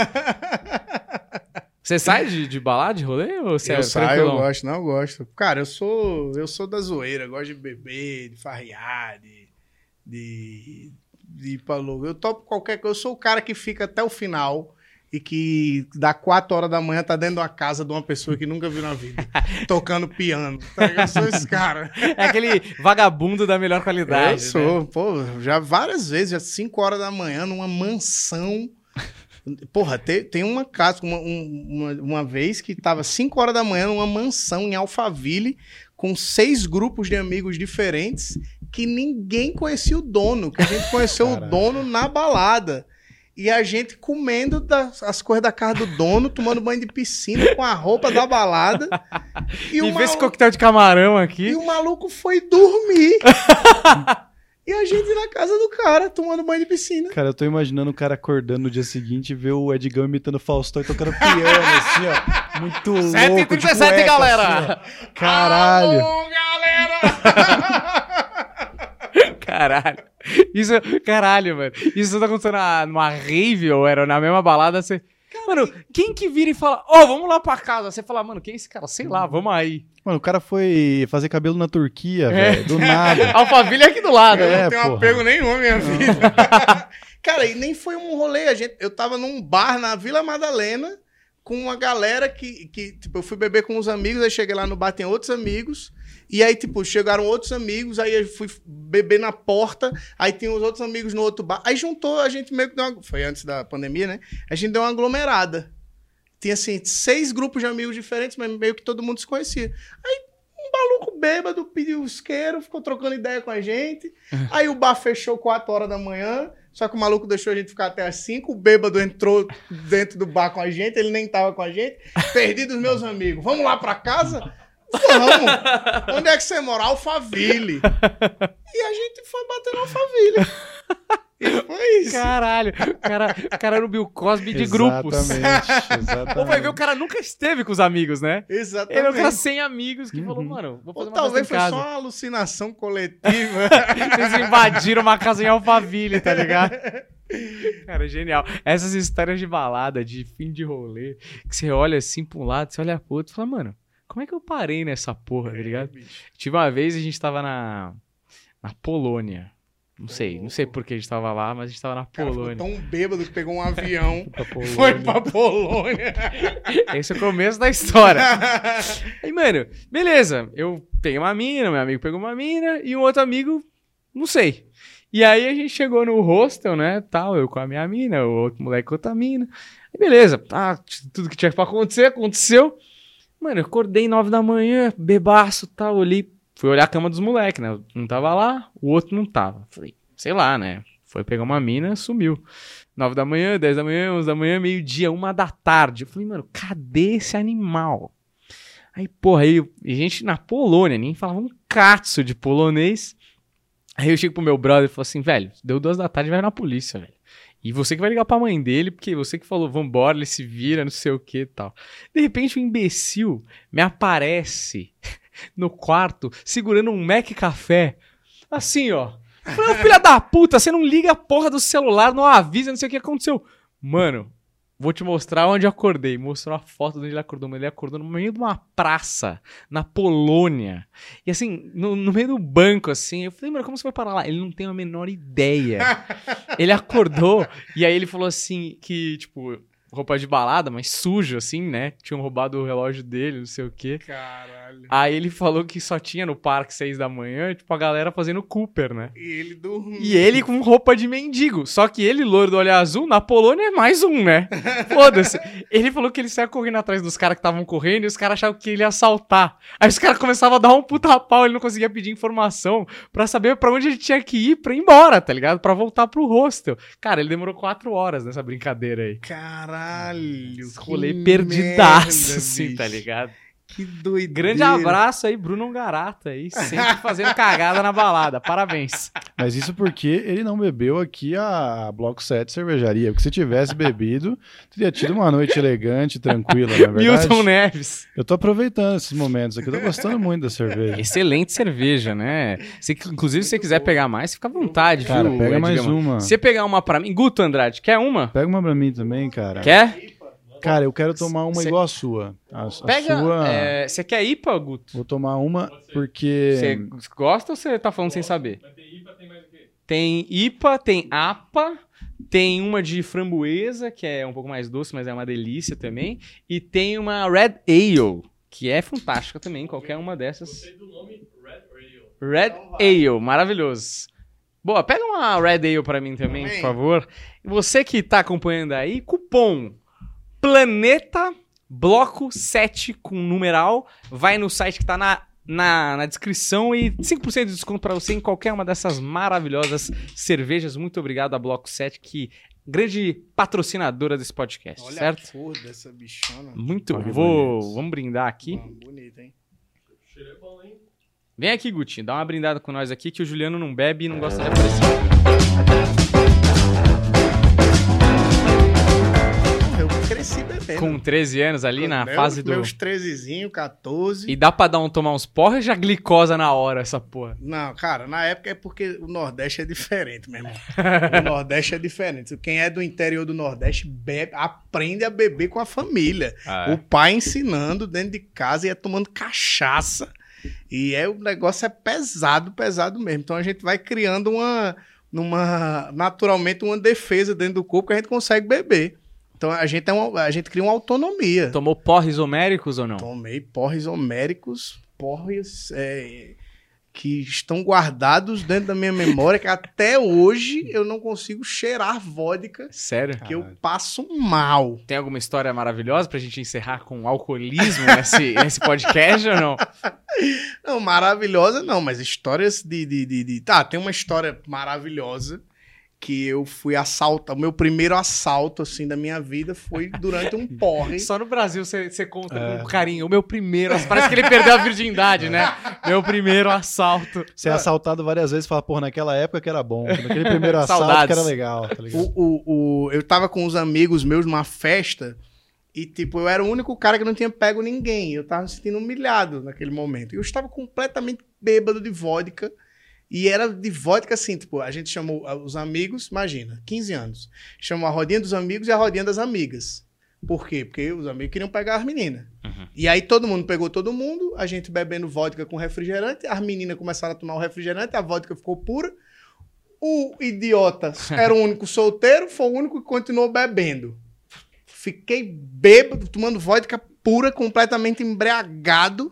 Speaker 1: Você sai de, de balada, de rolê, ou você
Speaker 2: Eu
Speaker 1: é
Speaker 2: saio, eu
Speaker 1: tranquilão?
Speaker 2: gosto, não, eu gosto. Cara, eu sou, eu sou da zoeira, gosto de beber, de farrear, de, de, de ir pra louco. Eu topo qualquer coisa, eu sou o cara que fica até o final e que dá quatro horas da manhã tá dentro de uma casa de uma pessoa que nunca viu na vida, tocando piano. Tá ligado? Eu sou esse cara.
Speaker 1: É aquele vagabundo da melhor qualidade.
Speaker 2: Eu sou, pô, já várias vezes, já cinco horas da manhã, numa mansão. Porra, tem, tem uma casa, uma, um- uma, uma vez que tava cinco horas da manhã numa mansão em Alphaville, com seis grupos de amigos diferentes, que ninguém conhecia o dono, que a gente conheceu o
Speaker 3: Caralho.
Speaker 2: dono na balada. E a gente comendo das, as coisas da casa do dono, tomando banho de piscina com a roupa da balada. E,
Speaker 1: E
Speaker 2: o
Speaker 1: vê esse
Speaker 2: maluco-
Speaker 1: coquetel de camarão aqui.
Speaker 2: e o maluco foi dormir. E a gente na casa do cara, tomando banho de piscina.
Speaker 3: Cara, eu tô imaginando o cara acordando no dia seguinte e ver o Edgão imitando o Faustão e tocando piano, assim, ó. Muito louco.
Speaker 1: sete e trinta e sete,
Speaker 3: de cueca,
Speaker 1: galera!
Speaker 3: assim, ó. Caralho.
Speaker 2: Alô, galera!
Speaker 1: Caralho. Isso, caralho, mano. Isso tá acontecendo na- numa rave ou era na mesma balada, você... Mano, quem que vira e fala, ó, oh, vamos lá pra casa? Você fala, mano, quem é esse cara? Sei lá, vamos aí.
Speaker 3: Mano, o cara foi fazer cabelo na Turquia,
Speaker 1: É.
Speaker 3: velho. Do nada.
Speaker 1: Alphaville é aqui do lado.
Speaker 2: Eu
Speaker 3: É,
Speaker 2: não tenho
Speaker 3: porra.
Speaker 2: apego nenhum à minha vida. Cara, e nem foi um rolê. A gente, eu tava num bar na Vila Madalena com uma galera que, que, tipo, eu fui beber com uns amigos, aí cheguei lá no bar, tem outros amigos, e aí, tipo, chegaram outros amigos, aí eu fui beber na porta, aí tem os outros amigos no outro bar, aí juntou, a gente meio que deu uma... Foi antes da pandemia, né? A gente deu uma aglomerada. Tinha, assim, seis grupos de amigos diferentes, mas meio que todo mundo se conhecia. Aí um maluco bêbado pediu isqueiro, ficou trocando ideia com a gente, aí o bar fechou quatro horas da manhã, só que o maluco deixou a gente ficar até as cinco, o bêbado entrou dentro do bar com a gente, ele nem tava com a gente. Perdi dos meus amigos. Vamos lá pra casa? Vamos. Onde é que você mora? Alphaville. E a gente foi bater no Alphaville. E foi isso.
Speaker 1: Caralho. O cara, o cara era o Bill Cosby de grupos.
Speaker 3: Exatamente, exatamente.
Speaker 1: Ou vai ver, o cara nunca esteve com os amigos, né?
Speaker 2: Exatamente.
Speaker 1: Ele é um cara sem amigos que falou,
Speaker 3: Uhum.
Speaker 1: mano, vou fazer
Speaker 2: Ou
Speaker 1: uma
Speaker 2: talvez
Speaker 1: festa
Speaker 2: foi
Speaker 1: em
Speaker 2: só
Speaker 1: casa.
Speaker 2: uma alucinação coletiva.
Speaker 1: Eles invadiram uma casa em Alphaville, tá ligado? Cara, genial. Essas histórias de balada, de fim de rolê, que você olha assim pra um lado, você olha pro outro e fala, mano, como é que eu parei nessa porra, tá ligado? Tive uma vez, a gente tava na, na Polônia. Não sei, não sei por que a gente tava lá, mas a gente tava na
Speaker 2: O cara ficou
Speaker 1: Polônia.
Speaker 2: tão bêbado que pegou um avião,
Speaker 3: Pra Polônia.
Speaker 2: foi pra Polônia.
Speaker 1: Esse é o começo da história. Aí, mano, beleza. Eu peguei uma mina, meu amigo pegou uma mina e um outro amigo, não sei. E aí a gente chegou no hostel, né, tal, eu com a minha mina, o outro moleque com outra mina. Aí beleza, tá, tudo que tinha pra acontecer, aconteceu. Mano, eu acordei nove da manhã, bebaço, tal, olhei, fui olhar a cama dos moleques, né, um tava lá, o outro não tava. Falei, sei lá, né, Foi pegar uma mina, sumiu. nove da manhã, dez da manhã, onze da manhã, meio-dia, uma da tarde. Eu falei, mano, cadê esse animal? Aí, porra, aí, a gente na Polônia, nem falava um catso de polonês. Aí eu chego pro meu brother e falo assim, velho, deu duas da tarde, vai na polícia, velho. E você que vai ligar pra mãe dele, porque você que falou, vambora, ele se vira, não sei o que e tal. De repente, o imbecil me aparece no quarto, segurando um Mac Café, assim, ó. Falei, filha da puta, você não liga a porra do celular, não avisa, não sei o que aconteceu. Mano, vou te mostrar onde eu acordei. Mostrou a foto de onde ele acordou. Mas ele acordou no meio de uma praça, na Polônia. E assim, no, no meio do banco, assim. Eu falei, mano, como você vai parar lá? Ele não tem a menor ideia. Ele acordou e aí ele falou assim, que, tipo, roupa de balada, mas sujo, assim, né? Tinham roubado o relógio dele, não sei o quê.
Speaker 2: Caralho.
Speaker 1: Aí ele falou que só tinha no parque seis da manhã, tipo, a galera fazendo Cooper, né?
Speaker 2: E ele dormiu.
Speaker 1: E ele com roupa de mendigo. Só que ele, loiro do olho azul, na Polônia é mais um, né? Foda-se. Ele falou que ele saia correndo atrás dos caras que estavam correndo e os caras achavam que ele ia assaltar. Aí os caras começavam a dar um puta pau, ele não conseguia pedir informação pra saber pra onde ele tinha que ir pra ir embora, tá ligado? Pra voltar pro hostel. Cara, ele demorou quatro horas nessa brincadeira aí.
Speaker 2: Caralho.
Speaker 1: Rolê
Speaker 2: que
Speaker 1: perdidaço,
Speaker 2: merda,
Speaker 1: assim,
Speaker 2: bicho.
Speaker 1: tá ligado?
Speaker 2: Que doideira.
Speaker 1: Grande abraço aí, Bruno Garata aí, sempre fazendo cagada na balada. Parabéns.
Speaker 3: Mas isso porque ele não bebeu aqui a Bloco sete cervejaria. Porque se tivesse bebido, teria tido uma noite elegante, tranquila, na verdade.
Speaker 1: Milton Neves.
Speaker 3: Eu tô aproveitando esses momentos aqui, eu tô gostando muito da cerveja.
Speaker 1: Excelente cerveja, né? Se, inclusive, se você quiser pegar mais, fica à vontade,
Speaker 3: Cara,
Speaker 1: viu?
Speaker 3: pega mais
Speaker 1: Edgar?
Speaker 3: uma.
Speaker 1: Se você pegar uma pra mim... Guto Andrade, quer uma?
Speaker 3: Pega uma pra mim também, cara.
Speaker 1: Quer?
Speaker 3: Cara, eu quero tomar uma
Speaker 1: Cê-
Speaker 3: igual a sua. A, a
Speaker 1: Pega...
Speaker 3: sua...
Speaker 1: é, Você quer I P A, Guto?
Speaker 3: Vou tomar uma porque...
Speaker 1: Você gosta ou você tá falando sem saber?
Speaker 4: Mas tem I P A, tem mais o quê?
Speaker 1: Tem I P A, tem A P A, tem uma de framboesa, que é um pouco mais doce, mas é uma delícia também. E tem uma Red Ale, que é fantástica também, qualquer uma dessas.
Speaker 4: Gostei do nome Red Ale.
Speaker 1: Red Ale, maravilhoso. Boa, pega uma Red Ale pra mim também, por favor. E você que tá acompanhando aí, cupom Planeta Bloco sete com numeral, vai no site que tá na, na, na descrição e cinco por cento de desconto pra você em qualquer uma dessas maravilhosas cervejas. Muito obrigado a Bloco sete, que grande patrocinadora desse podcast,
Speaker 2: Olha
Speaker 1: certo?
Speaker 2: a cor dessa bichona.
Speaker 1: Muito,
Speaker 3: Olha que
Speaker 1: vou,
Speaker 3: bonito.
Speaker 1: vamos brindar aqui.
Speaker 2: Ah, bonito, hein?
Speaker 4: O cheiro é bom, hein?
Speaker 1: Vem aqui, Gutinho, dá uma brindada com nós aqui, que o Juliano não bebe e não gosta de aparecer.
Speaker 2: Eu cresci bebendo.
Speaker 1: Com treze anos ali, na
Speaker 2: Meu-
Speaker 1: fase do...
Speaker 2: Meus trezezinho, quatorze.
Speaker 1: E dá pra dar um, tomar uns porra ou já glicosa na hora, essa porra?
Speaker 2: Não, cara, na época é porque o Nordeste é diferente, meu irmão. O Nordeste é diferente. Quem é do interior do Nordeste bebe, aprende a beber com a família.
Speaker 1: Ah, é.
Speaker 2: O pai ensinando dentro de casa e ia tomando cachaça. E é, o negócio é pesado, pesado mesmo. Então a gente vai criando uma, numa, naturalmente uma defesa dentro do corpo que a gente consegue beber. Então a gente, é uma, a gente cria uma autonomia.
Speaker 1: Tomou porres homéricos ou não?
Speaker 2: Tomei porres homéricos, porres é, que estão guardados dentro da minha memória, que até hoje eu não consigo cheirar vodka,
Speaker 1: Sério?
Speaker 2: que eu passo mal.
Speaker 1: Tem alguma história maravilhosa pra gente encerrar com alcoolismo nesse, nesse podcast ou não?
Speaker 2: Não, maravilhosa não, mas histórias de, de, de, de... Tá, tem uma história maravilhosa que eu fui assaltar. O meu primeiro assalto, assim, da minha vida foi durante um porre.
Speaker 1: Só no Brasil você você conta
Speaker 3: É.
Speaker 1: com carinho. O meu primeiro... Parece que ele perdeu a virgindade, né? Meu primeiro assalto.
Speaker 3: Você é assaltado várias vezes e fala, porra, naquela época que era bom. Naquele primeiro assalto
Speaker 1: Saudades.
Speaker 3: que era legal, tá ligado?
Speaker 2: O, o, o, eu tava com uns amigos meus numa festa e, tipo, eu era o único cara que não tinha pego ninguém. Eu tava me sentindo humilhado naquele momento. E eu estava completamente bêbado de vodka. E era de vodka assim, tipo, a gente chamou os amigos, imagina, quinze anos. Chamou a rodinha dos amigos e a rodinha das amigas. Por quê? Porque os amigos queriam pegar as meninas.
Speaker 1: Uhum.
Speaker 2: E aí todo mundo pegou todo mundo, a gente bebendo vodka com refrigerante, as meninas começaram a tomar o refrigerante, a vodka ficou pura. O idiota era o único solteiro, foi o único que continuou bebendo. Fiquei bêbado, tomando vodka pura, completamente embriagado.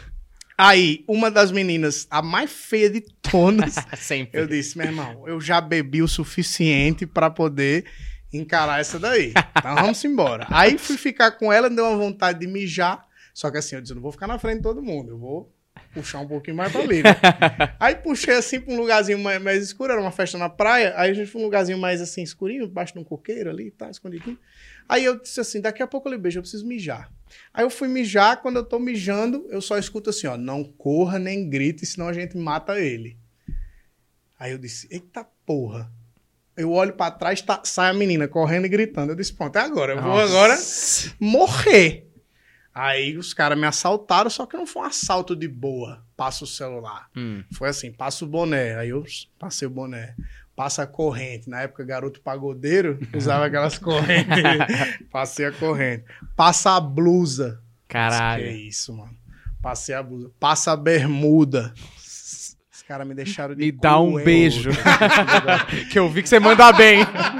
Speaker 2: Aí, uma das meninas, a mais feia de todas,
Speaker 1: Sempre.
Speaker 2: eu disse, meu irmão, eu já bebi o suficiente pra poder encarar essa daí. Então vamos embora. Aí fui ficar com ela, deu uma vontade de mijar. Só que assim, eu disse, eu não vou ficar na frente de todo mundo. Eu vou puxar um pouquinho mais pra ali, né? Aí puxei assim pra um lugarzinho mais, mais escuro, era uma festa na praia, aí a gente foi um lugarzinho mais assim, escurinho, embaixo de um coqueiro ali, tá, escondidinho. Aí eu disse assim, daqui a pouco eu lhe beijo, eu preciso mijar. Aí eu fui mijar, quando eu tô mijando, eu só escuto assim, ó, não corra nem grite, senão a gente mata ele. Aí eu disse, eita porra. Eu olho pra trás, tá, sai a menina correndo e gritando. Eu disse, pronto, é agora, eu vou
Speaker 1: Nossa.
Speaker 2: agora morrer. Aí os caras me assaltaram, só que não foi um assalto de boa. Passa o celular.
Speaker 1: Hum.
Speaker 2: Foi assim, passa o boné. Aí eu passei o boné. Passa a corrente. Na época, garoto pagodeiro, usava aquelas correntes. Passei a corrente. Passa a blusa.
Speaker 1: Caralho.
Speaker 2: Que é isso, mano. Passei a blusa. Passa a bermuda. Os caras me deixaram de
Speaker 1: Me dá um
Speaker 2: cueca.
Speaker 1: beijo. Que eu vi que você manda bem.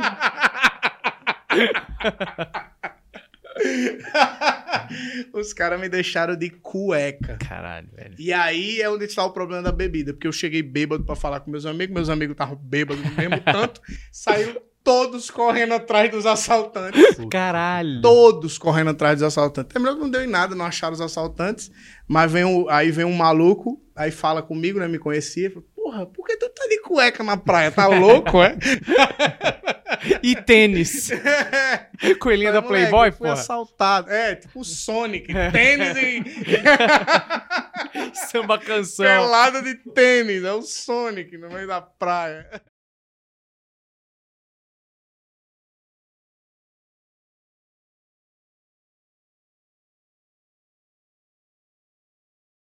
Speaker 2: Os caras me deixaram de cueca.
Speaker 1: Caralho, velho.
Speaker 2: E aí é onde está o problema da bebida. Porque eu cheguei bêbado pra falar com meus amigos. Meus amigos estavam bêbados do mesmo tanto. Saíram todos correndo atrás dos assaltantes.
Speaker 1: Caralho.
Speaker 2: Todos correndo atrás dos assaltantes. Terminou que não deu em nada, não acharam os assaltantes. Mas vem um, aí vem um maluco, aí fala comigo, né? Me conhecia. Fala, porra, por que tu tá de cueca na praia? Tá louco, é?
Speaker 1: E tênis. Coelhinha da
Speaker 2: Falei, moleque,
Speaker 1: Playboy,
Speaker 2: eu fui
Speaker 1: porra.
Speaker 2: assaltado. É, tipo o Sonic. Tênis e...
Speaker 1: Samba canção.
Speaker 2: pelado de tênis. É o Sonic no meio da praia.